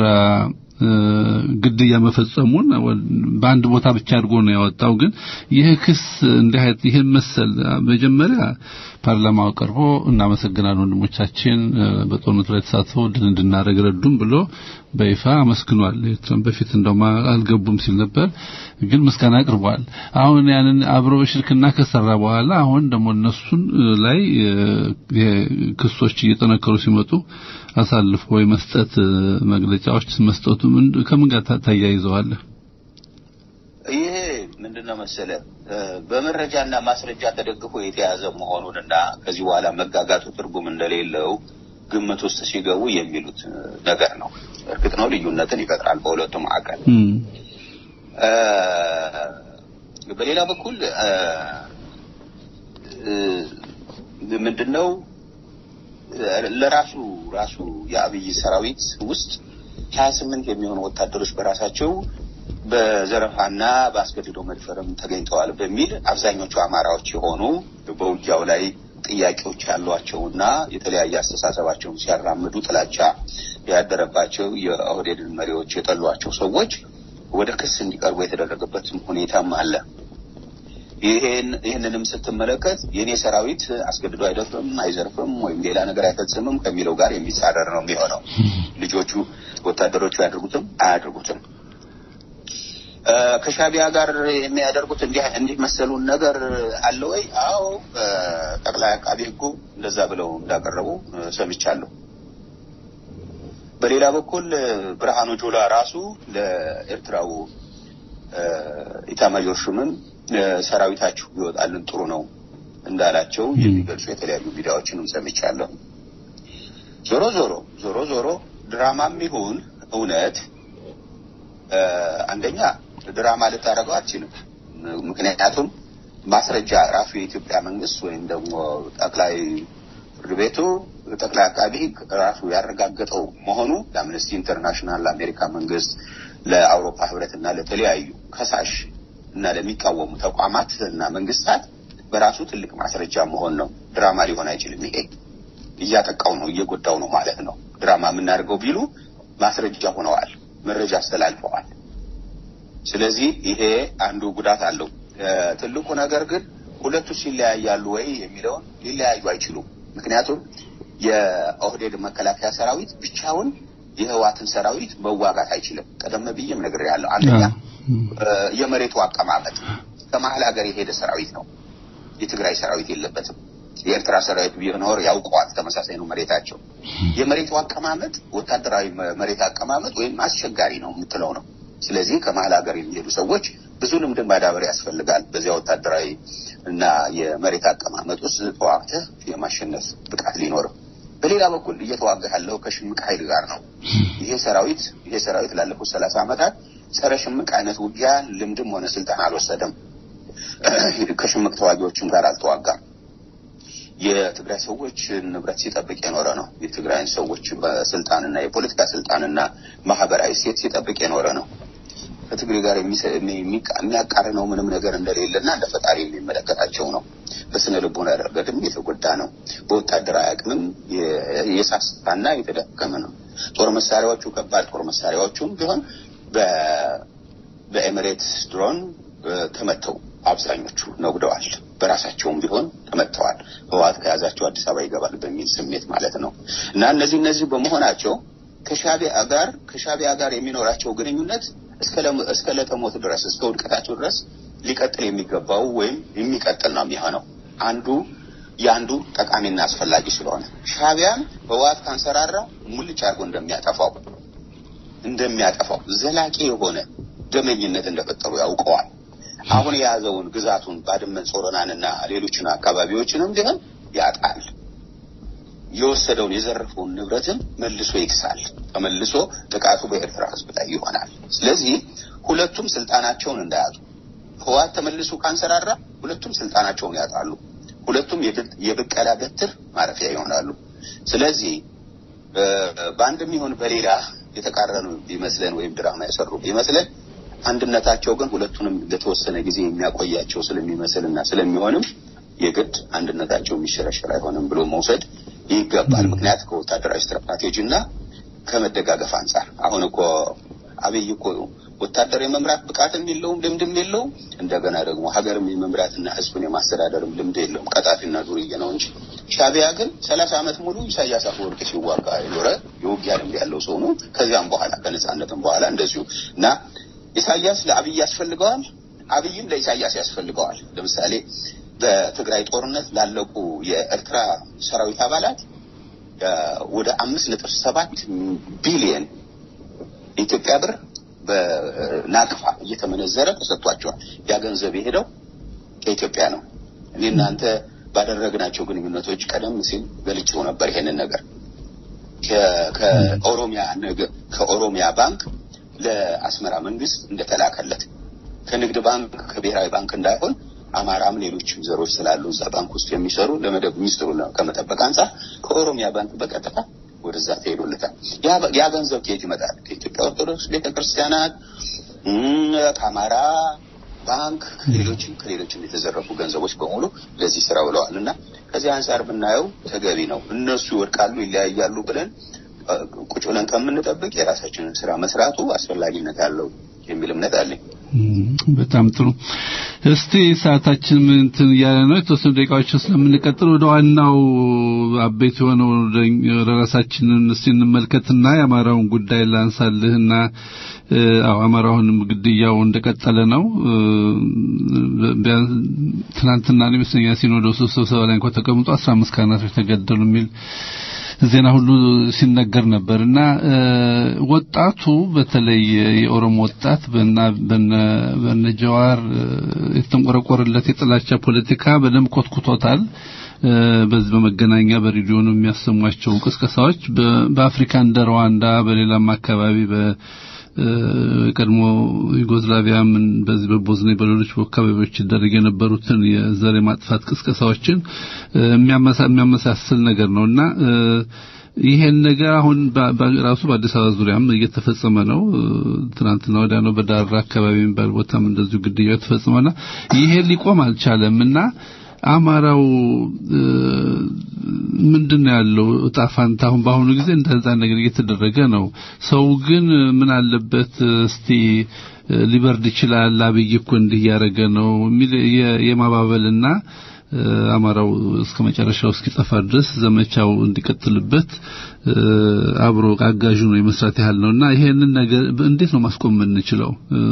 Speaker 4: ግድያ መፈጸሙን በአንድ ቦታ ብቻ አድርጎ ነው ያወጣው። ግን ይሄ ክስ እንዲህ አይነት ይሄ መሰል መጀመሪያ ፓርላማው ቀርቦ እናመሰግናለን ወንድሞቻችን በጦርነቱ ላይ ተሳትፈው ድል እንድናደርግ ረዱን ብሎ በይፋ አመስግኗል። ኤርትራን በፊት እንደውም አልገቡም ሲል ነበር፣ ግን ምስጋና አቅርቧል። አሁን ያንን አብረው ሽርክና ከሰራ በኋላ አሁን ደግሞ እነሱን ላይ ክሶች እየተነከሩ ሲመጡ አሳልፎ የመስጠት መግለጫዎች መስጠቱ ከምን ጋር ታያይዘዋል?
Speaker 5: ይሄ ምንድነው መሰለ በመረጃና ማስረጃ ተደግፎ የተያዘ መሆኑንና ከዚህ በኋላ መጋጋቱ ትርጉም እንደሌለው ግምት ውስጥ ሲገቡ የሚሉት ነገር ነው። እርግጥ ነው ልዩነትን ይፈጥራል በሁለቱም አካል። በሌላ በኩል ምንድነው ለራሱ የአብይ ሰራዊት ውስጥ 28 የሚሆኑ ወታደሮች በራሳቸው በዘረፋና በአስገድዶ መድፈርም ተገኝተዋል በሚል አብዛኞቹ አማራዎች የሆኑ በውጊያው ላይ ጥያቄዎች ያሏቸውና የተለያየ አስተሳሰባቸውን ሲያራምዱ ጥላቻ ያደረባቸው የኦህዴድን መሪዎች የጠሏቸው ሰዎች ወደ ክስ እንዲቀርቡ የተደረገበት ሁኔታም አለ። ይሄንንም ስትመለከት የኔ ሰራዊት አስገድዶ አይደፍርም አይዘርፍም ወይም ሌላ ነገር አይፈጽምም ከሚለው ጋር የሚጻረር ነው የሚሆነው። ልጆቹ ወታደሮቹ ያደርጉትም አያደርጉትም ከሻቢያ ጋር የሚያደርጉት እንዲህ መሰሉን ነገር አለ ወይ? አዎ ጠቅላይ አቃቤ ሕጉ እንደዛ ብለው እንዳቀረቡ ሰምቻለሁ። በሌላ በኩል ብርሃኑ ጁላ ራሱ ለኤርትራው ኢታማዦር ሹምን ሰራዊታችሁ ይወጣልን ጥሩ ነው እንዳላቸው የሚገልጹ የተለያዩ ሚዲያዎችንም ሰምቻለሁ። ዞሮ ዞሮ ድራማም ይሁን እውነት አንደኛ ድራማ ልታረጋው አትችልም። ምክንያቱም ማስረጃ ራሱ የኢትዮጵያ መንግስት ወይም ደግሞ ጠቅላይ ፍርድ ቤቱ ጠቅላይ አቃቤ ሕግ ራሱ ያረጋገጠው መሆኑ ለአምነስቲ ኢንተርናሽናል፣ ለአሜሪካ መንግስት፣ ለአውሮፓ ህብረትና ለተለያዩ ከሳሽ እና ለሚቃወሙ ተቋማት እና መንግስታት በራሱ ትልቅ ማስረጃ መሆን ነው። ድራማ ሊሆን አይችልም። ይሄ እያጠቃው ነው እየጎዳው ነው ማለት ነው። ድራማ የምናደርገው ቢሉ ማስረጃ ሆነዋል፣ መረጃ አስተላልፈዋል። ስለዚህ ይሄ አንዱ ጉዳት አለው። ትልቁ ነገር ግን ሁለቱ ሲለያያሉ ወይ የሚለውን ሊለያዩ አይችሉም። ምክንያቱም የኦህዴድ መከላከያ ሰራዊት ብቻውን የህዋትን ሰራዊት መዋጋት አይችልም። ቀደም ብዬም ነግሬያለሁ። አንደኛ የመሬቱ አቀማመጥ ከመሀል ሀገር የሄደ ሰራዊት ነው። የትግራይ ሰራዊት የለበትም። የኤርትራ ሰራዊት ቢኖር ያውቀዋል፣ ተመሳሳይ ነው መሬታቸው። የመሬቱ አቀማመጥ ወታደራዊ መሬት አቀማመጥ ወይም አስቸጋሪ ነው የምትለው ነው። ስለዚህ ከመሀል ሀገር የሚሄዱ ሰዎች ብዙ ልምድ ማዳበር ያስፈልጋል። በዚያ ወታደራዊ እና የመሬት አቀማመጥ ውስጥ ተዋግተህ የማሸነፍ ብቃት ሊኖር በሌላ በኩል እየተዋጋ ያለው ከሽምቅ ኃይል ጋር ነው። ይሄ ሰራዊት ላለፉት 30 ዓመታት ጸረ ሽምቅ አይነት ውጊያ ልምድም ሆነ ስልጠና አልወሰደም። ከሽምቅ ተዋጊዎችም ጋር አልተዋጋም። የትግራይ ሰዎች ንብረት ሲጠብቅ የኖረ ነው። የትግራይን ሰዎች በስልጣንና የፖለቲካ ስልጣንና ማህበራዊ ሴት ሲጠብቅ የኖረ ነው። ከትግሬ ጋር የሚያቃርነው ምንም ነገር እንደሌለና እንደ ፈጣሪ የሚመለከታቸው ነው። በስነ ልቦና ረገድም የተጎዳ ነው። በወታደራዊ አቅምም የሳሳና የተዳከመ ነው። ጦር መሳሪያዎቹ ከባድ ጦር መሳሪያዎቹም ቢሆን በኤሚሬትስ ድሮን ተመተው አብዛኞቹ ነግደዋል። በራሳቸውም ቢሆን ተመተዋል። ህወሓት ከያዛቸው አዲስ አበባ ይገባል በሚል ስሜት ማለት ነው። እና እነዚህ በመሆናቸው ከሻቢያ ጋር የሚኖራቸው ግንኙነት እስከ ለተሞት ድረስ እስከ ውድቀታቸው ድረስ ሊቀጥል የሚገባው ወይም የሚቀጥል ነው የሚሆነው። ያንዱ ጠቃሚና አስፈላጊ ስለሆነ ሻቢያን ህወሓት ካንሰራራ ሙልጭ አድርጎ እንደሚያጠፋው ዘላቂ የሆነ ደመኝነት እንደፈጠሩ ያውቀዋል። አሁን የያዘውን ግዛቱን ባድመን፣ ጾረናንና ሌሎችን አካባቢዎችንም ቢሆን ያጣል። የወሰደውን የዘረፈውን ንብረትን መልሶ ይክሳል። ተመልሶ ጥቃቱ በኤርትራ ህዝብ ላይ ይሆናል። ስለዚህ ሁለቱም ስልጣናቸውን እንዳያጡ ህወሓት ተመልሶ ካንሰራራ ሁለቱም ስልጣናቸውን ያጣሉ። ሁለቱም የብቀላ በትር ማረፊያ ይሆናሉ። ስለዚህ በአንድም ይሁን በሌላ የተቃረኑ ቢመስለን ወይም ድራማ የሰሩ ቢመስለን አንድነታቸው ግን ሁለቱንም ለተወሰነ ጊዜ የሚያቆያቸው ስለሚመስልና ስለሚሆንም የግድ አንድነታቸው የሚሸረሸር አይሆንም ብሎ መውሰድ ይገባል። ምክንያት ከወታደራዊ ስትራቴጂና ከመደጋገፍ አንፃር አሁን እኮ አብይ እኮ ወታደር የመምራት ብቃትም የለውም ልምድም የለውም። እንደገና ደግሞ ሀገርም የመምራትና ህዝብን የማስተዳደርም ልምድ የለውም። ቀጣፊና ዱርዬ ነው እንጂ ሻቢያ ግን 30 ዓመት ሙሉ ኢሳያስ አፈወርቂ ሲዋጋ የኖረ የውጊያ ልምድ ያለው ሰው ነው። ከዚያም በኋላ ከነጻነትም በኋላ እንደዚሁ እና ኢሳያስ ለአብይ ያስፈልገዋል፣ አብይም ለኢሳያስ ያስፈልገዋል። ለምሳሌ በትግራይ ጦርነት ላለቁ የኤርትራ ሰራዊት አባላት ወደ 5.7 ቢሊዮን ኢትዮጵያ ብር በናቅፋ እየተመነዘረ ተሰጥቷቸዋል። ያ ገንዘብ የሄደው ከኢትዮጵያ ነው። እናንተ ባደረግናቸው ግንኙነቶች ቀደም ሲል ገልጬው ነበር ይሄንን ነገር ከኦሮሚያ ባንክ ለአስመራ መንግስት እንደተላከለት ከንግድ ባንክ ከብሔራዊ ባንክ እንዳይሆን አማራም ሌሎችም ዘሮች ስላሉ እዛ ባንክ ውስጥ የሚሰሩ ለመደብ ሚኒስትሩና ከመጠበቅ አንፃር ከኦሮሚያ ባንክ በቀጥታ ወደዛ ተሄዶለታል። ያ ገንዘብ ከየት ይመጣል? ከኢትዮጵያ ኦርቶዶክስ ቤተክርስቲያናት፣ ከአማራ ባንክ፣ ከሌሎችም የተዘረፉ ገንዘቦች በሙሉ ለዚህ ስራ ውለዋልና ከዚህ አንፃር ብናየው ተገቢ ነው። እነሱ ይወድቃሉ ይለያያሉ ብለን ቁጭ ብለን ከምንጠብቅ የራሳችንን ስራ መስራቱ አስፈላጊነት አለው የሚል እምነት አለኝ።
Speaker 4: በጣም ጥሩ። እስቲ ሰዓታችን እንትን ያለ ነው። የተወሰኑ ደቂቃዎች ስለምንቀጥል ወደ ዋናው አቤት የሆነው ራሳችንን እንመልከትና የአማራውን ጉዳይ ላንሳልህና አማራውንም ግድያው እንደቀጠለ ነው። ትናንትና ነው መስኛ ሲኖዶስ ስብሰባ ላይ እንኳን ተቀምጦ 15 ካህናቶች ተገደሉ የሚል ዜና ሁሉ ሲነገር ነበርና ወጣቱ በተለይ የኦሮሞ ወጣት በነጀዋር የተንቆረቆረለት የጥላቻ ፖለቲካ በደም ኮትኩቶታል። በዚህ በመገናኛ በሬዲዮ ነው የሚያሰሟቸው ቅስቀሳዎች በአፍሪካ እንደ ሩዋንዳ በሌላም አካባቢ ቀድሞ ዩጎዝላቪያም በዚህ በቦዝኒ በሌሎች አካባቢዎች ይደረግ የነበሩትን የዘር ማጥፋት ቅስቀሳዎችን የሚያመሳስል ነገር ነውና ይሄን ነገር አሁን በራሱ በአዲስ አበባ ዙሪያም እየተፈጸመ ነው። ትናንትና ወዲያ ነው በዳራ አካባቢ በቦታም እንደዚሁ ግድያው ተፈጽሟልና ይሄ ሊቆም አልቻለምና አማራው ምንድነው ያለው ጣፋንታ? አሁን በአሁኑ ጊዜ እንደዛ ነገር እየተደረገ ነው። ሰው ግን ምን አለበት እስቲ ሊበርድ ይችላል አብይ እኮ እንዲህ ያረገ ነው የሚል የማባበልና አማራው እስከ መጨረሻው እስኪጠፋ ድረስ ዘመቻው እንዲቀጥልበት አብሮ አጋዡ ነው የመስራት ያህል ነውና ይሄንን ነገር እንዴት ነው ማስቆም የምንችለው?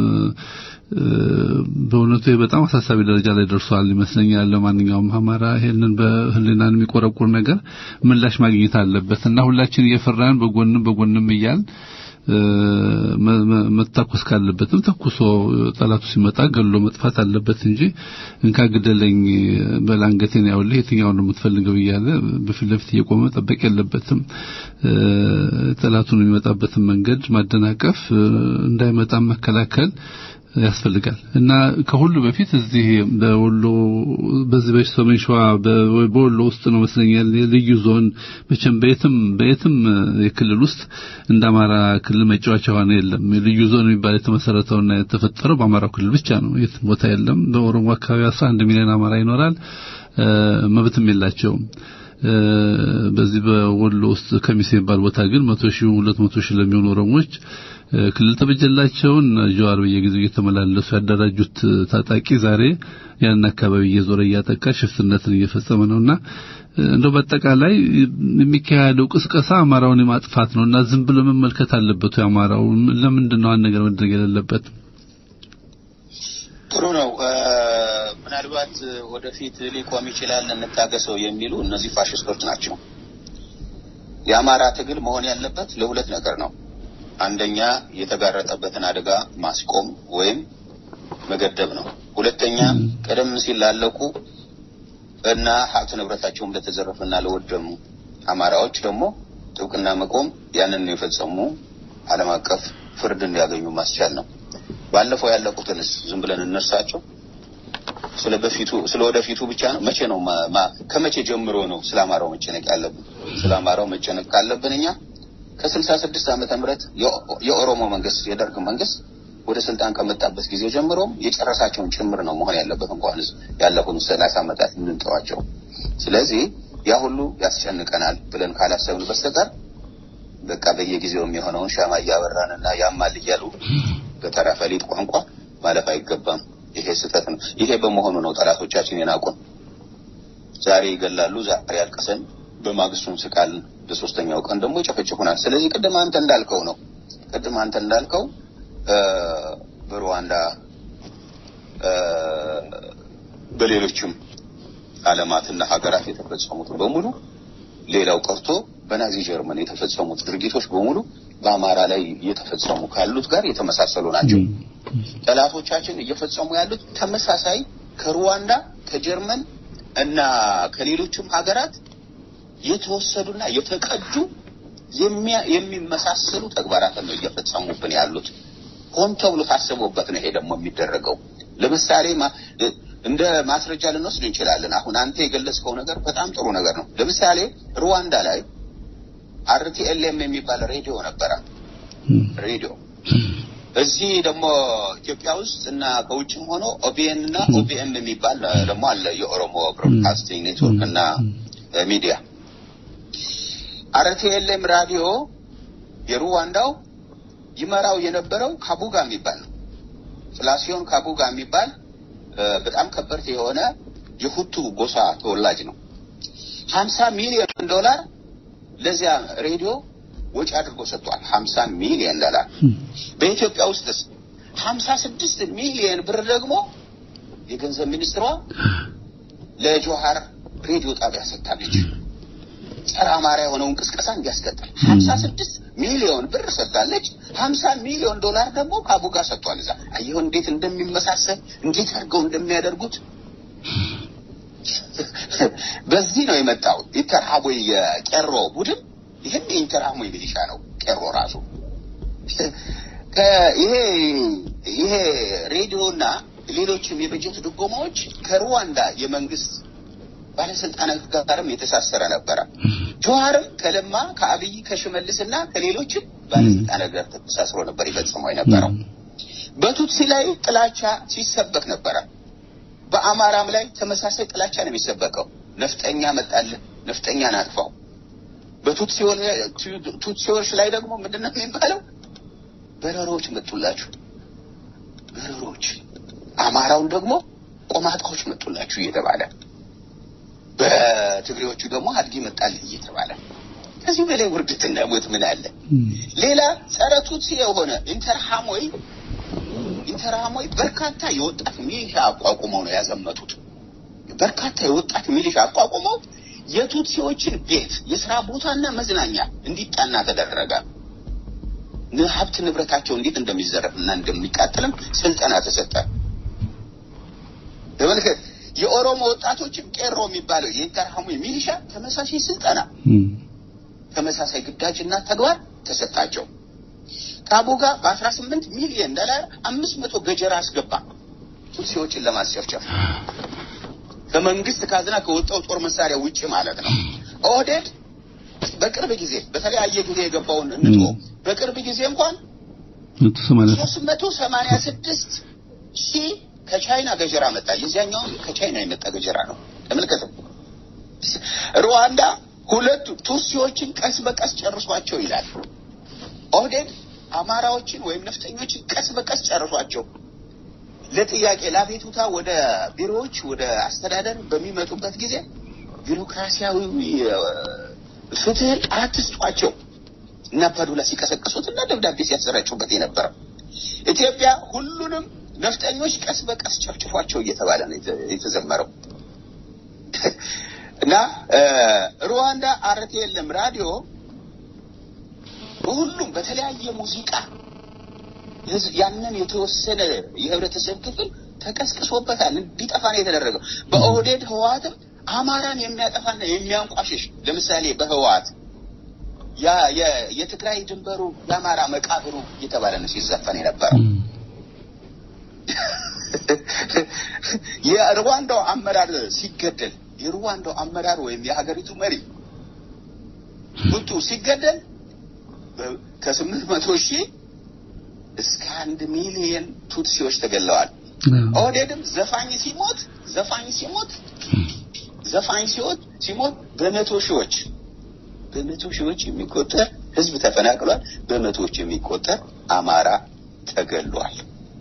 Speaker 4: በእውነቱ በጣም አሳሳቢ ደረጃ ላይ ደርሷል ይመስለኛል። ለማንኛውም አማራ ይሄንን በህሊናን የሚቆረቁር ነገር ምላሽ ማግኘት አለበትና ሁላችን እየፈራን በጎንም እያል መታኮስ ካለበትም ተኩሶ ጠላቱ ሲመጣ ገሎ መጥፋት አለበት እንጂ እንካ ግደለኝ በላንገቴን ያውልህ የትኛውን ነው የምትፈልገው እያለ በፊት ለፊት እየቆመ ጠበቅ የለበትም። ጠላቱን የሚመጣበትን መንገድ ማደናቀፍ እንዳይመጣ መከላከል ያስፈልጋል እና ከሁሉ በፊት እዚህ በወሎ በዚህ በሰሜን ሸዋ በወሎ ውስጥ ነው መስለኛል ልዩ ዞን መቼም በየትም የክልል ውስጥ እንደ አማራ ክልል መጫወቻ ሆነ የለም። ልዩ ዞን የሚባል የተመሰረተውና የተፈጠረው በአማራ ክልል ብቻ ነው። የትም ቦታ የለም። በኦሮሞ አካባቢ 11 ሚሊዮን አማራ ይኖራል። መብትም የላቸውም። በዚህ በወሎ ውስጥ ከሚሴ የሚባል ቦታ ግን 100,000 200,000 ለሚሆኑ ኦሮሞዎች ክልል ተበጀላቸውን ጀዋር በየጊዜው እየተመላለሱ ያደራጁት ታጣቂ ዛሬ ያን አካባቢ እየዞረ እያጠቃ ሽፍትነትን እየፈጸመ ነውና እንደው በአጠቃላይ የሚካሄደው ቅስቀሳ አማራውን የማጥፋት ነውና ዝም ብሎ መመልከት አለበት። ያማራው ለምንድን ነው ነገር መድረግ የሌለበት?
Speaker 5: ጥሩ ነው። ምናልባት ወደፊት ሊቆም ይችላል እንታገሰው የሚሉ እነዚህ ፋሽስቶች ናቸው። የአማራ ትግል መሆን ያለበት ለሁለት ነገር ነው። አንደኛ የተጋረጠበትን አደጋ ማስቆም ወይም መገደብ ነው። ሁለተኛ ቀደም ሲል ላለቁ እና ሀብት ንብረታቸውን ለተዘረፈና ለወደሙ አማራዎች ደግሞ ጥብቅና መቆም ያንን የፈጸሙ ዓለም አቀፍ ፍርድ እንዲያገኙ ማስቻል ነው። ባለፈው ያለቁትንስ ዝም ብለን እንርሳቸው? ስለወደፊቱ ብቻ ነው? መቼ ነው ከመቼ ጀምሮ ነው ስለአማራው መጨነቅ ያለብን? ስለአማራው መጨነቅ ካለብን እኛ ከ66 ዓመተ ምህረት የኦሮሞ መንግስት የደርግ መንግስት ወደ ስልጣን ከመጣበት ጊዜ ጀምሮ የጨረሳቸውን ጭምር ነው መሆን ያለበት እንኳን ያለፉን 30 ዓመታት እንንጠዋቸው። ስለዚህ ያ ሁሉ ያስጨንቀናል ብለን ካላሰብን በስተቀር በቃ በየጊዜው የሚሆነውን ሻማ ያበራንና ያማል እያሉ በተራፈሊጥ ቋንቋ ማለፍ አይገባም። ይሄ ስህተት ነው። ይሄ በመሆኑ ነው ጠላቶቻችን የናቁን። ዛሬ ይገላሉ፣ ዛሬ ያልቀሰን፣ በማግስቱን ስቃል፣ በሶስተኛው ቀን ደግሞ ይጨፈጭፉናል። ስለዚህ ቅድም አንተ እንዳልከው በሩዋንዳ በሌሎችም ዓለማትና ሀገራት የተፈጸሙት በሙሉ ሌላው ቀርቶ በናዚ ጀርመን የተፈጸሙት ድርጊቶች በሙሉ በአማራ ላይ የተፈጸሙ ካሉት ጋር የተመሳሰሉ ናቸው። ጠላቶቻችን እየፈጸሙ ያሉት ተመሳሳይ ከሩዋንዳ ከጀርመን እና ከሌሎችም ሀገራት የተወሰዱና የተቀዱ የሚመሳሰሉ ተግባራት ነው እየፈጸሙብን ያሉት። ሆን ተብሎ ታስቦበት ነው ይሄ ደግሞ የሚደረገው። ለምሳሌ እንደ ማስረጃ ልንወስድ እንችላለን። አሁን አንተ የገለጽከው ነገር በጣም ጥሩ ነገር ነው። ለምሳሌ ሩዋንዳ ላይ RTLM የሚባል ሬዲዮ ነበረ። ሬዲዮ እዚህ ደግሞ ኢትዮጵያ ውስጥ እና ከውጭም ሆኖ OBN እና OBM የሚባል ደግሞ አለ፣ የኦሮሞ ብሮድካስቲንግ ኔትወርክ እና ሚዲያ። RTLM ራዲዮ የሩዋንዳው ይመራው የነበረው ካቡጋ የሚባል ነው። ፍላሲዮን ካቡጋ የሚባል በጣም ከበርቴ የሆነ የሁቱ ጎሳ ተወላጅ ነው። $50 ሚሊዮን ለዚያ ሬዲዮ ወጪ አድርጎ ሰጥቷል። $50 ሚሊዮን። በኢትዮጵያ ውስጥስ 56 ሚሊዮን ብር ደግሞ የገንዘብ ሚኒስትሯ ለጆሃር ሬዲዮ ጣቢያ ሰጥታለች። ጸረ አማራ የሆነውን እንቅስቃሴ እንዲያስቀጥል 56 ሚሊዮን ብር ሰጥታለች። $50 ሚሊዮን ደግሞ ካቡጋ ሰጥቷል። እዛ አየሁ እንዴት እንደሚመሳሰል እንዴት አድርገው እንደሚያደርጉት። በዚህ ነው የመጣው ኢንተርሃሞይ የቄሮ ቡድን። ይሄን ኢንተርሃሞይ ሚሊሻ ነው ቄሮ ራሱ። ይሄ ሬዲዮና ሌሎችም የበጀት ድጎማዎች ከሩዋንዳ የመንግስት ባለስልጣናት ጋርም የተሳሰረ ነበር። ጆሃርም ከለማ ከአብይ ከሽመልስና ከሌሎችም ባለስልጣናት ጋር ተሳስሮ ነበር ይፈጽመው የነበረው። በቱትሲ ላይ ጥላቻ ሲሰበክ ነበር። በአማራም ላይ ተመሳሳይ ጥላቻ ነው የሚሰበከው። ነፍጠኛ መጣልን፣ ነፍጠኛ ናጥፋው። በቱትሲዎች ላይ ደግሞ ምንድነው የሚባለው? በረሮች መጡላችሁ፣ በረሮች። አማራውን ደግሞ ቆማጣዎች መጡላችሁ እየተባለ፣ በትግሬዎቹ ደግሞ አድጊ መጣልን እየተባለ። ከዚህ በላይ ውርደትና ሞት ምን አለ? ሌላ ጸረ ቱትሲ የሆነ ኢንተርሃሞይ በርካታ የወጣት ሚሊሻ አቋቁመው ነው ያዘመቱት። በርካታ የወጣት ሚሊሻ አቋቁመው የቱትሲዎችን ቤት፣ የሥራ ቦታና መዝናኛ እንዲጣና ተደረገ። ሀብት ንብረታቸው እንዴት እንደሚዘረፍና እንደሚቃጠልም ስልጠና ተሰጠ። በመልከት የኦሮሞ ወጣቶችም ቄሮ የሚባለው የኢንተርሃሙ ሚሊሻ ተመሳሳይ ስልጠና ተመሳሳይ ግዳጅና ተግባር ተሰጣቸው። ካቡጋ በ18 ሚሊዮን ዶላር 500 ገጀራ አስገባ ቱትሲዎችን ለማስጨፍጨፍ ከመንግስት ካዝና ከወጣው ጦር መሳሪያ ውጪ ማለት ነው። ኦህዴድ በቅርብ ጊዜ በተለያየ ጊዜ የገባውን እንጦ በቅርብ ጊዜ እንኳን 386 ሺህ ከቻይና ገጀራ መጣ። የዚያኛው ከቻይና የመጣ ገጀራ ነው። ተመልከቱ። ሩዋንዳ ሁለቱ ቱትሲዎችን ቀስ በቀስ ጨርሷቸው ይላል። ኦህዴድ አማራዎችን ወይም ነፍጠኞችን ቀስ በቀስ ጨርሷቸው ለጥያቄ ለአቤቱታ ወደ ቢሮዎች ወደ አስተዳደር በሚመጡበት ጊዜ ቢሮክራሲያዊ ፍትህ አትስጧቸው እና ፓዱላ ሲቀሰቅሱትና ደብዳቤ ሲያሰራጩበት የነበረ ኢትዮጵያ ሁሉንም ነፍጠኞች ቀስ በቀስ ጨፍጭፏቸው እየተባለ ነው የተዘመረው። እና ሩዋንዳ አርቲኤልኤም ራዲዮ ሁሉም በተለያየ ሙዚቃ ያንን የተወሰነ የህብረተሰብ ክፍል ተቀስቅሶበታል እንዲጠፋ ነው የተደረገው። በኦህዴድ ህወሓትም አማራን የሚያጠፋና የሚያንቋሽሽ ለምሳሌ በህወሓት የትግራይ ድንበሩ የአማራ መቃብሩ እየተባለ ነው ሲዘፈን የነበረው። የሩዋንዳው አመራር ሲገደል የሩዋንዳው አመራር ወይም የሀገሪቱ መሪ ሁቱ ሲገደል ከ800 ሺህ እስከ 1 ሚሊዮን ቱትሲዎች ተገለዋል። ኦህዴድም ዘፋኝ ሲሞት በመቶ ሺዎች የሚቆጠር ህዝብ ተፈናቅሏል። በመቶዎች የሚቆጠር አማራ ተገሏል።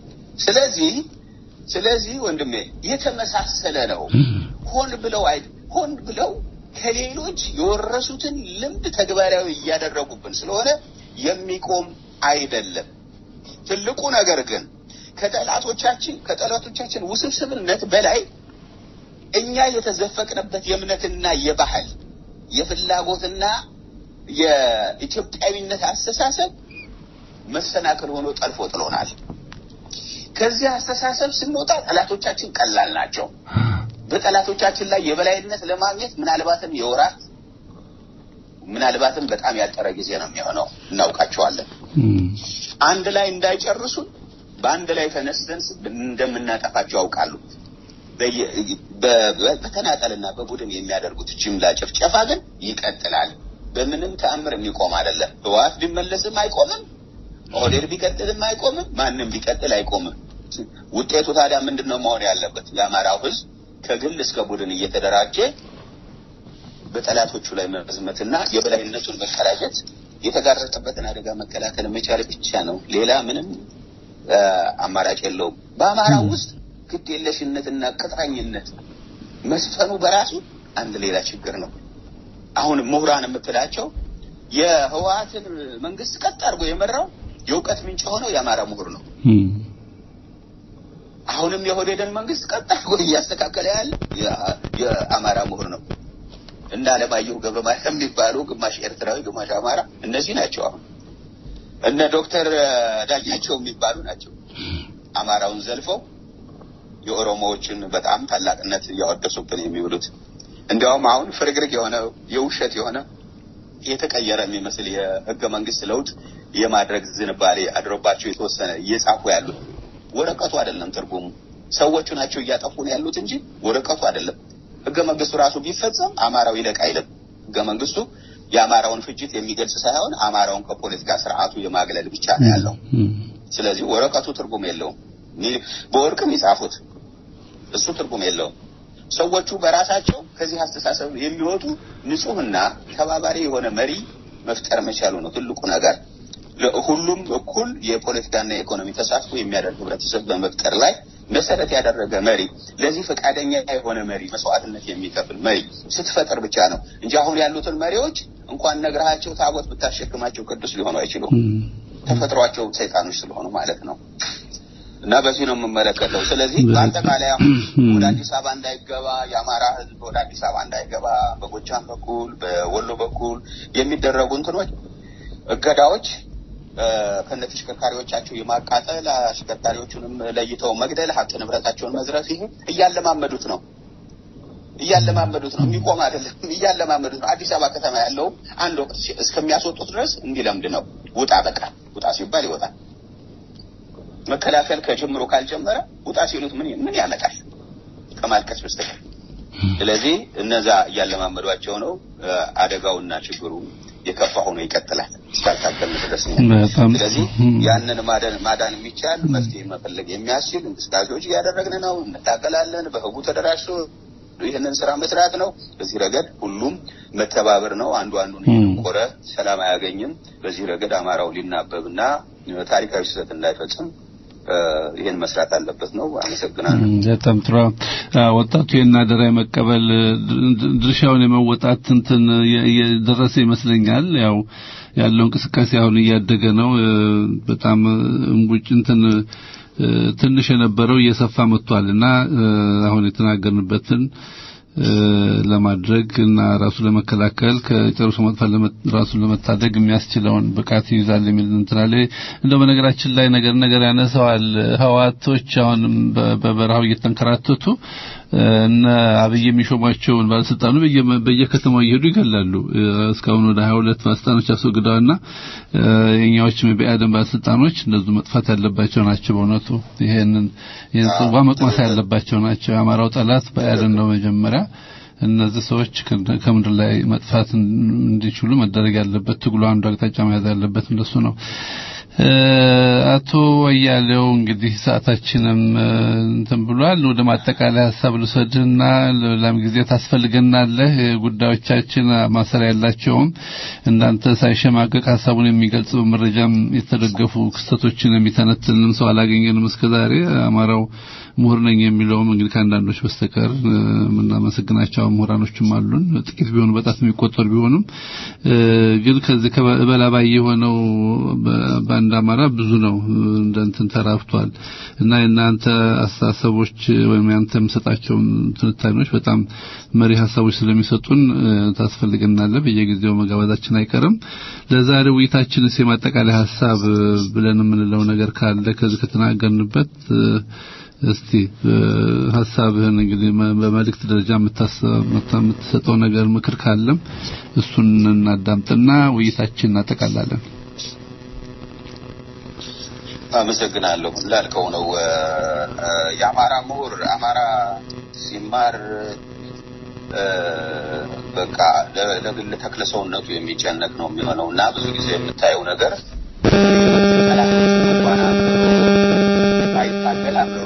Speaker 5: ስለዚህ ወንድሜ የተመሳሰለ ነው። ሆን ብለው ከሌሎች የወረሱትን ልምድ ተግባራዊ እያደረጉብን ስለሆነ የሚቆም አይደለም። ትልቁ ነገር ግን ከጠላቶቻችን ውስብስብነት በላይ እኛ የተዘፈቅንበት የእምነትና የባህል የፍላጎትና የኢትዮጵያዊነት አስተሳሰብ መሰናክል ሆኖ ጠልፎ ጥሎናል። ከዚህ አስተሳሰብ ስንወጣ ጠላቶቻችን ቀላል ናቸው። በጠላቶቻችን ላይ የበላይነት ለማግኘት ምናልባትም የወራት ምናልባትም በጣም ያጠረ ጊዜ ነው የሚሆነው። እናውቃቸዋለን። አንድ ላይ እንዳይጨርሱን በአንድ ላይ ተነስተን እንደምናጠፋቸው ያውቃሉ። በተናጠልና በቡድን የሚያደርጉት ጅምላ ጭፍጨፋ ግን ይቀጥላል። በምንም ተአምር የሚቆም አይደለም። ህወሓት ቢመለስም አይቆምም፣ ኦህዴድ ቢቀጥልም አይቆምም፣ ማንም ቢቀጥል አይቆምም። ውጤቱ ታዲያ ምንድነው መሆን ያለበት? የአማራው ህዝብ ከግል እስከ ቡድን እየተደራጀ በጠላቶቹ ላይ መዝመትና የበላይነቱን መቀዳጀት የተጋረጠበትን አደጋ መከላከል መቻል ብቻ ነው። ሌላ ምንም አማራጭ የለውም። በአማራው ውስጥ ግዴለሽነትና ቅጥረኝነት መስፈኑ በራሱ አንድ ሌላ ችግር ነው። አሁን ምሁራን የምትላቸው የህወሓትን መንግስት ቀጥ አድርጎ የመራው የእውቀት ምንጭ ሆነው የአማራ ምሁር ነው። አሁንም የኦህዴድን መንግስት ቀጥ አድርጎ እያስተካከለ ያለ የአማራ ምሁር ነው። እና ለማየሁ ገብረማርያም የሚባሉ ግማሽ ኤርትራዊ ግማሽ አማራ እነዚህ ናቸው። አሁን እነ ዶክተር ዳኛቸው የሚባሉ ናቸው። አማራውን ዘልፈው የኦሮሞዎችን በጣም ታላቅነት ያወደሱብን የሚውሉት። እንዲያውም አሁን ፍርግርግ የሆነ የውሸት የሆነ የተቀየረ የሚመስል የህገ መንግስት ለውጥ የማድረግ ዝንባሌ አድሮባቸው የተወሰነ እየጻፉ ያሉት ወረቀቱ አይደለም ትርጉሙ። ሰዎቹ ናቸው እያጠፉን ያሉት እንጂ ወረቀቱ አይደለም። ህገ መንግስቱ ራሱ ቢፈጸም አማራው ይለቅ አይልም። ህገ መንግስቱ የአማራውን ፍጅት የሚገልጽ ሳይሆን አማራውን ከፖለቲካ ስርዓቱ የማግለል ብቻ ነው ያለው። ስለዚህ ወረቀቱ ትርጉም የለውም። በወርቅም ይጻፉት እሱ ትርጉም የለውም። ሰዎቹ በራሳቸው ከዚህ አስተሳሰብ የሚወጡ ንጹህና ተባባሪ የሆነ መሪ መፍጠር መቻሉ ነው ትልቁ ነገር። ለሁሉም እኩል የፖለቲካና የኢኮኖሚ ተሳትፎ የሚያደርግ ህብረተሰብ በመፍጠር ላይ መሰረት ያደረገ መሪ፣ ለዚህ ፈቃደኛ የሆነ መሪ፣ መስዋዕትነት የሚከፍል መሪ ስትፈጥር ብቻ ነው እንጂ አሁን ያሉትን መሪዎች እንኳን ነግራቸው ታቦት ብታሸክማቸው ቅዱስ ሊሆኑ አይችሉም። ተፈጥሯቸው ሰይጣኖች ስለሆኑ ማለት ነው። እና በዚህ ነው የምመለከተው። ስለዚህ በአጠቃላይ ወደ አዲስ አበባ እንዳይገባ የአማራ ህዝብ ወደ አዲስ አበባ እንዳይገባ በጎጃም በኩል በወሎ በኩል የሚደረጉ እንትኖች እገዳዎች ከነተሽከርካሪዎቻቸው የማቃጠል አሽከርካሪዎቹንም ለይተው መግደል ሀብት ንብረታቸውን መዝረፍ ይሄ እያለማመዱት ነው የሚቆም አይደለም እያለማመዱት ነው አዲስ አበባ ከተማ ያለው አንድ ወቅት እስከሚያስወጡት ድረስ እንዲለምድ ነው ውጣ ሲባል ይወጣል መከላከል ከጀምሮ ካልጀመረ ውጣ ሲሉት ምን ያመጣል ከማልቀስ በስተቀር ስለዚህ እነዛ እያለማመዷቸው ነው አደጋውና ችግሩ የከፋ ሆኖ ይቀጥላል እስካልታከለ ድረስ ስለዚህ ያንን ማዳን የሚቻል መፍትሄ መፈለግ የሚያስችል እንቅስቃሴዎች እያደረግን ነው እንታገላለን በህቡ ተደራጅቶ ይሄንን ስራ መስራት ነው በዚህ ረገድ ሁሉም መተባበር ነው አንዱ አንዱን ይቆረ ሰላም አያገኝም በዚህ ረገድ አማራው ሊናበብና ታሪካዊ ስህተት እንዳይፈጽም ይሄን መስራት አለበት ነው አመሰግናለሁ
Speaker 4: በጣም ጥሩ ወጣቱ የናደራ መቀበል ድርሻውን የመወጣት እንትን የደረሰ ይመስለኛል ያው ያለው እንቅስቃሴ አሁን እያደገ ነው በጣም እንጉጭ እንትን ትንሽ የነበረው እየሰፋ መጥቷልና አሁን የተናገርንበትን ለማድረግ እና ራሱ ለመከላከል ከጨርሶ መጥፋት ራሱን ለመታደግ የሚያስችለውን ብቃት ይዛል የሚል እንትናለ እንደው በነገራችን ላይ ነገር ያነሳዋል ህዋቶች አሁን በበረሃው እየተንከራተቱ እና አብይ የሚሾማቸውን ባለስልጣኑ በየከተማው ይሄዱ ይገላሉ እስካሁን ወደ 22 ባለስልጣኖች አስወግደዋልና የኛዎችም በአደም ባለስልጣኖች እንደዚህ መጥፋት ያለባቸው ናቸው በእውነቱ ይሄንን ጽዋ መቅመስ ያለባቸው ናቸው አማራው ጠላት በአደም ነው መጀመሪያ እነዚህ ሰዎች ከምድር ላይ መጥፋት እንዲችሉ መደረግ ያለበት ትግሉ አንዱ አቅጣጫ መያዝ ያለበት እንደሱ ነው አቶ ወያለው እንግዲህ ሰዓታችንም እንትን ብሏል ወደ ማጠቃለያ ሐሳብ ልሰድና ለለም ጊዜ ታስፈልገናለህ ጉዳዮቻችን ማሰሪያ ያላቸውም እንዳንተ ሳይሸማቀቅ ሐሳቡን የሚገልጽ በመረጃም የተደገፉ ክስተቶችን የሚተነትንም ሰው አላገኘንም እስከዛሬ አማራው ምሁር ነኝ የሚለውም እንግዲህ ከአንዳንዶች በስተቀር ምናመሰግናቸው ምሁራኖችም አሉን ጥቂት ቢሆኑ በጣት የሚቆጠሩ ቢሆኑም ግን ከዚህ ከበላባይ የሆነው ባንዳ አማራ ብዙ ነው እንደንትን ተራፍቷል እና እናንተ አስተሳሰቦች ወይም ያንተ መስጣቸው ትንታኔዎች በጣም መሪ ሐሳቦች ስለሚሰጡን ታስፈልገናል በየጊዜው መጋባዛችን አይቀርም ለዛሬ ውይይታችንስ የማጠቃለያ ሐሳብ ብለን የምንለው ነገር ካለ ከዚህ ከተናገርንበት እስቲ ሐሳብህን እንግዲህ በመልእክት ደረጃ የምትሰጠው ነገር ምክር ካለም እሱን እናዳምጥና ውይይታችንን እናጠቃላለን
Speaker 5: አመሰግናለሁ ላልከው ነው የአማራ ምሁር አማራ ሲማር በቃ ለግል ተክለሰውነቱ የሚጨነቅ ነው የሚሆነውና ብዙ ጊዜ የምታየው ነገር አይታገላምሮ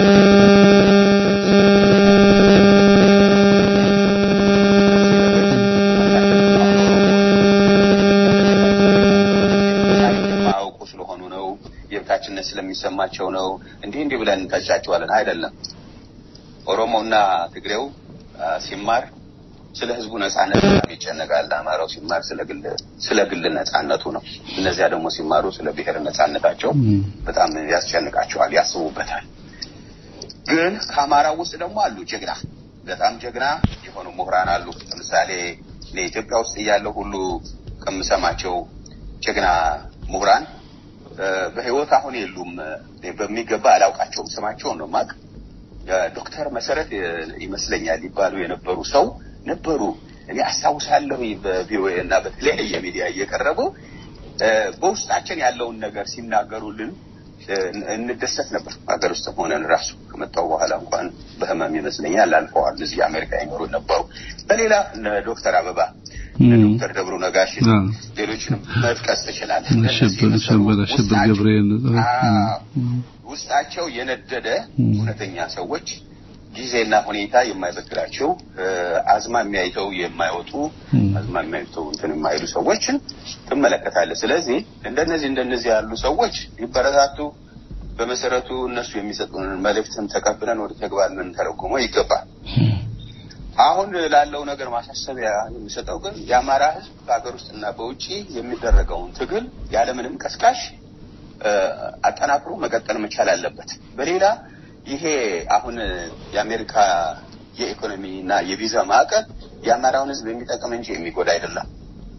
Speaker 5: የብታችነት ስለሚሰማቸው ነው እንዲህ ብለን እንታጫቸዋለን አይደለም ኦሮሞና ትግሬው ሲማር ስለ ህዝቡ ነጻነት ይጨነቃል አማራው ሲማር ስለ ግል ነጻነቱ ነው እነዚያ ደግሞ ሲማሩ ስለ ብሔር ነጻነታቸው በጣም ያስጨንቃቸዋል ያስቡበታል ግን ከአማራው ውስጥ ደግሞ አሉ ጀግና በጣም ጀግና የሆኑ ምሁራን አሉ ለምሳሌ ለኢትዮጵያ ውስጥ ያለው ሁሉ ከመሰማቸው ጀግና ምሁራን በህይወት አሁን የሉም በሚገባ አላውቃቸውም ስማቸውን ነው ማቅ ዶክተር መሰረት ይመስለኛል ይባሉ የነበሩ ሰው ነበሩ እኔ አስተዋውሳለሁ በቪኦኤ እና በተለያየ ሚዲያ እየቀረቡ በውስጣችን ያለውን ነገር ሲናገሩልን እንደሰት ነበር ሀገር ውስጥ ሆነን ራሱ ከመጣው በኋላ እንኳን በህመም ይመስለኛል አልፈዋል እዚህ አሜሪካ ይኖሩ ነበሩ በሌላ ዶክተር አበባ ዶክተር ደብሩ ነጋሽ ሌሎችንም መጥቀስ ይችላል
Speaker 4: ሽብር ገብርኤል
Speaker 5: ውስጣቸው የነደደ እውነተኛ ሰዎች ጊዜና ሁኔታ የማይበግራቸው አዝማሚያይተው የማይወጡ አዝማሚያይተው እንትን የማይሉ ሰዎችን ተመለከታለ ስለዚህ እንደነዚህ ያሉ ሰዎች ይበረታቱ በመሰረቱ እነሱ የሚሰጡን መልእክትን ተቀብለን ወደ ተግባር ምን ተረጉሞ ይገባል አሁን ላለው ነገር ማሳሰቢያ የሚሰጠው ግን የአማራ ህዝብ በአገር ውስጥና በውጪ የሚደረገውን ትግል ያለምንም ቀስቃሽ አጠናክሮ መቀጠል መቻል አለበት በሌላ ይሄ አሁን የአሜሪካ የኢኮኖሚና የቪዛ ማዕቀብ የአማራውን ህዝብ የሚጠቅም እንጂ የሚጎዳ አይደለም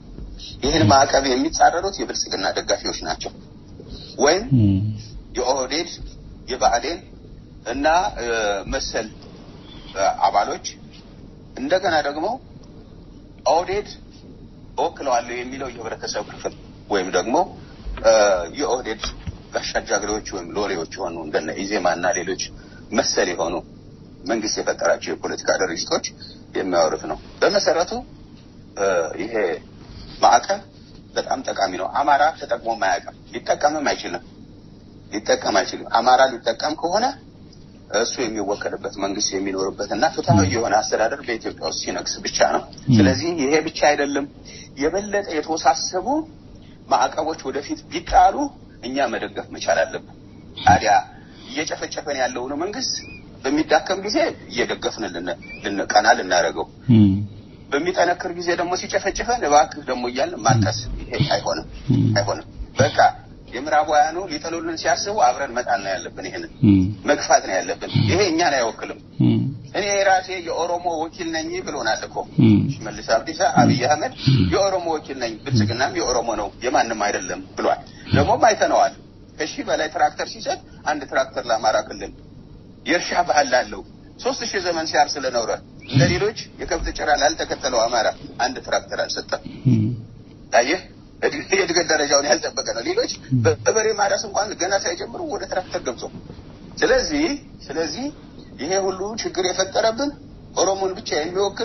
Speaker 5: ይሄን ማዕቀብ የሚጻረሩት የብልጽግና ደጋፊዎች ናቸው ወይም የኦህዴድ የባዕዴን እና መሰል አባሎች እንደገና ደግሞ ኦህዴድ ወክለዋለሁ የሚለው የህብረተሰብ ክፍል ወይም ደግሞ የኦህዴድ ጋሻጃግሬዎች ወይም ሎሌዎች ሆኑ እንደነ ኢዜማና ሌሎች መሰል የሆኑ መንግስት የፈጠራቸው የፖለቲካ ድርጅቶች የሚያወሩት ነው። በመሰረቱ ይሄ ማዕቀብ በጣም ጠቃሚ ነው። አማራ ተጠቅሞ ማያውቅም፣ ሊጠቀምም አይችልም። አማራ ሊጠቀም ከሆነ እሱ የሚወከልበት መንግስት የሚኖርበትና ፍትሃዊ የሆነ አስተዳደር በኢትዮጵያ ውስጥ ሲነግስ ብቻ ነው። ስለዚህ ይሄ ብቻ አይደለም፣ የበለጠ የተወሳሰቡ ማዕቀቦች ወደፊት ቢጣሉ እኛ መደገፍ መቻል አለብን። ታዲያ እየጨፈጨፈን ያለው ነው መንግስት በሚዳከም ጊዜ እየደገፍን ልንቀና ልናረገው በሚጠነክር ጊዜ ደግሞ ሲጨፈጨፈን እባክህ ደግሞ እያልን ማልቀስ ይሄ አይሆንም። በቃ የምዕራባውያኑ ሊጠሉልን ሲያስቡ አብረን መጣል ነው ያለብን። ይሄን መግፋት ነው ያለብን። ይሄ እኛን አይወክልም። እኔ ራሴ የኦሮሞ ወኪል ነኝ ብሎናል እኮ ሽመልስ አብዲሳ አብይ አህመድ የኦሮሞ ወኪል ነኝ፣ ብልጽግናም የኦሮሞ ነው የማንም አይደለም ብሏል። ደግሞ አይተነዋል። ከሺ በላይ ትራክተር ሲሰጥ አንድ ትራክተር ለአማራ ክልል የእርሻ ባህል ላለው 3000 ዘመን ሲያርስ ለኖረ ለሌሎች የከብት ጭራ ላልተከተለው አማራ አንድ ትራክተር አልሰጠም። ታየህ የእድገት ደረጃውን ያልጠበቀ ነው። ሌሎች በበሬ ማረስ እንኳን ገና ሳይጀምሩ ወደ ትራክተር ገብቶ ስለዚህ ይሄ ሁሉ ችግር የፈጠረብን ኦሮሞን ብቻ የሚወክል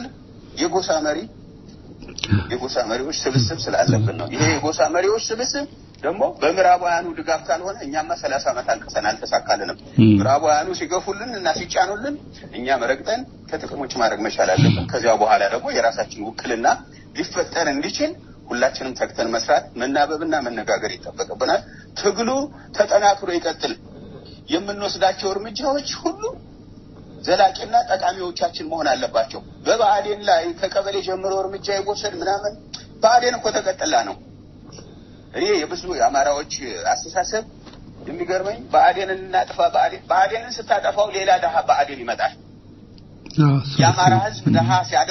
Speaker 5: የጎሳ መሪዎች ስብስብ ስላለብን ነው። ይሄ የጎሳ መሪዎች ስብስብ ደግሞ በምዕራባውያኑ ድጋፍ ካልሆነ እኛማ 30 ዓመት አልቀሰን አልተሳካልንም። ምዕራባውያኑ ሲገፉልን እና ሲጫኑልን እኛ መረግጠን ከጥቅሞች ማድረግ መቻል አለብን። ከዚያ በኋላ ደግሞ የራሳችን ውክልና ሊፈጠር እንዲችል ሁላችንም ተክተን መስራት መናበብና መነጋገር ይጠበቅብናል። ትግሉ ተጠናክሮ ይቀጥል። የምንወስዳቸው እርምጃዎች ሁሉ ዘላቂና ጠቃሚዎቻችን መሆን አለባቸው። በባዕዴን ላይ ከቀበሌ ጀምሮ እርምጃ ይወሰድ ምናምን ባዕዴን እኮ ተቀጥላ ነው። እኔ የብዙ የአማራዎች አስተሳሰብ የሚገርመኝ ባዕዴንን እናጥፋ ባዕዴንን ስታጠፋው ሌላ ደሃ ባዕዴን ይመጣል። የአማራ ህዝብ ደሃ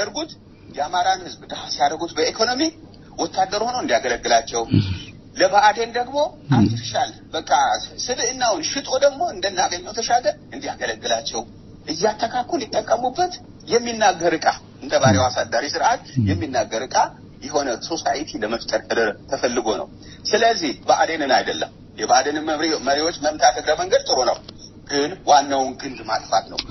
Speaker 5: ሲያደርጉት በኢኮኖሚ ወታደር ሆኖ እንዲያገለግላቸው ለባዕዴን ደግሞ አርቲፊሻል በቃ ስብዕናውን ሽጦ ደግሞ እንደናገኘው ተሻገር እንዲያገለግላቸው እያተካኩል ይጠቀሙበት የሚናገር ዕቃ እንደ ባሪያው አሳዳሪ ስርዓት የሚናገር ዕቃ የሆነ ሶሳይቲ ለመፍጠር ተፈልጎ ነው። ስለዚህ ባዕዴንን አይደለም የባዕዴንን መሪዎች መምታት እግረ መንገድ ጥሩ ነው፣ ግን ዋናውን ግንድ ማጥፋት ነው።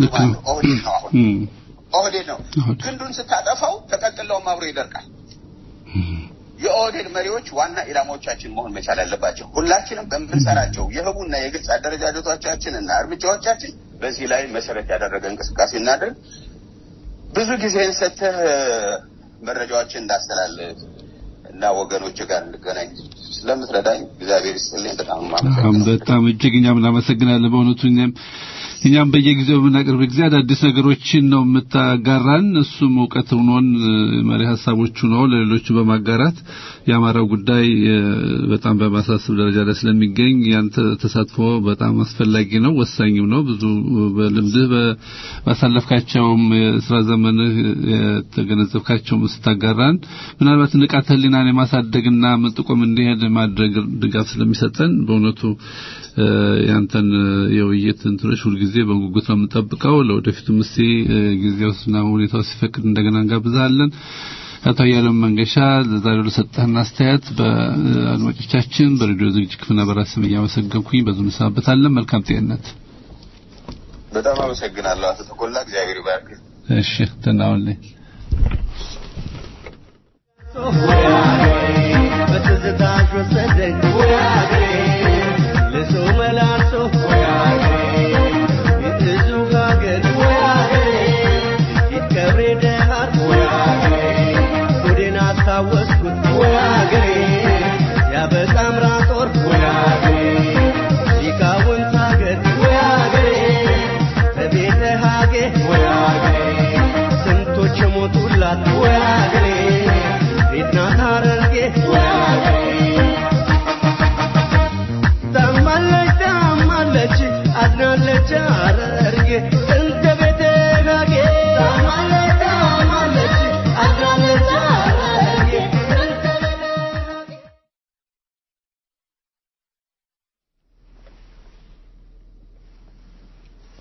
Speaker 5: ኦህዴድ ነው። ግንዱን ስታጠፋው ተቀጥለውም አብሮ ይደርቃል። የኦህዴድ መሪዎች ዋና ኢላማዎቻችን መሆን መቻል አለባቸው። ሁላችንም በምንሰራቸው የህቡና የግልጽ አደረጃጀቶቻችንና እርምጃዎቻችን በዚህ ላይ መሰረት ያደረገ እንቅስቃሴ እናድርግ። ብዙ ጊዜን ሰጥተህ መረጃዎችን እንዳስተላልፍ እና ወገኖች ጋር እንገናኝ ስለምትረዳኝ እግዚአብሔር ይስጥልኝ።
Speaker 4: በጣም እጅግ እኛም እናመሰግናለን። በእውነቱ እኛም በየጊዜው የምናቀርብ ጊዜ አዳዲስ ነገሮችን ነው የምታጋራን። እሱም ዕውቀት ሆኖን መሪ ሀሳቦቹ ነው ለሌሎቹ በማጋራት የአማራው ጉዳይ በጣም በማሳሰብ ደረጃ ላይ ስለሚገኝ ያንተ ተሳትፎ በጣም አስፈላጊ ነው፣ ወሳኝም ነው። ብዙ በልምድህ ባሳለፍካቸው የሥራ ዘመንህ የተገነዘብካቸው ስታጋራን ምናልባት ንቃተ ህሊናን የማሳደግና መጥቆም እንዲሄድ ማድረግ ድጋፍ ስለሚሰጠን በእውነቱ ያንተን የውይይት እንትኖች ሁሉ ጊዜ በጉጉት ነው የምንጠብቀው። ለወደፊቱም እስቲ ጊዜውና ሁኔታው ሲፈቅድ እንደገና እንጋብዛለን። አቶ አያሌው መንገሻ ለዛሬው ለሰጠህን አስተያየት በአድማጮቻችን በሬዲዮ ዝግጅት ክፍልና በራስም እያመሰገንኩኝ በዙ እንሰናበታለን። መልካም ጤንነት።
Speaker 5: በጣም አመሰግናለሁ አቶ ተቆላ፣ እግዚአብሔር ይባርክ።
Speaker 4: እሺ ተናውልኝ።
Speaker 3: በትዝታሽ ወሰደኝ ለሰው መላሶ የትዙ ሀገር ይትከብሬ ደሃር ወዴና ታወስኩት ያበጣም ራጦር ሊካውን ታገር በቤተ ሀጌ ስንቶች ሞቱላት ቤትና ታረርጌ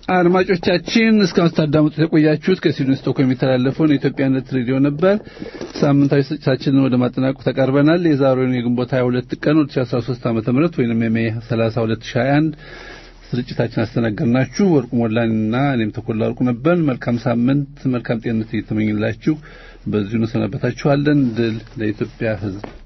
Speaker 4: አድማጮቻችን እስካሁን ስታዳምጡት የቆያችሁት ከሲድኒ ስቶክሆልም የሚተላለፈውን የኢትዮጵያነት ሬዲዮ ነበር። ሳምንታዊ ስርጭታችንን ወደ ማጠናቀቁ ተቃርበናል። የዛሬውን የግንቦት 22 ቀን 2013 ዓ.ም ወይንም የሜይ 30 2021 ስርጭታችን አስተናገርናችሁ ወርቁ ሞላንና እኔም ተኮላ ወርቁ ነበር። መልካም ሳምንት፣ መልካም ጤንነት እየተመኘንላችሁ በዚሁ እንሰናበታችኋለን። ድል ለኢትዮጵያ ሕዝብ።